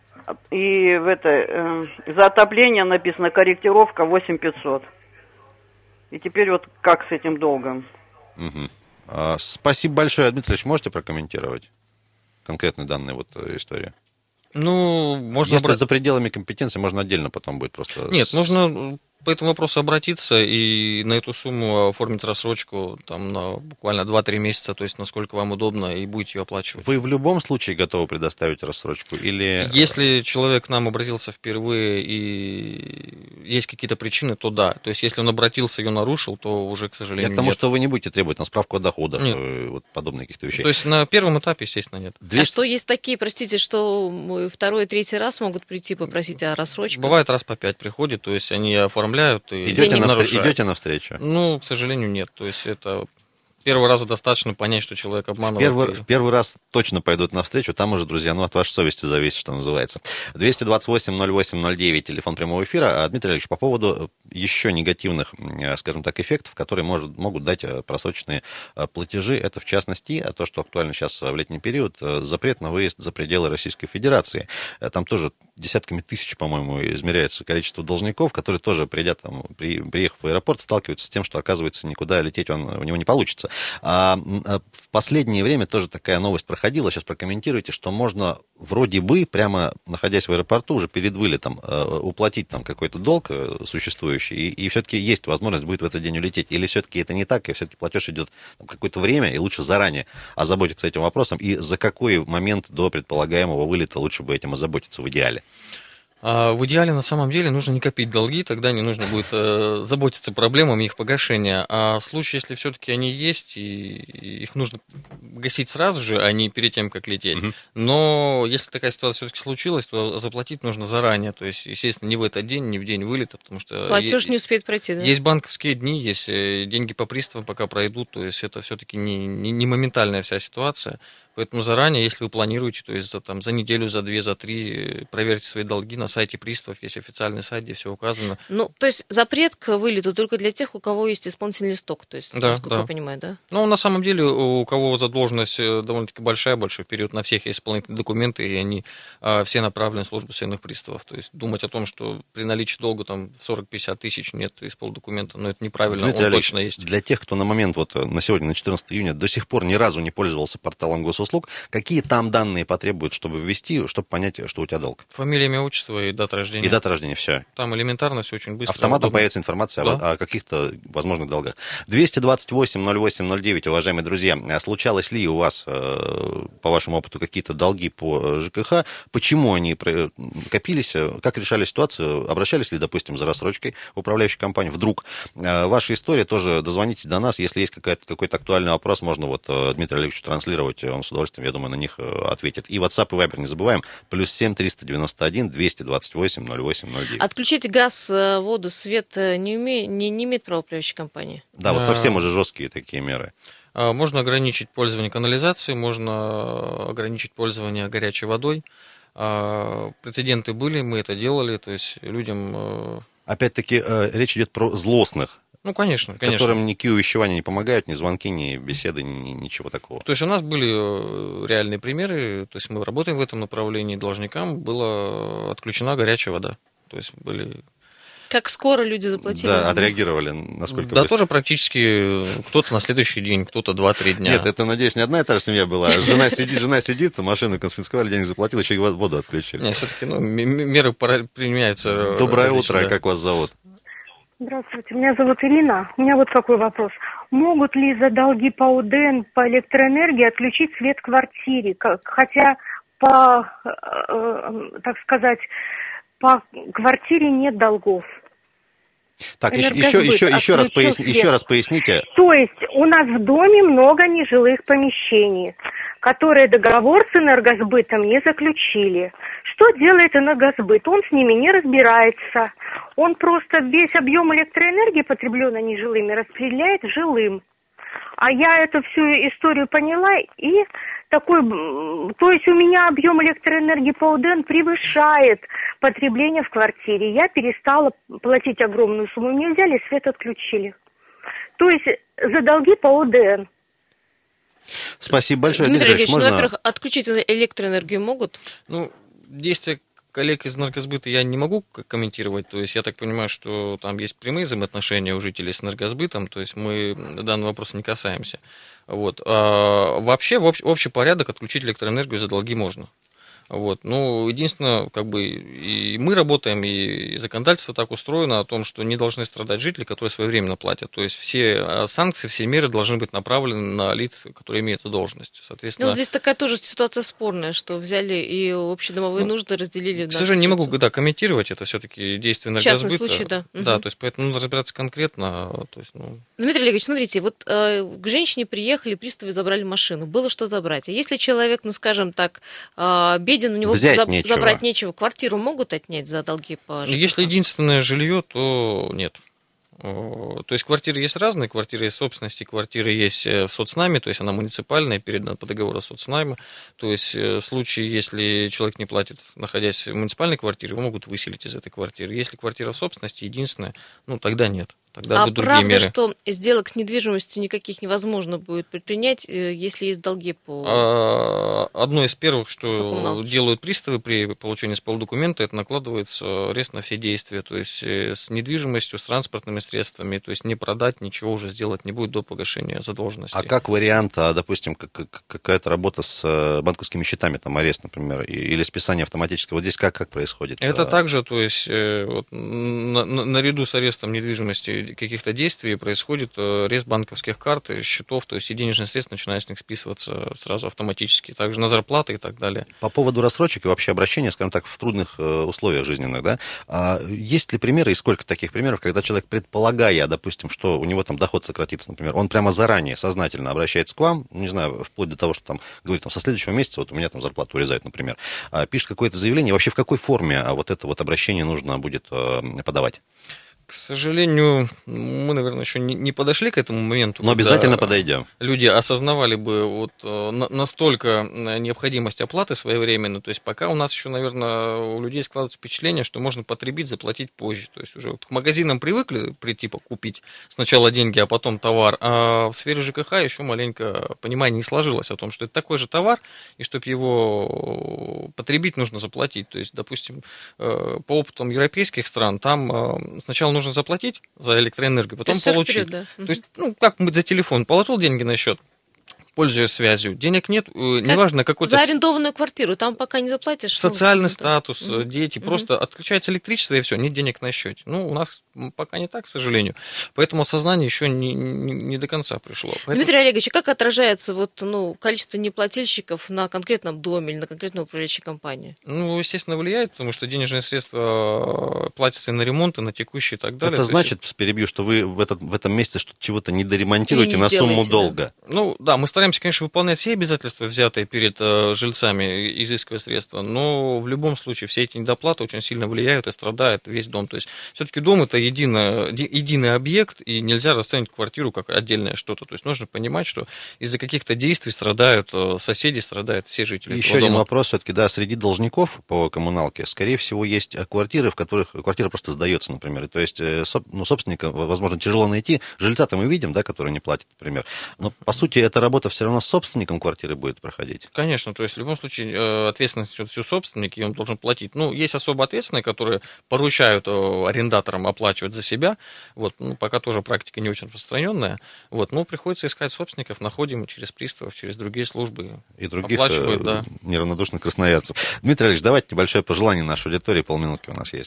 И за отопление написано корректировка 8500. И теперь вот как с этим долгом? Угу. Спасибо большое, Дмитрий Ильич. Можете прокомментировать конкретные данные истории? Можно... Если за пределами компетенции, можно отдельно потом будет просто... Нет, нужно по этому вопросу обратиться и на эту сумму оформить рассрочку там, на буквально 2-3 месяца, то есть насколько вам удобно, и будете ее оплачивать. Вы в любом случае готовы предоставить рассрочку? Или... Если человек к нам обратился впервые и есть какие-то причины, то да. То есть если он обратился и ее нарушил, то уже, к сожалению, нет. Потому что вы не будете требовать на справку о доходах, вот подобных каких-то вещей. То есть на первом этапе, естественно, нет. А что есть такие, простите, что 2-й, 3-й раз могут прийти попросить о рассрочке? Бывает, раз по 5 приходит, то есть они оформляют и идете навстречу? К сожалению, нет. То есть это первого раза достаточно понять, что человек обманывает. В первый раз точно пойдут навстречу, там уже, друзья, от вашей совести зависит, что называется. 228-08-09, телефон прямого эфира. Дмитрий Олегович, по поводу еще негативных, скажем так, эффектов, которые могут дать просроченные платежи, это в частности то, что актуально сейчас в летний период, запрет на выезд за пределы Российской Федерации. Там тоже десятками тысяч, по-моему, измеряется количество должников, которые тоже, приехав в аэропорт, сталкиваются с тем, что, оказывается, никуда лететь у него не получится. В последнее время тоже такая новость проходила, сейчас прокомментируйте, что можно вроде бы, прямо находясь в аэропорту, уже перед вылетом, уплатить там какой-то долг существующий, и все-таки есть возможность будет в этот день улететь. Или все-таки это не так, и все-таки платеж идет какое-то время, и лучше заранее озаботиться этим вопросом, и за какой момент до предполагаемого вылета лучше бы этим озаботиться в идеале? В идеале, на самом деле, нужно не копить долги, тогда не нужно будет заботиться проблемами их погашения. А в случае, если все-таки они есть, и их нужно гасить сразу же, а не перед тем, как лететь. Но если такая ситуация все-таки случилась, то заплатить нужно заранее. То есть, естественно, не в этот день, не в день вылета, потому что... Платеж не успеет пройти, да? Есть банковские дни, есть деньги по приставам, пока пройдут. То есть, это все-таки не моментальная вся ситуация. Поэтому заранее, если вы планируете, то есть за неделю, за 2, за 3, проверьте свои долги на сайте приставов, есть официальный сайт, где все указано. Ну, то есть запрет к вылету только для тех, у кого есть исполнительный листок, то есть, насколько я понимаю, да? Ну, на самом деле, у кого большой период, на всех есть исполнительные документы, и они все направлены в службу судебных приставов. То есть думать о том, что при наличии долга там 40-50 тысяч нет исполдокумента, но это неправильно, Дмитрий он точно есть. Для тех, кто на момент, на сегодня, на 14 июня, до сих пор ни разу не пользовался порталом госуслуг, какие там данные потребуют, чтобы ввести, чтобы понять, что у тебя долг? Фамилия, имя, отчество и дата рождения. И дата рождения, все. Там элементарно, все очень быстро. Автоматом появится информация о каких-то возможных долгах. 228-08-09, уважаемые друзья, случалось ли у вас, по вашему опыту, какие-то долги по ЖКХ? Почему они копились? Как решали ситуацию? Обращались ли, допустим, за рассрочкой в управляющую компанию? Вдруг? Ваша история тоже, дозвонитесь до нас, если есть какой-то актуальный вопрос, можно Дмитрию Олеговичу транслировать, он с удовольствием, я думаю, на них ответит. И WhatsApp и Viber не забываем, +7 391 228 08 09. Отключить газ, воду, свет не имеет права управляющая компания? Да, совсем уже жесткие такие меры. Можно ограничить пользование канализацией, можно ограничить пользование горячей водой. Прецеденты были, мы это делали, то есть людям... Опять-таки, речь идет про злостных. Ну, конечно. Которым никакие увещевания не помогают, ни звонки, ни беседы, ничего такого. То есть у нас были реальные примеры, то есть мы работаем в этом направлении, должникам была отключена горячая вода. То есть были... Как скоро люди заплатили? Да, отреагировали, насколько быстро. Да, тоже практически кто-то на следующий день, кто-то 2-3 дня. Нет, это, надеюсь, не одна и та же семья была. Жена сидит, машину конфисковали, денег заплатила, еще и воду отключили. Нет, все-таки меры применяются. Доброе утро, да. Как вас зовут? Здравствуйте, меня зовут Ирина. У меня вот какой вопрос. Могут ли за долги по УДН, по электроэнергии отключить свет в квартире? Хотя по квартире нет долгов. Так, еще раз поясните. То есть у нас в доме много нежилых помещений, которые договор с энергосбытом не заключили. Что делает энергосбыт? Он с ними не разбирается. Он просто весь объем электроэнергии, потребленный нежилыми, распределяет жилым. А я эту всю историю поняла, и то есть у меня объем электроэнергии по УДН превышает потребление в квартире. Я перестала платить огромную сумму. Мне взяли, свет отключили. То есть за долги по УДН. Спасибо большое. Дмитрий Ильич, во-первых, отключить электроэнергию могут? Действия коллег из энергосбыта я не могу комментировать, то есть я так понимаю, что там есть прямые взаимоотношения у жителей с энергосбытом, то есть мы данного вопроса не касаемся. Вообще, в общий порядок отключить электроэнергию за долги можно. Единственное, и мы работаем, и законодательство так устроено о том, что не должны страдать жители, которые своевременно платят. То есть все санкции, все меры должны быть направлены на лиц, которые имеют эту должность. Соответственно, здесь такая тоже ситуация спорная, что взяли и общедомовые нужды разделили. К сожалению, не могу комментировать, это все-таки действие энергосбыта. Частный случай, да. Да, то есть поэтому нужно разбираться конкретно. Дмитрий Олегович, смотрите, к женщине приехали, приставы забрали машину. Было что забрать. А если человек, скажем так, беден, у него забрать нечего, квартиру могут отнять за долги по ЖКХ? Если единственное жилье, то нет. То есть квартиры есть разные, квартиры есть собственности, квартиры есть в соцнайме, то есть она муниципальная, передана по договору соцнайма. То есть в случае, если человек не платит, находясь в муниципальной квартире, его могут выселить из этой квартиры. Если квартира в собственности единственная, тогда нет. тогда будут другие меры. А правда, что сделок с недвижимостью никаких невозможно будет предпринять, если есть долги по... Одно из первых, что делают приставы при получении документа, это накладывается арест на все действия, то есть с недвижимостью, с транспортными средствами, то есть не продать, ничего уже сделать не будет до погашения задолженности. А как вариант, допустим, какая-то работа с банковскими счетами, там арест, например, или списание автоматически, вот здесь как происходит? Это также, то есть вот, наряду с арестом недвижимости каких-то действий происходит арест банковских карт, счетов, то есть и денежные средства начинают с них списываться сразу автоматически, также на зарплаты и так далее. По поводу рассрочек и вообще обращения, скажем так, в трудных условиях жизненных, да, есть ли примеры и сколько таких примеров, когда человек, предполагая, допустим, что у него там доход сократится, например, он прямо заранее сознательно обращается к вам, не знаю, вплоть до того, что там говорит, там, со следующего месяца вот у меня там зарплату урезают, например, пишет какое-то заявление, вообще в какой форме вот это вот обращение нужно будет подавать? К сожалению, мы, наверное, еще не подошли к этому моменту. Но обязательно подойдем. Люди осознавали бы вот настолько необходимость оплаты своевременно. То есть пока у нас еще, наверное, у людей складывается впечатление, что можно потребить, заплатить позже. То есть уже вот к магазинам привыкли прийти покупить сначала деньги, а потом товар. А в сфере ЖКХ еще маленько понимание не сложилось о том, что это такой же товар, и чтобы его потребить, нужно заплатить. То есть, допустим, по опытам европейских стран, там сначала нужно заплатить за электроэнергию, потом получить. Вперед, да. То есть, как за телефон, положил деньги на счет, пользуясь связью, денег нет, неважно какой-то... За арендованную квартиру, там пока не заплатишь. Социальный статус, дети, просто отключается электричество и все, нет денег на счете. У нас пока не так, к сожалению. Поэтому осознание еще не до конца пришло. Дмитрий Олегович, как отражается количество неплательщиков на конкретном доме или на конкретную управляющую компанию? Естественно, влияет, потому что денежные средства платятся и на ремонт, и на текущие и так далее. Это значит, перебью, что вы в этом месяце чего-то не доремонтируете на сумму долга? Да, мы стараемся, конечно, выполнять все обязательства, взятые перед жильцами, изыскивая средства, но в любом случае все эти недоплаты очень сильно влияют и страдает весь дом. То есть все-таки дом – это единый объект, и нельзя расценивать квартиру как отдельное что-то. То есть нужно понимать, что из-за каких-то действий страдают соседи, страдают все жители. Еще один вопрос все-таки, среди должников по коммуналке, скорее всего, есть квартиры, в которых квартира просто сдается, например. То есть собственника, возможно, тяжело найти. Жильца-то мы видим, который не платит, например. Но, по сути, эта работа все равно с собственником квартиры будет проходить. Конечно, то есть в любом случае ответственность несет все собственник, и он должен платить. Есть особо ответственные, которые поручают арендаторам оплачивать за себя, пока тоже практика не очень распространенная, но приходится искать собственников, находим через приставов, через другие службы. И других неравнодушных красноярцев. Дмитрий Ильич, давайте небольшое пожелание нашей аудитории, полминутки у нас есть.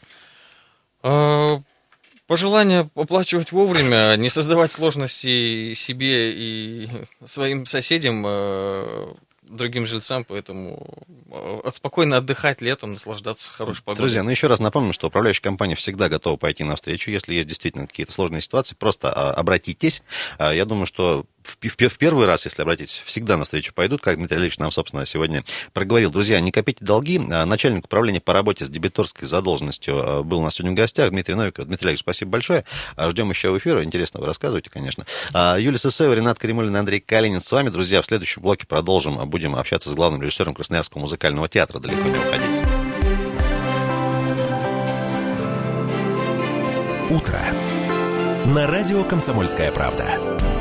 Пожелание оплачивать вовремя, не создавать сложностей себе и своим соседям, другим жильцам, поэтому спокойно отдыхать летом, наслаждаться хорошей погодой. Друзья, еще раз напомню, что управляющая компания всегда готова пойти навстречу. Если есть действительно какие-то сложные ситуации, просто обратитесь. Я думаю, что в первый раз, если обратитесь, всегда навстречу пойдут, как Дмитрий Олегович нам, собственно, сегодня проговорил. Друзья, не копите долги. Начальник управления по работе с дебиторской задолженностью был у нас сегодня в гостях. Дмитрий Новиков. Дмитрий Олегович, спасибо большое. Ждем еще в эфире. Интересно вы рассказываете, конечно. Юлия Сысоева, Ренат Каримуллин, Андрей Калинин с вами. Друзья, в следующем блоке продолжим. Будем общаться с главным режиссером Красноярского музыкального театра. Далеко не уходите. Утро. На радио «Комсомольская правда».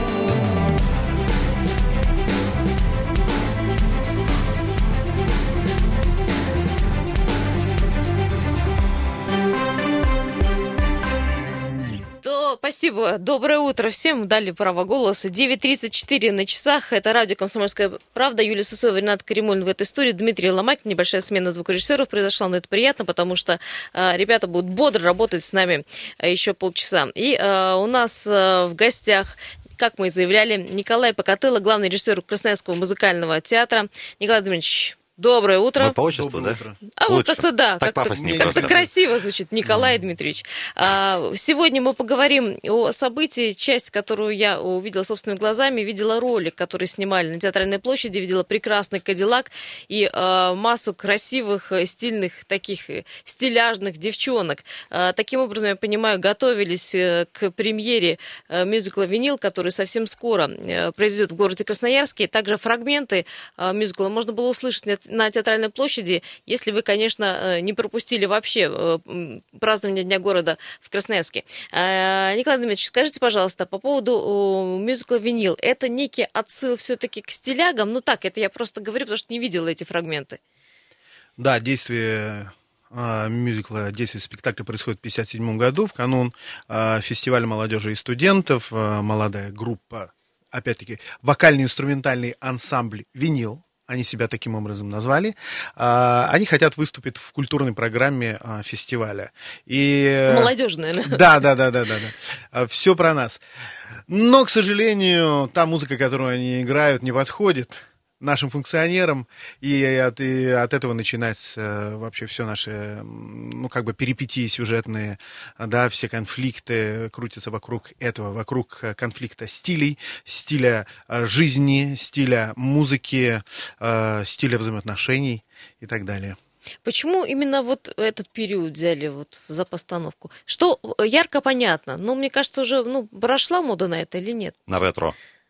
Спасибо. Доброе утро всем. Дали право голоса. 9:34 на часах. Это радио «Комсомольская правда». Юлия Сысоева, Ренат Каримуллин в этой студии. Дмитрий Ломакин. Небольшая смена звукорежиссеров произошла, но это приятно, потому что ребята будут бодро работать с нами еще полчаса. И у нас в гостях, как мы и заявляли, Николай Покатыло, главный режиссер Красноярского музыкального театра. Николай Дмитриевич, доброе утро. Мы по отчеству, да? Вот как-то да, так как-то красиво звучит. Николай Дмитриевич. Сегодня мы поговорим о событии, часть, которую я увидела собственными глазами. Видела ролик, который снимали на Театральной площади, видела прекрасный Кадиллак и массу красивых, стильных, таких стиляжных девчонок. Таким образом, я понимаю, готовились к премьере мюзикла «Винил», который совсем скоро произойдет в городе Красноярске. Также фрагменты мюзикла можно было услышать на Театральной площади, если вы, конечно, не пропустили вообще празднование Дня города в Красноярске. Николай Дмитриевич, скажите, пожалуйста, по поводу мюзикла «Винил». Это некий отсыл все-таки к стилягам? Ну так, это я просто говорю, потому что не видела эти фрагменты. Да, действие мюзикла, действие спектакля происходит в 1957 году, в канун фестиваля молодежи и студентов. Молодая группа, опять-таки, вокально-инструментальный ансамбль «Винил», они себя таким образом назвали, они хотят выступить в культурной программе фестиваля. И... Молодежная, наверное. Да. Все про нас. Но, к сожалению, та музыка, которую они играют, не подходит нашим функционерам, и от этого начинается вообще все наши, перипетии сюжетные, да, все конфликты крутятся вокруг этого, вокруг конфликта стилей, стиля жизни, стиля музыки, стиля взаимоотношений и так далее. Почему именно вот этот период взяли вот за постановку? Что ярко понятно, но мне кажется, уже прошла мода на это или нет? На ретро.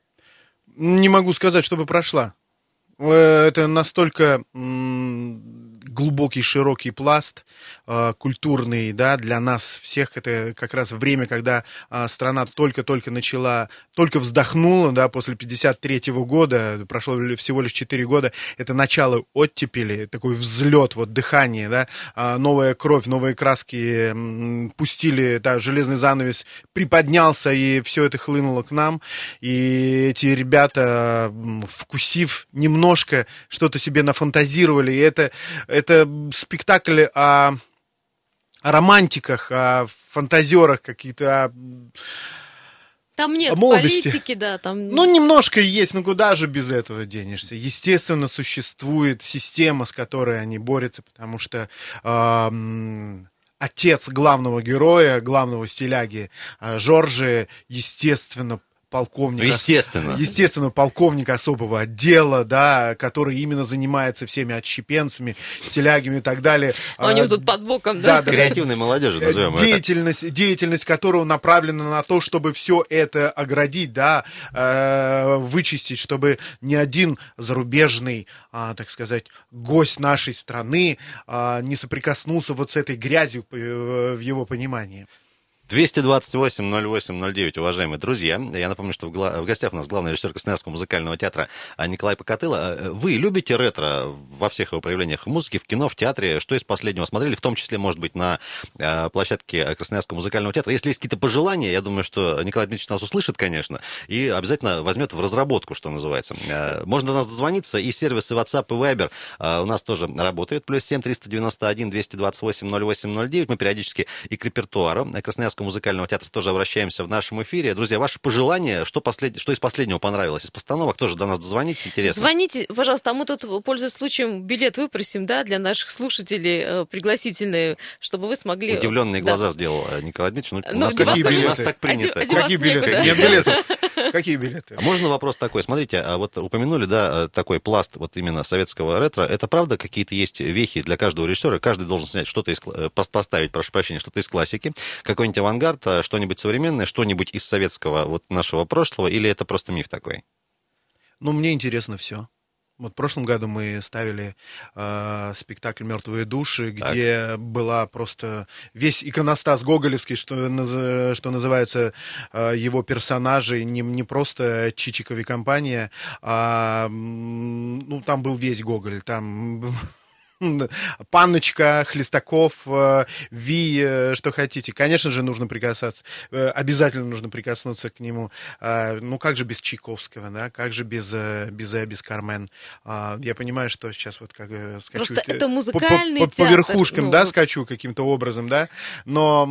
Не могу сказать, чтобы прошла. Это настолько глубокий, широкий пласт культурный, да, для нас всех. Это как раз время, когда страна только-только начала, только вздохнула, да, после 1953 года, прошло всего лишь 4 года, это начало оттепели, такой взлет, вот дыхание, да, новая кровь, новые краски пустили, да, железный занавес приподнялся, и все это хлынуло к нам, и эти ребята, вкусив немножко, что-то себе нафантазировали, и это спектакль о романтиках, о фантазерах какие-то, там нет молодости. Политики, да. Там... немножко есть, куда же без этого денешься? Естественно, существует система, с которой они борются, потому что отец главного героя, главного стиляги Жоржи, естественно, полковник. Естественно, полковник особого отдела, да, который именно занимается всеми отщепенцами, стилягами и так далее. У него тут под боком, да? Креативной молодежи, назовем это. Деятельность которого направлена на то, чтобы все это оградить, да, вычистить, чтобы ни один зарубежный, так сказать, гость нашей страны не соприкоснулся вот с этой грязью в его понимании. 228-08-09, уважаемые друзья. Я напомню, что в гостях у нас главный режиссер Красноярского музыкального театра Николай Покатыло. Вы любите ретро во всех его проявлениях в музыке, в кино, в театре? Что из последнего смотрели? В том числе, может быть, на площадке Красноярского музыкального театра. Если есть какие-то пожелания, я думаю, что Николай Дмитриевич нас услышит, конечно, и обязательно возьмет в разработку, что называется. Можно до нас дозвониться, и сервисы WhatsApp и Viber у нас тоже работают. +7 391 228 0809. Мы периодически и к репертуару Красноярского музыкального театра тоже обращаемся в нашем эфире. Друзья, ваши пожелания, что из последнего понравилось из постановок, тоже до нас дозвоните, интересно. Звоните, пожалуйста, а мы тут, пользуясь случаем, билет выпросим, да, для наших слушателей, пригласительные, чтобы вы смогли... Удивленные глаза сделал Николай Дмитриевич. У нас так принято. Какие билеты? Нет билетов. Какие билеты? А можно вопрос такой? Смотрите, вот упомянули, да, такой пласт вот именно советского ретро. Это правда, какие-то есть вехи для каждого режиссера? Каждый должен снять что-то поставить, прошу прощения, что-то из классики, какой-нибудь авангард, что-нибудь современное, что-нибудь из советского вот нашего прошлого, или это просто миф такой? Мне интересно все. Вот в прошлом году мы ставили спектакль «Мертвые души», где была просто весь иконостас гоголевский, что называется, его персонажи, не просто Чичиков и компания, а там был весь Гоголь, там... Панночка, Хлестаков, Ви, что хотите. Конечно же, нужно прикасаться, обязательно нужно прикоснуться к нему. Как же без Чайковского, да? Как же без Бизе, без Кармен? Я понимаю, что сейчас вот как скачу... Просто это музыкальный театр. По верхушкам, да, скачу каким-то образом, да? Но,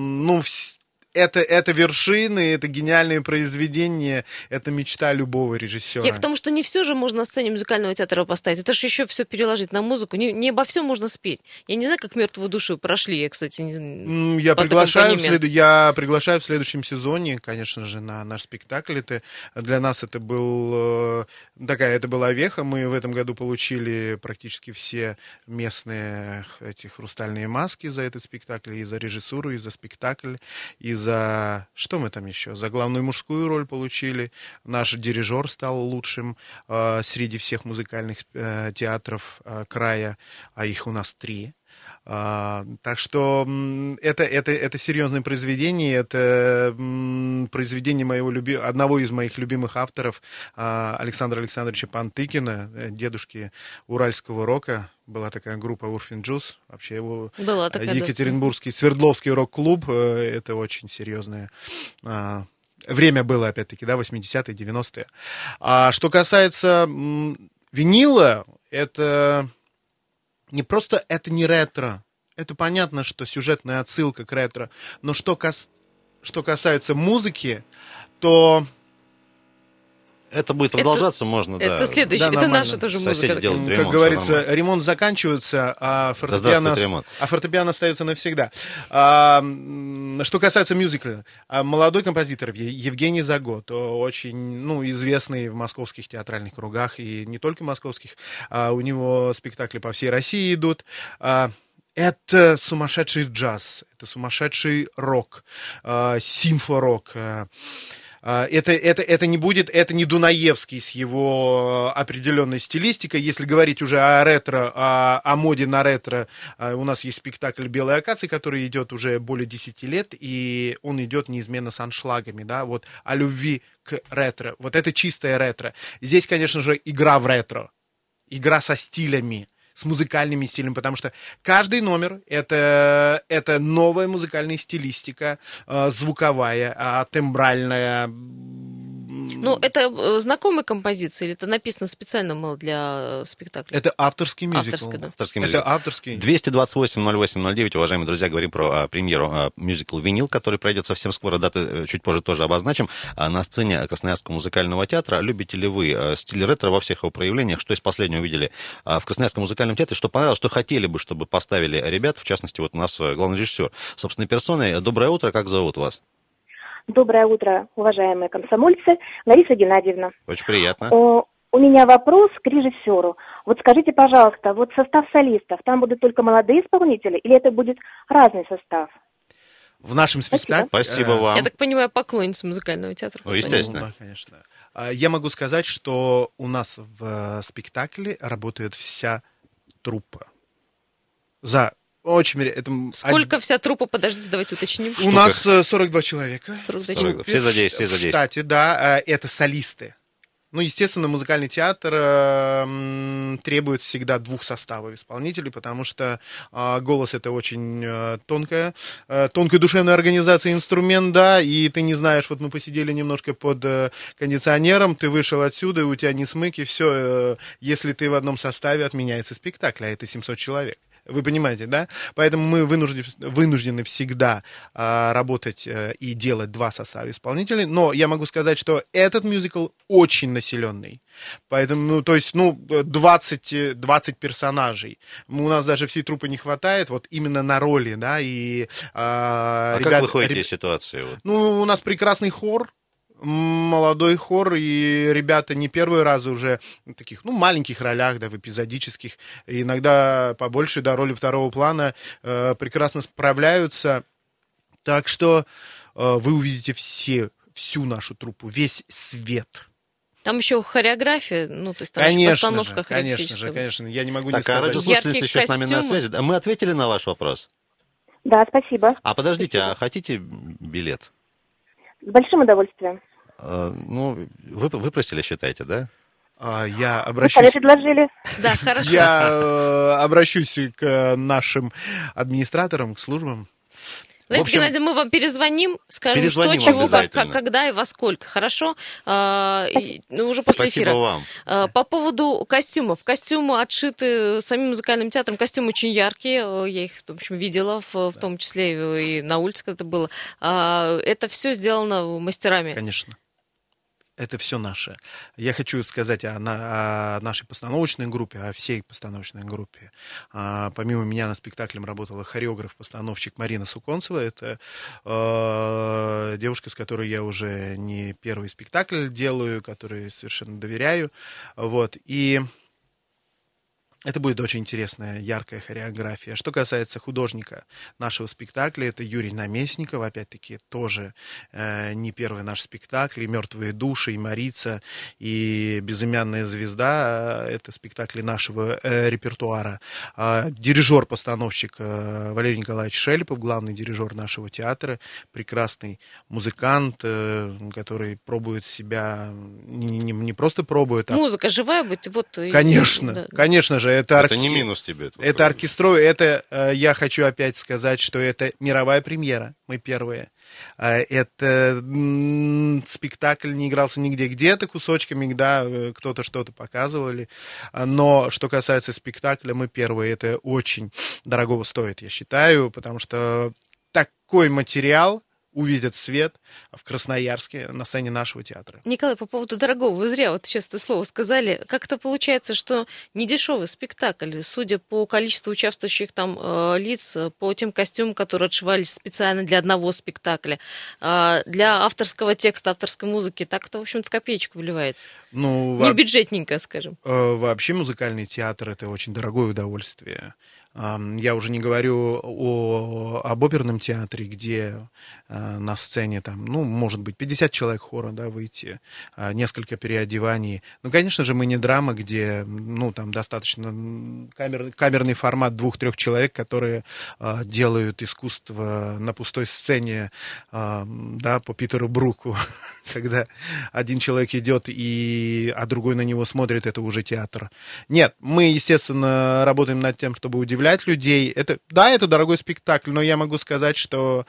это вершины, это гениальные произведения, это мечта любого режиссера. Я к тому, что не все же можно на сцене музыкального театра поставить. Это же еще все переложить на музыку. Не обо всем можно спеть. Я не знаю, как «Мертвую душу» прошли. Я, кстати, не Я приглашаю в следующем сезоне, конечно же, на наш спектакль. Для нас это была веха. Мы в этом году получили практически все местные эти хрустальные маски за этот спектакль, и за режиссуру, и за спектакль, и за за... Что мы там еще? За главную мужскую роль получили. Наш дирижер стал лучшим среди всех музыкальных театров края, а их у нас 3. Так что это серьезное произведение, это произведение одного из моих любимых авторов, Александра Александровича Пантыкина, дедушки уральского рока. Была такая группа Урфин Джуз, вообще его Екатеринбургский Свердловский рок-клуб, это очень серьезное время было, опять-таки, да, 80-е, 90-е. А что касается винила, это... Не просто это не ретро, это понятно, что сюжетная отсылка к ретро, но что касается музыки, то... Это будет продолжаться, можно, да. Это следующее, это наша тоже музыка. Как говорится, ремонт заканчивается, а фортепиано остается навсегда. Что касается мюзикла, молодой композитор Евгений Загот, очень известный в московских театральных кругах, и не только московских, у него спектакли по всей России идут. Это сумасшедший джаз, это сумасшедший рок, симфорок. Это не Дунаевский с его определенной стилистикой. Если говорить уже о ретро, о моде на ретро, у нас есть спектакль «Белые акации», который идет уже более 10 лет, и он идет неизменно с аншлагами, да, вот о любви к ретро. Вот это чистое ретро. Здесь, конечно же, игра в ретро, игра со стилями, с музыкальными стилями, потому что каждый номер это новая музыкальная стилистика, звуковая, тембральная. Ну, это знакомая композиция или это написано специально для спектакля? Это авторский мюзикл. Это авторский. 228-08-09, уважаемые друзья, говорим про премьеру мюзикл «Винил», который пройдет совсем скоро, даты чуть позже тоже обозначим. На сцене Красноярского музыкального театра. Любите ли вы стиль ретро во всех его проявлениях? Что из последнего увидели в Красноярском музыкальном театре? Что понравилось, что хотели бы, чтобы поставили ребят? В частности, вот у нас главный режиссер собственной персоной. Доброе утро, как зовут вас? Доброе утро, уважаемые комсомольцы. Лариса Геннадьевна. Очень приятно. У меня вопрос к режиссеру. Вот скажите, пожалуйста, вот состав солистов, там будут только молодые исполнители или это будет разный состав? В нашем спектакле... Спасибо вам. Я так понимаю, поклонница музыкального театра. Ну, естественно. Да, конечно. Я могу сказать, что у нас в спектакле работает вся труппа. Сколько вся труппа? Подождите, давайте уточним. У нас 42 человека. 42 человека. Все задействованы. Кстати, да, это солисты. Ну, естественно, музыкальный театр требует всегда 2 составов исполнителей, потому что голос — это очень тонкая душевная организация, инструмент, да, и ты не знаешь, вот мы посидели немножко под кондиционером, ты вышел отсюда, и у тебя не смык, и все, если ты в одном составе, отменяется спектакль, а это 700 человек. Вы понимаете, да? Поэтому мы вынуждены всегда работать и делать 2 состава исполнителей. Но я могу сказать, что этот мюзикл очень населенный. Поэтому, 20 персонажей. У нас даже всей труппы не хватает, вот именно на роли, да. И, как вы ходите из ситуации? У нас прекрасный хор. Молодой хор, и ребята не первый раз уже в таких, маленьких ролях, да, в эпизодических, иногда побольше, да, роли второго плана, прекрасно справляются. Так что вы увидите всю нашу труппу, весь свет. Там еще хореография, то есть там еще постановка хореографическая. Конечно, я не могу не сказать. Радиослушательница еще с нами на связи. Мы ответили на ваш вопрос? Да, спасибо. Подождите, а хотите билет? С большим удовольствием. Вы просили, считаете, да? Я обращусь... Вы предложили. Да, хорошо. Я обращусь к нашим администраторам, к службам. Лариса Геннадьевна, мы вам перезвоним, скажем, что, чего, когда и во сколько. Хорошо? Уже после эфира. Спасибо вам. По поводу костюмов. Костюмы отшиты самим музыкальным театром. Костюмы очень яркие. Я их, в общем, видела, в том числе и на улице, когда это было. Это все сделано мастерами. Конечно. Это все наше. Я хочу сказать о нашей постановочной группе, о всей постановочной группе. Помимо меня на спектакле работала хореограф-постановщик Марина Суконцева. Это девушка, с которой я уже не первый спектакль делаю, которой совершенно доверяю. Вот. И Это будет очень интересная, яркая хореография. Что касается художника нашего спектакля, это Юрий Наместников, опять-таки, тоже не первый наш спектакль, и «Мертвые души», и «Марица», и «Безымянная звезда» — это спектакли нашего репертуара. Дирижер-постановщик Валерий Николаевич Шелепов, главный дирижер нашего театра, прекрасный музыкант, который пробует себя, не просто пробует, а... Музыка живая будет? Вот, конечно, да. Конечно же. Это не минус тебе. Это оркестровый, это, я хочу опять сказать, что это мировая премьера, мы первые. Это спектакль не игрался нигде, где-то кусочками, да, кто-то что-то показывали, но что касается спектакля, мы первые, это очень дорогого стоит, я считаю, потому что такой материал увидят свет в Красноярске на сцене нашего театра. Николай, по поводу дорогого, вы зря вот сейчас это слово сказали. Как-то получается, что не дешевый спектакль, судя по количеству участвующих там лиц, по тем костюмам, которые отшивались специально для одного спектакля, для авторского текста, авторской музыки, так это, в общем-то, в копеечку вливается. Не бюджетненько, скажем. Вообще музыкальный театр — это очень дорогое удовольствие. Я уже не говорю об оперном театре, где на сцене там, может быть, 50 человек хора, да, выйти, несколько переодеваний. Конечно же, мы не драма, где, там достаточно камерный формат 2-3 человек, которые делают искусство на пустой сцене, да, по Питеру Бруку, когда один человек идет, а другой на него смотрит, это уже театр. Нет, мы, естественно, работаем над тем, чтобы удивлять людей. Это дорогой спектакль, но я могу сказать, что...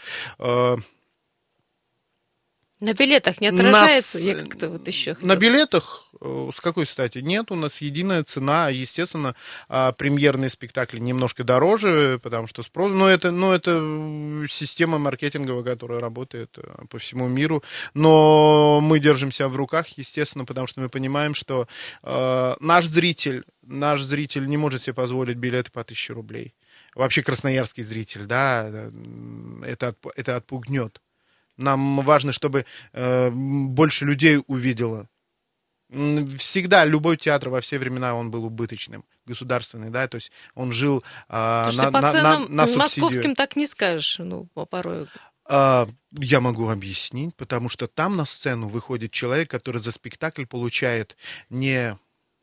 На билетах не отражается? Я как-то вот еще на билетах, с какой стати? Нет, у нас единая цена. Естественно, премьерные спектакли немножко дороже, потому что спрос... Но это система маркетинговая, которая работает по всему миру. Но мы держимся в руках, естественно, потому что мы понимаем, что наш зритель не может себе позволить билеты по 1000 рублей. Вообще красноярский зритель, да, это отпугнет. Нам важно, чтобы больше людей увидело. Всегда любой театр во все времена он был убыточным, государственный, да, то есть он жил на субсидию. Московским так не скажешь, порой. Я могу объяснить, потому что там на сцену выходит человек, который за спектакль получает не...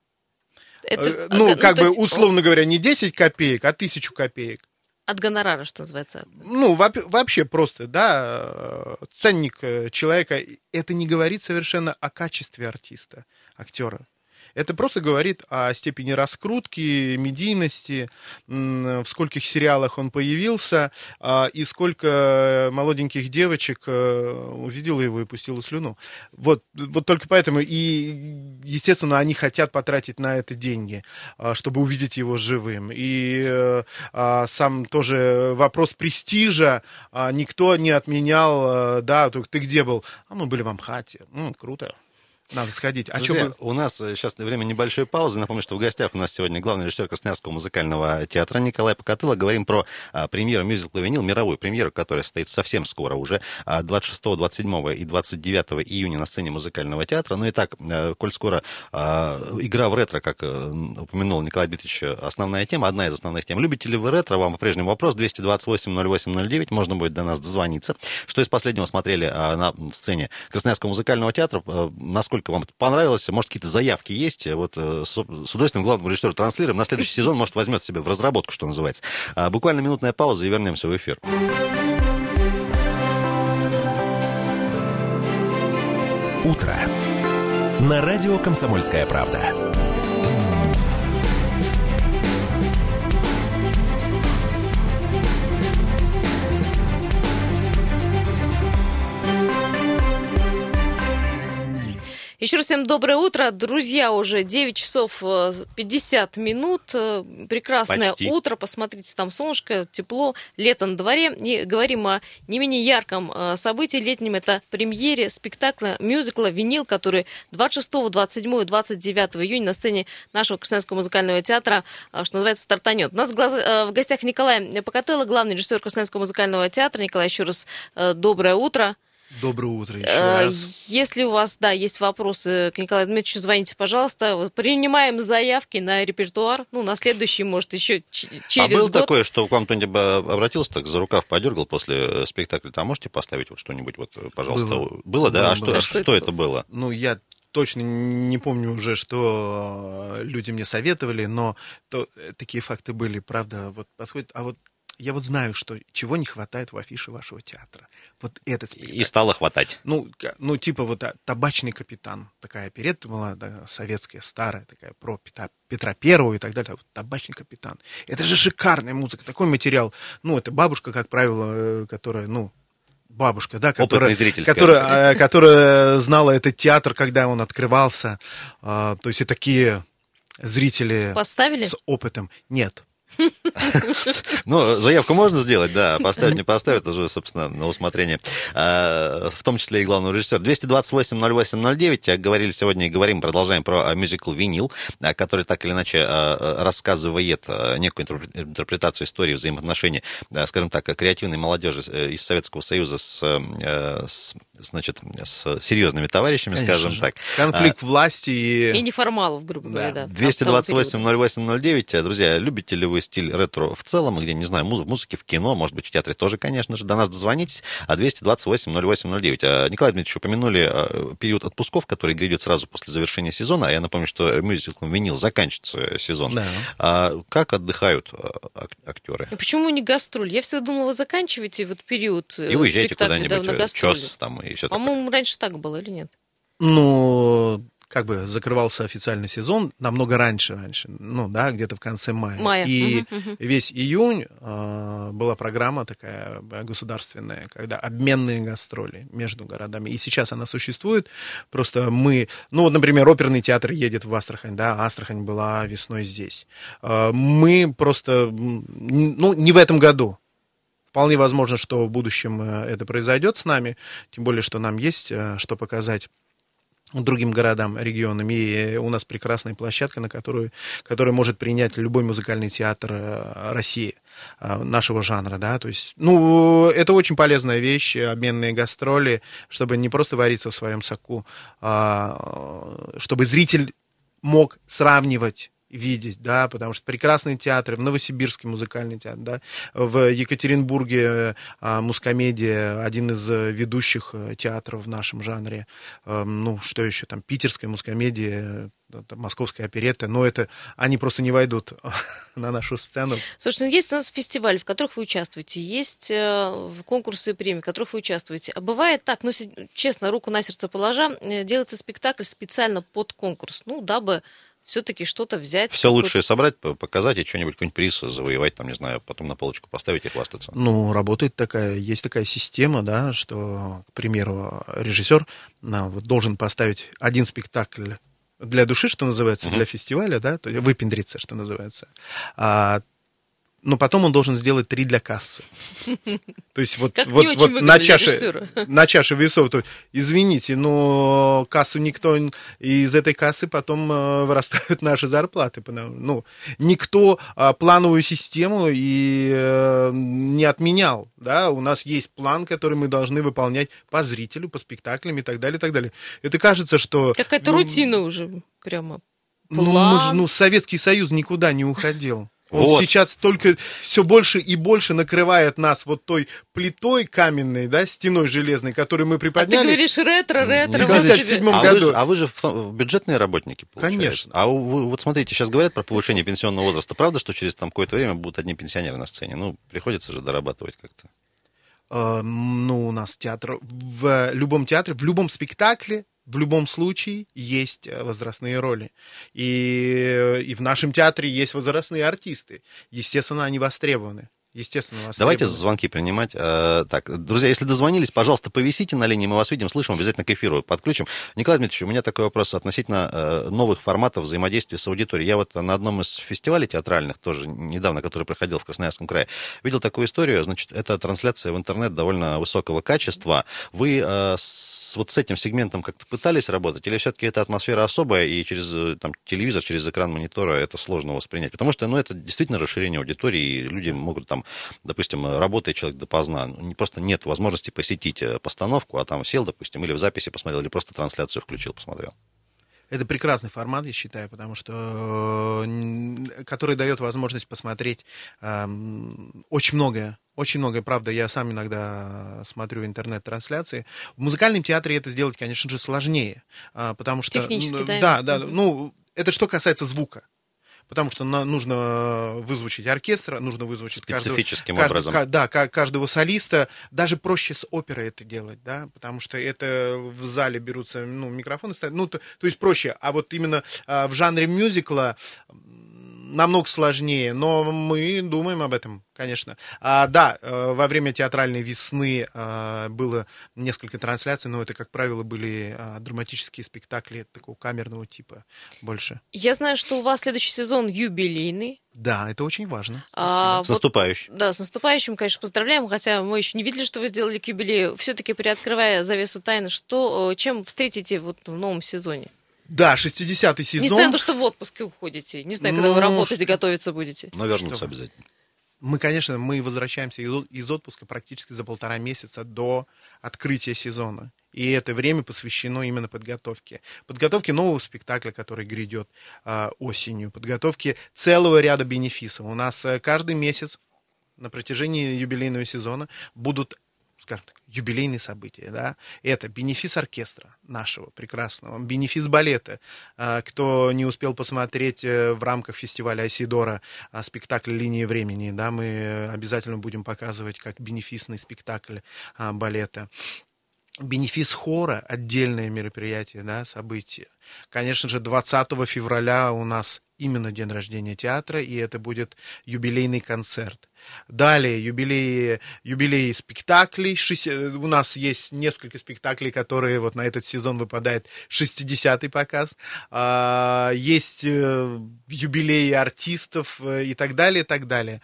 условно говоря, не 10 копеек, а 1000 копеек. От гонорара, что называется. Вообще просто, да, ценник человека. Это не говорит совершенно о качестве артиста, актера. Это просто говорит о степени раскрутки, медийности, в скольких сериалах он появился, и сколько молоденьких девочек увидела его и пустила слюну. Вот только поэтому. И, естественно, они хотят потратить на это деньги, чтобы увидеть его живым. И сам тоже вопрос престижа никто не отменял. Да, ты где был? Мы были в Амхате. Круто. Надо сходить. Друзья, у нас сейчас время небольшой паузы. Напомню, что в гостях у нас сегодня главный режиссер Красноярского музыкального театра Николай Покатыло. Говорим про премьеру мюзикла «Винил», мировую премьеру, которая состоится совсем скоро уже, 26, 27 и 29 июня на сцене музыкального театра. Итак, коль скоро игра в ретро, как упомянул Николай Дмитриевич, основная тема, одна из основных тем. Любите ли вы ретро? Вам по-прежнему вопрос. 228-08-09. Можно будет до нас дозвониться. Что из последнего смотрели на сцене Красноярского музыкального театра? Насколько вам это понравилось? Может, какие-то заявки есть? Вот с удовольствием главному режиссеру транслируем. На следующий сезон, может, возьмет себе в разработку, что называется. Буквально минутная пауза, и вернемся в эфир. Утро. На радио «Комсомольская правда». Еще раз всем доброе утро. Друзья, уже 9 часов 50 минут. Прекрасное утро. Посмотрите, там солнышко, тепло, лето на дворе. И говорим о не менее ярком событии летнем. Это премьере спектакля, мюзикла «Винил», который 26, 27 и 29 июня на сцене нашего Красноярского музыкального театра, что называется, стартанет. У нас в гостях Николай Покатыло, главный режиссер Красноярского музыкального театра. Николай, еще раз доброе утро. Доброе утро еще раз. Если у вас, есть вопросы к Николаю Дмитриевичу, звоните, пожалуйста. Принимаем заявки на репертуар. На следующий, может, еще через было год. Такое, что к вам кто-нибудь обратился, так за рукав подергал после спектакля? Там можете поставить что-нибудь, пожалуйста? Было, да? Что это было? Я точно не помню уже, что люди мне советовали, но такие факты были, правда, подходит. Я знаю, чего не хватает в афише вашего театра. Этот спектакль. И стало хватать. «Табачный капитан». Такая оперетта была, советская, старая, такая, про Петра Первого и так далее. «Табачный капитан». Это же шикарная музыка, такой материал. Это бабушка, как правило, которая, бабушка, да, которая знала этот театр, когда он открывался. То есть и такие зрители поставили? С опытом. Нет. Заявку можно сделать, да, поставить, не поставить, уже, собственно, на усмотрение, в том числе и главного режиссера. 228-08-09, говорили сегодня и говорим, продолжаем про мюзикл «Винил», который так или иначе рассказывает некую интерпретацию истории взаимоотношений, скажем так, креативной молодежи из Советского Союза с серьезными товарищами, скажем так. Конфликт власти и неформалов, грубо говоря, да. 228-08-09, друзья, любите ли вы стиль ретро в целом, где, не знаю, в музыке, в кино, может быть, в театре тоже, конечно же, до нас дозвонитесь, 228-08-09. Николай Дмитриевич, упомянули период отпусков, который грядет сразу после завершения сезона, а я напомню, что мюзиклом «Винил» заканчивается сезон. Да. Как отдыхают актеры? Почему не гастроль? Я всегда думала, вы заканчиваете период и уезжаете куда-нибудь, ЧОС там и все такое. По-моему, раньше так было или нет? Закрывался официальный сезон намного раньше, где-то в конце мая. И весь июнь была программа такая государственная, когда обменные гастроли между городами. И сейчас она существует. Просто мы, например, оперный театр едет в Астрахань, да, Астрахань была весной здесь. Мы просто, не в этом году. Вполне возможно, что в будущем это произойдет с нами, тем более, что нам есть что показать другим городам, регионам, и у нас прекрасная площадка, которая может принять любой музыкальный театр России нашего жанра, да, то есть, это очень полезная вещь, обменные гастроли, чтобы не просто вариться в своем соку, чтобы зритель мог сравнивать, видеть, да, потому что прекрасные театры, в Новосибирске музыкальный театр, да, в Екатеринбурге Мускомедия, один из ведущих театров в нашем жанре, что еще там, питерская Мускомедия, московская оперетта, но они просто не войдут на нашу сцену. Слушайте, есть у нас фестивали, в которых вы участвуете, есть конкурсы и премии, в которых вы участвуете. А бывает так, честно, руку на сердце положа, делается спектакль специально под конкурс, дабы все-таки что-то взять. Все лучшее собрать, показать и какой-нибудь приз завоевать, не знаю, потом на полочку поставить и хвастаться. Работает есть такая система, да, что, к примеру, режиссер должен поставить один спектакль для души, что называется, для фестиваля, да, то есть выпендриться, что называется. Но потом он должен сделать 3 для кассы. То есть на чаше весов, извините, но кассу никто, из этой кассы потом вырастают наши зарплаты. Никто плановую систему и не отменял. Да? У нас есть план, который мы должны выполнять по зрителю, по спектаклям и так далее, и так далее. Это кажется, что... Какая-то рутина уже прямо. План. Советский Союз никуда не уходил. Он сейчас только все больше и больше накрывает нас той плитой каменной, да, стеной железной, которую мы приподняли. А ты говоришь ретро. В 1957 году. А вы же бюджетные работники, получается? Конечно. А смотрите, сейчас говорят про повышение пенсионного возраста. Правда, что через какое-то время будут одни пенсионеры на сцене? Приходится же дорабатывать как-то. У нас театр, в любом театре, в любом спектакле, в любом случае есть возрастные роли. И в нашем театре есть возрастные артисты. Естественно, они востребованы. Давайте звонки принимать. Так, друзья, если дозвонились, пожалуйста, повисите на линии, мы вас видим, слышим, обязательно к эфиру подключим. Николай Дмитриевич, у меня такой вопрос относительно новых форматов взаимодействия с аудиторией. Я на одном из фестивалей театральных, тоже недавно, который проходил в Красноярском крае, видел такую историю, это трансляция в интернет довольно высокого качества. Вы с этим сегментом как-то пытались работать, или все-таки эта атмосфера особая, и через телевизор, через экран монитора это сложно воспринять? Потому что это действительно расширение аудитории, и люди могут там, допустим, работает человек допоздна, просто нет возможности посетить постановку, а там сел, допустим, или в записи посмотрел, или просто трансляцию включил, посмотрел. Это прекрасный формат, я считаю, потому что который дает возможность посмотреть очень многое. Очень многое, правда, я сам иногда смотрю интернет-трансляции. В музыкальном театре это сделать, конечно же, сложнее, потому что... Технически, да. Да, ну, это что касается звука. Потому что нужно вызвучить оркестр, нужно вызвучить специфическим образом. Каждого солиста. Даже проще с оперой это делать, да, потому что это в зале берутся микрофоны, то есть проще. А вот именно в жанре мюзикла намного сложнее, но мы думаем об этом, конечно. Во время театральной весны было несколько трансляций, но это, как правило, были драматические спектакли такого камерного типа больше. Я знаю, что у вас следующий сезон юбилейный. Да, это очень важно. С наступающим. Да, с наступающим, конечно, поздравляем, хотя мы еще не видели, что вы сделали к юбилею. Все-таки, приоткрывая завесу тайны, чем встретите вот в новом сезоне? Да, 60-й сезон. Несмотря на то, что в отпуске уходите. Не знаю, когда вы работать и готовиться будете. Но вернуться обязательно. Мы возвращаемся из отпуска практически за 1,5 месяца до открытия сезона. И это время посвящено именно подготовке. Подготовке нового спектакля, который грядет осенью. Подготовке целого ряда бенефисов. У нас каждый месяц на протяжении юбилейного сезона будут, скажем так, юбилейные события, да, это бенефис оркестра нашего прекрасного, бенефис балета. Кто не успел посмотреть в рамках фестиваля Айседора спектакль «Линия времени», да, мы обязательно будем показывать как бенефисный спектакль балета. Бенефис хора, отдельное мероприятие, да, событие. Конечно же, 20 февраля у нас именно день рождения театра, и это будет юбилейный концерт. Далее юбилей спектаклей. У нас есть несколько спектаклей, которые вот на этот сезон выпадает 60-й показ. Есть юбилеи артистов и так далее, и так далее.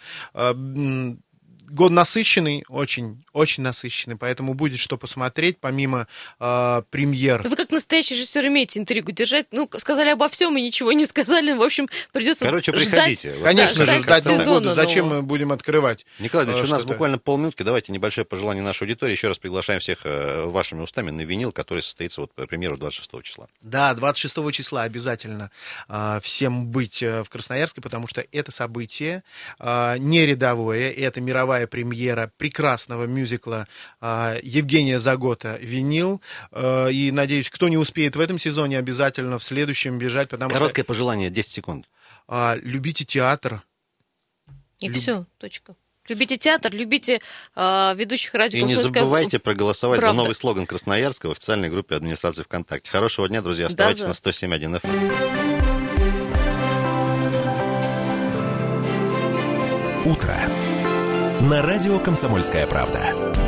Год насыщенный, очень, очень насыщенный, поэтому будет что посмотреть, помимо премьер. Вы как настоящий режиссер умеете интригу держать. Сказали обо всем и ничего не сказали. В общем, придется приходите. Ждать. Конечно же, ждать Новый год. Зачем мы будем открывать? Николай Ильич, у нас буквально полминутки. Давайте небольшое пожелание нашей аудитории. Еще раз приглашаем всех вашими устами на винил, который состоится, премьера 26 числа. Да, 26 числа обязательно всем быть в Красноярске, потому что это событие не рядовое, это мировая премьера прекрасного мюзикла Евгения Загота «Винил». И, надеюсь, кто не успеет в этом сезоне, обязательно в следующем бежать, потому Короткое пожелание, 10 секунд. Любите театр. И все, точка. Любите театр, любите ведущих радио. И не забывайте проголосовать за новый слоган Красноярска в официальной группе администрации ВКонтакте. Хорошего дня, друзья. Оставайтесь на 107.1 FM. Утро. На радио «Комсомольская правда».